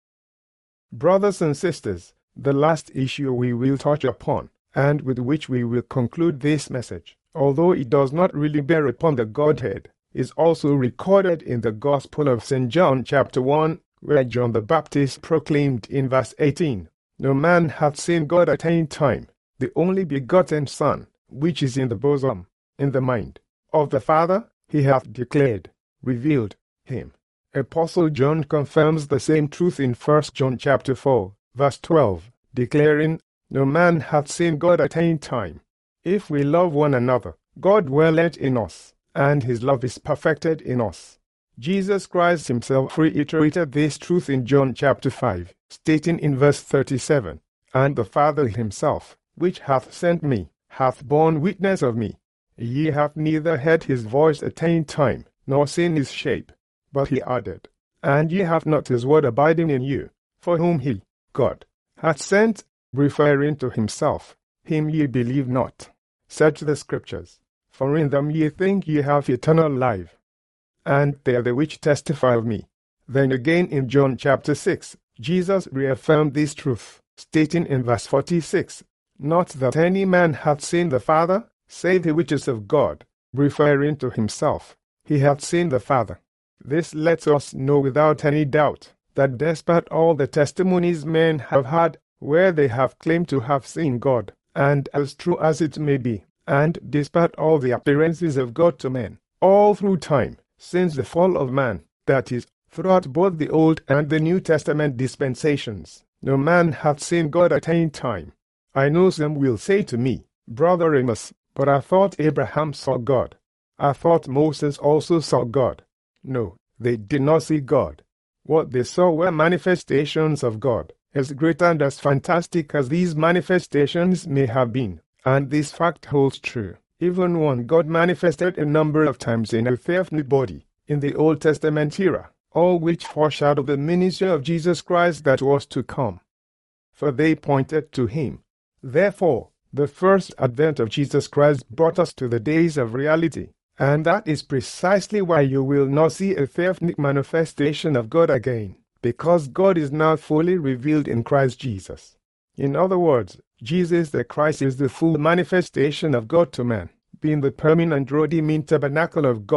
Brothers and sisters, the last issue we will touch upon, and with which we will conclude this message, although it does not really bear upon the Godhead, is also recorded in the Gospel of Saint John chapter one, where John the Baptist proclaimed in verse eighteen, No man hath seen God at any time, the only begotten Son, which is in the bosom, in the mind, of the Father, he hath declared, revealed, him. Apostle John confirms the same truth in First John chapter four, verse twelve, declaring, No man hath seen God at any time. If we love one another, God dwelleth in us, and his love is perfected in us. Jesus Christ himself reiterated this truth in John chapter five, stating in verse thirty-seven, And the Father himself, which hath sent me, hath borne witness of me. Ye have neither heard his voice at any time, nor seen his shape. But he added, And ye have not his word abiding in you, for whom he, God, hath sent, referring to himself, him ye believe not. Search the Scriptures, for in them ye think ye have eternal life, and they are the which testify of me. Then again in John chapter six, Jesus reaffirmed this truth, stating in verse forty-six, Not that any man hath seen the Father, save he which is of God, referring to himself. He hath seen the Father. This lets us know without any doubt that despite all the testimonies men have had where they have claimed to have seen God, and as true as it may be, and despite all the appearances of God to men, all through time, since the fall of man, that is, throughout both the Old and the New Testament dispensations, no man hath seen God at any time. I know some will say to me, Brother Amos, but I thought Abraham saw God. I thought Moses also saw God. No, they did not see God. What they saw were manifestations of God, as great and as fantastic as these manifestations may have been, and this fact holds true. Even when God manifested a number of times in a earthly body, in the Old Testament era, all which foreshadowed the ministry of Jesus Christ that was to come. For they pointed to him. Therefore, the first advent of Jesus Christ brought us to the days of reality, and that is precisely why you will not see a theophanic manifestation of God again, because God is now fully revealed in Christ Jesus. In other words, Jesus the Christ is the full manifestation of God to man, being the permanent redeeming tabernacle of God,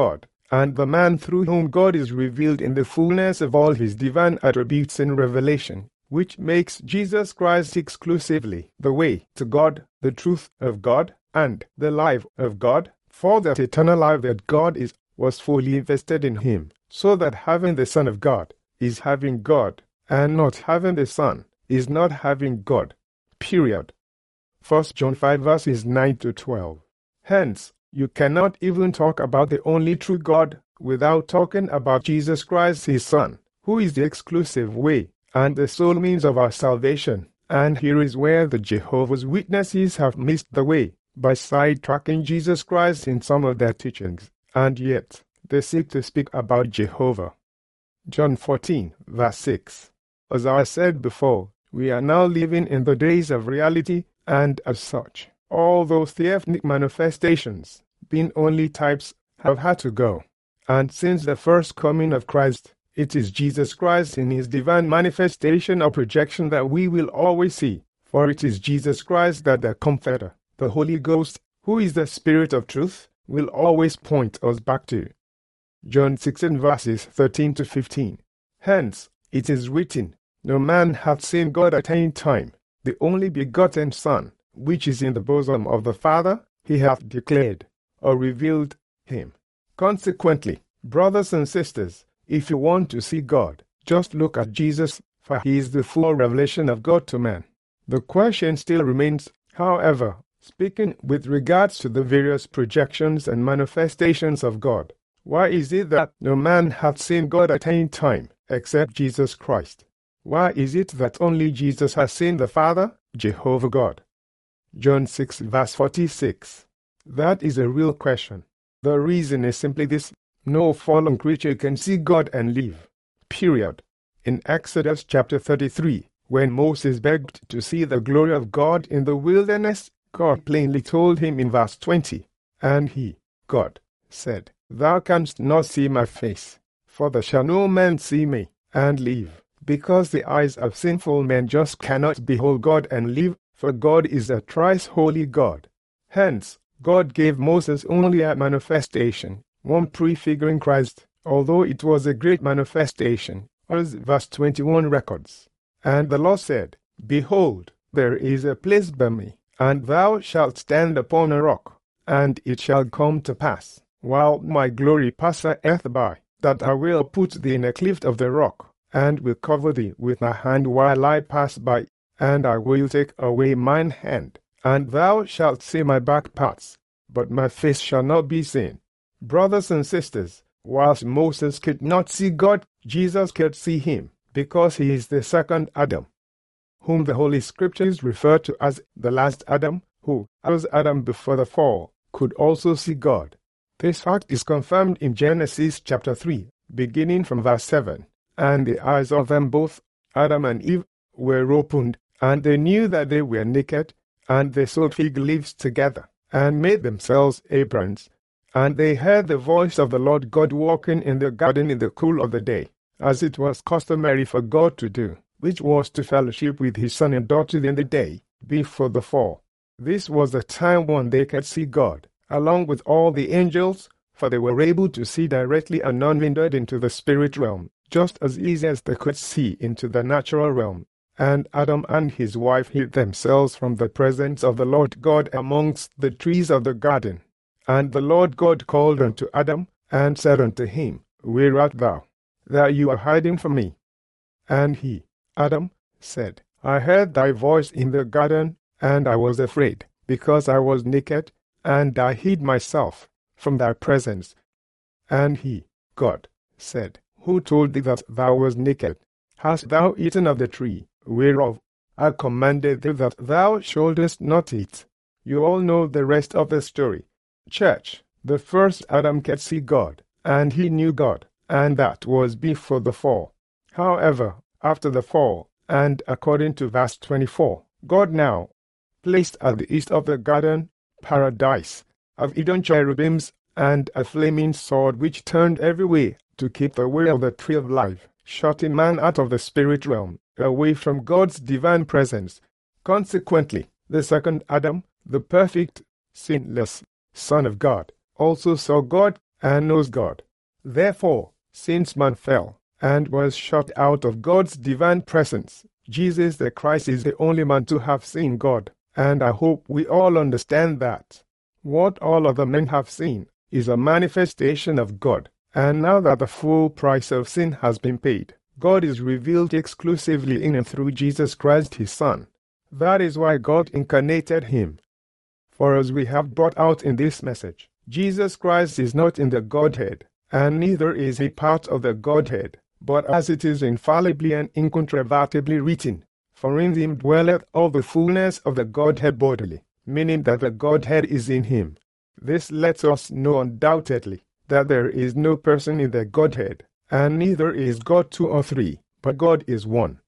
and the man through whom God is revealed in the fullness of all his divine attributes in revelation, which makes Jesus Christ exclusively the way to God, the truth of God, and the life of God, for that eternal life that God is, was fully invested in him, so that having the Son of God is having God, and not having the Son is not having God. Period. First John five verses nine to twelve. Hence, you cannot even talk about the only true God without talking about Jesus Christ his Son, who is the exclusive way and the sole means of our salvation. And here is where the Jehovah's Witnesses have missed the way, by sidetracking Jesus Christ in some of their teachings, and yet they seek to speak about Jehovah. John fourteen, verse six. As I said before, we are now living in the days of reality, and as such, all those theophanic manifestations, being only types, have had to go. And since the first coming of Christ, it is Jesus Christ in his divine manifestation or projection that we will always see, for it is Jesus Christ that the Comforter, the Holy Ghost, who is the Spirit of truth, will always point us back to. John sixteen verses thirteen to fifteen. Hence, it is written, no man hath seen God at any time. The only begotten Son, which is in the bosom of the Father, he hath declared, or revealed him. Consequently, brothers and sisters, if you want to see God, just look at Jesus, for he is the full revelation of God to man. The question still remains, however, speaking with regards to the various projections and manifestations of God, why is it that no man hath seen God at any time, except Jesus Christ? Why is it that only Jesus has seen the Father, Jehovah God? John six verse forty-six. That is a real question. The reason is simply this: no fallen creature can see God and live. Period. In Exodus chapter thirty-three, when Moses begged to see the glory of God in the wilderness, God plainly told him in verse twenty, and he, God, said, Thou canst not see my face, for there shall no man see me, and live. Because the eyes of sinful men just cannot behold God and live, for God is a thrice holy God. Hence, God gave Moses only a manifestation, one prefiguring Christ, although it was a great manifestation, as verse twenty-one records. And the Lord said, Behold, there is a place by me, and thou shalt stand upon a rock, and it shall come to pass, while my glory passeth by, that I will put thee in a cleft of the rock, and will cover thee with my hand while I pass by, and I will take away mine hand, and thou shalt see my back parts, but my face shall not be seen. Brothers and sisters, whilst Moses could not see God, Jesus could see him, because he is the second Adam, whom the Holy Scriptures refer to as the last Adam, who, as Adam before the fall, could also see God. This fact is confirmed in Genesis chapter three, beginning from verse seven. And the eyes of them both, Adam and Eve, were opened, and they knew that they were naked, and they sewed fig leaves together, and made themselves aprons. And they heard the voice of the Lord God walking in the garden in the cool of the day, as it was customary for God to do, which was to fellowship with his son and daughter in the day, before the fall. This was the time when they could see God, along with all the angels, for they were able to see directly and unhindered into the spirit realm, just as easy as they could see into the natural realm. And Adam and his wife hid themselves from the presence of the Lord God amongst the trees of the garden. And the Lord God called unto Adam, and said unto him, Where art thou, that you are hiding from me? And he, Adam, said, I heard thy voice in the garden, and I was afraid, because I was naked, and I hid myself from thy presence. And he, God, said, Who told thee that thou wast naked? Hast thou eaten of the tree, whereof I commanded thee that thou shouldest not eat? You all know the rest of the story. Church, the first Adam could see God, and he knew God, and that was before the fall. However, after the fall, and according to verse twenty-four, God now placed at the east of the garden paradise of Eden cherubims and a flaming sword which turned every way to keep the way of the tree of life, shutting man out of the spirit realm, away from God's divine presence. Consequently, the second Adam, the perfect, sinless Son of God, also saw God and knows God. Therefore, since man fell, and was shut out of God's divine presence, Jesus the Christ is the only man to have seen God, and I hope we all understand that. What all other men have seen is a manifestation of God, and now that the full price of sin has been paid, God is revealed exclusively in and through Jesus Christ his Son. That is why God incarnated him. For as we have brought out in this message, Jesus Christ is not in the Godhead, and neither is he part of the Godhead, but as it is infallibly and incontrovertibly written, for in him dwelleth all the fullness of the Godhead bodily, meaning that the Godhead is in him. This lets us know undoubtedly that there is no person in the Godhead, and neither is God two or three, but God is one.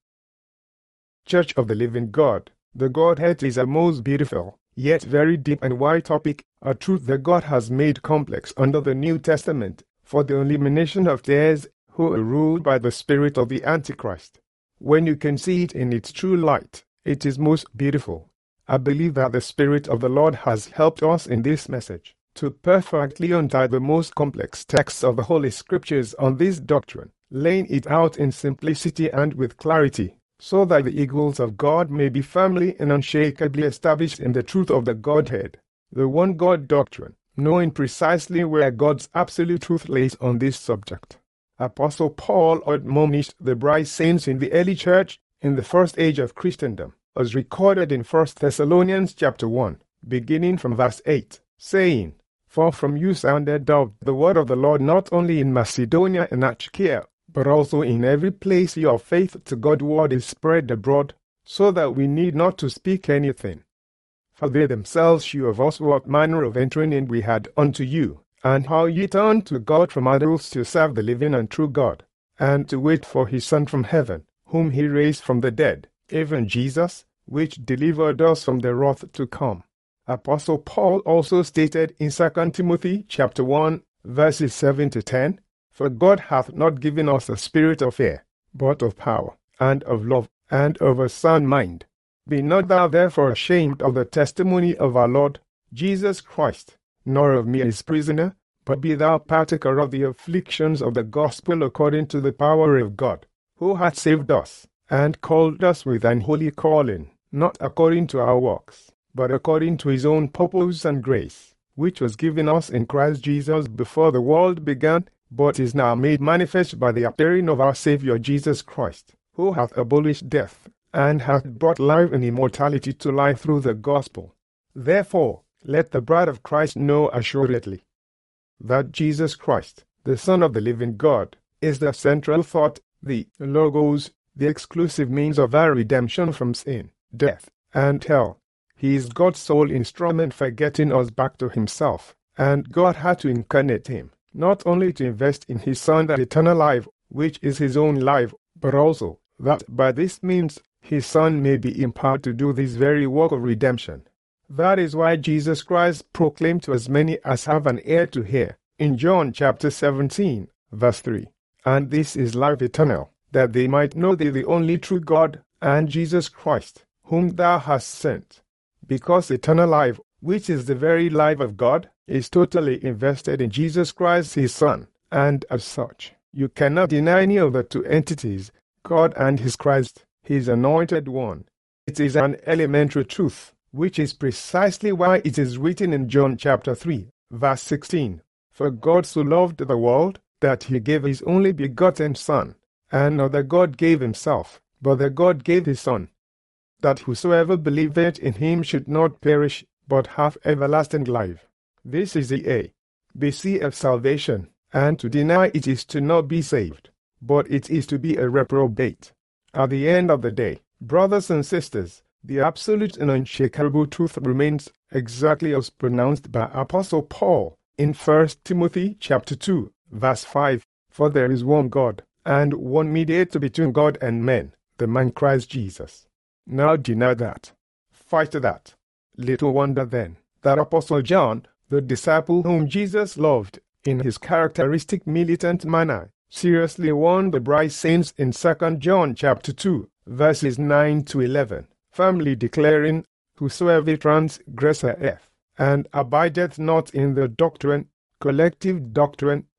Church of the Living God, the Godhead is a most beautiful, yet very deep and wide topic, a truth that God has made complex under the New Testament, for the elimination of theirs who are ruled by the spirit of the Antichrist. When you can see it in its true light, it is most beautiful. I believe that the Spirit of the Lord has helped us in this message to perfectly untie the most complex texts of the Holy Scriptures on this doctrine, laying it out in simplicity and with clarity, so that the eagles of God may be firmly and unshakably established in the truth of the Godhead, the one God doctrine, knowing precisely where God's absolute truth lays on this subject. Apostle Paul admonished the bride saints in the early church in the first age of Christendom, as recorded in First Thessalonians chapter one, beginning from verse eight, saying, For from you sounded out the word of the Lord not only in Macedonia and Achaia, but also in every place your faith to God's word is spread abroad, so that we need not to speak anything. For they themselves shew of us what manner of entering in we had unto you, and how ye turned to God from idols to serve the living and true God, and to wait for his Son from heaven, whom he raised from the dead, even Jesus, which delivered us from the wrath to come. Apostle Paul also stated in Second Timothy chapter one, verses seven to ten, For God hath not given us a spirit of fear, but of power, and of love, and of a sound mind. Be not thou therefore ashamed of the testimony of our Lord Jesus Christ, nor of me his prisoner, but be thou partaker of the afflictions of the gospel according to the power of God, who hath saved us, and called us with an holy calling, not according to our works, but according to his own purpose and grace, which was given us in Christ Jesus before the world began, but is now made manifest by the appearing of our Saviour Jesus Christ, who hath abolished death, and hath brought life and immortality to light through the gospel. Therefore, let the bride of Christ know assuredly that Jesus Christ, the Son of the living God, is the central thought, the logos, the exclusive means of our redemption from sin, death, and hell. He is God's sole instrument for getting us back to himself, and God had to incarnate him, not only to invest in his Son that eternal life, which is his own life, but also that by this means his Son may be empowered to do this very work of redemption. That is why Jesus Christ proclaimed to as many as have an ear to hear, in John chapter seventeen, verse three, And this is life eternal, that they might know thee the only true God, and Jesus Christ, whom thou hast sent. Because eternal life, which is the very life of God, is totally invested in Jesus Christ his Son, and as such, you cannot deny any of the two entities, God and his Christ, his anointed one. It is an elementary truth, which is precisely why it is written in John chapter three, verse sixteen, For God so loved the world, that he gave his only begotten Son, and not that God gave himself, but that God gave his Son, that whosoever believeth in him should not perish, but have everlasting life. This is the A, B C of salvation, and to deny it is to not be saved, but it is to be a reprobate. At the end of the day, brothers and sisters, the absolute and unshakable truth remains exactly as pronounced by Apostle Paul in First Timothy chapter two, verse five, For there is one God, and one mediator between God and men, the man Christ Jesus. Now deny that. Fight that. Little wonder then that Apostle John, the disciple whom Jesus loved, in his characteristic militant manner, seriously warned the bride saints in Second John chapter two, verses nine to eleven, firmly declaring, Whosoever transgresseth and abideth not in the doctrine, collective doctrine,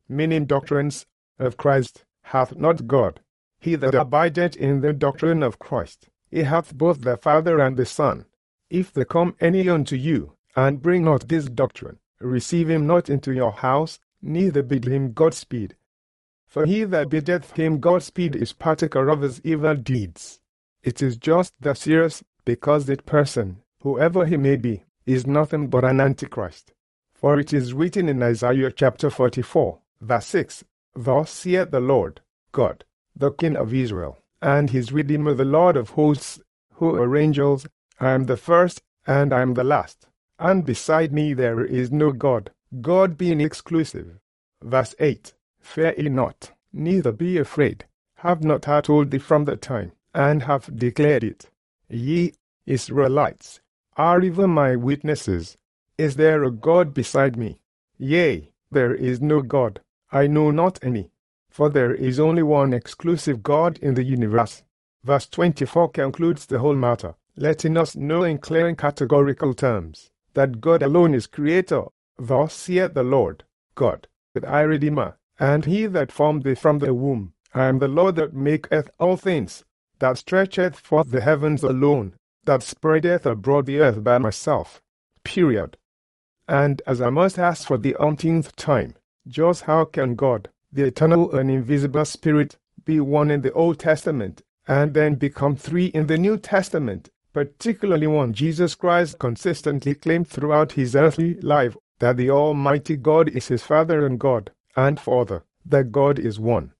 meaning doctrines of Christ, hath not God. He that abideth in the doctrine of Christ, he hath both the Father and the Son. If there come any unto you, and bring not this doctrine, receive him not into your house, neither bid him Godspeed. For he that biddeth him Godspeed is partaker of his evil deeds. It is just that serious, because that person, whoever he may be, is nothing but an antichrist. For it is written in Isaiah chapter forty-four, verse six, Thus saith the Lord God, the King of Israel, and his Redeemer, the Lord of hosts, who are angels, I am the first, and I am the last, and beside me there is no God, God being exclusive. Verse eight, Fear ye not, neither be afraid, have not I told thee from the time, and have declared it? Ye Israelites are even my witnesses. Is there a God beside me? Yea, there is no God, I know not any. For there is only one exclusive God in the universe. Verse twenty-four concludes the whole matter, letting us know in clear and categorical terms that God alone is Creator. Thus saith the Lord God, that I Redeemer, and he that formed thee from the womb. I am the Lord that maketh all things, that stretcheth forth the heavens alone, that spreadeth abroad the earth by myself. Period. And as I must ask for the umpteenth time, just how can God, the eternal and invisible Spirit, be one in the Old Testament, and then become three in the New Testament, particularly one Jesus Christ consistently claimed throughout his earthly life that the Almighty God is his Father and God, and Father, that God is one.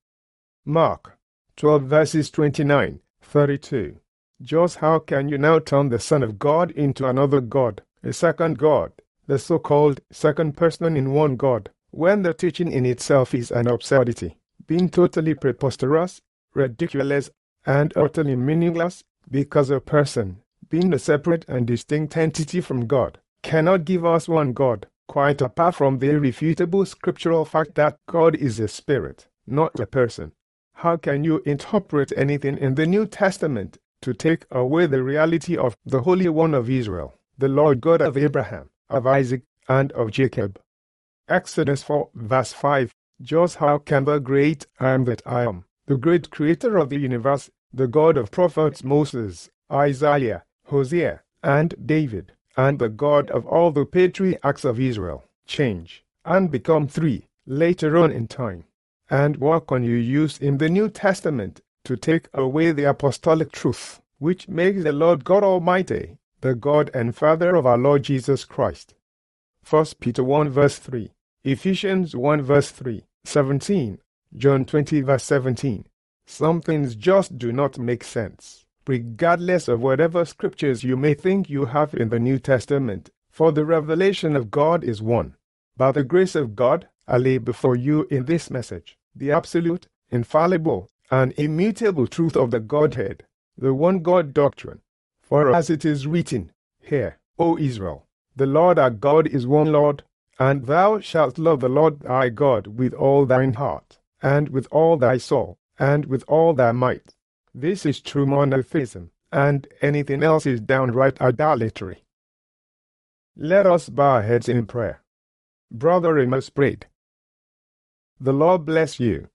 Mark twelve verses twenty-nine, thirty-two. Just how can you now turn the Son of God into another God, a second God, the so-called second person in one God, when the teaching in itself is an absurdity, being totally preposterous, ridiculous, and utterly meaningless, because a person, being a separate and distinct entity from God, cannot give us one God, quite apart from the irrefutable scriptural fact that God is a spirit, not a person. How can you interpret anything in the New Testament to take away the reality of the Holy One of Israel, the Lord God of Abraham, of Isaac, and of Jacob? Exodus four, verse five, Just how can the great I am that I am, the great creator of the universe, the God of prophets Moses, Isaiah, Hosea, and David, and the God of all the patriarchs of Israel, change, and become three, later on in time? And what can you use in the New Testament to take away the apostolic truth, which makes the Lord God Almighty, the God and Father of our Lord Jesus Christ? First Peter one verse three, Ephesians one verse three, seventeen, John twenty verse seventeen. Some things just do not make sense, regardless of whatever scriptures you may think you have in the New Testament, for the revelation of God is one. By the grace of God, I lay before you in this message the absolute, infallible, and immutable truth of the Godhead, the one God doctrine. For as it is written, Hear, O Israel, the Lord our God is one Lord, and thou shalt love the Lord thy God with all thine heart, and with all thy soul, and with all thy might. This is true monotheism, and anything else is downright idolatry. Let us bow our heads in prayer. Brother Amos prayed. The Lord bless you.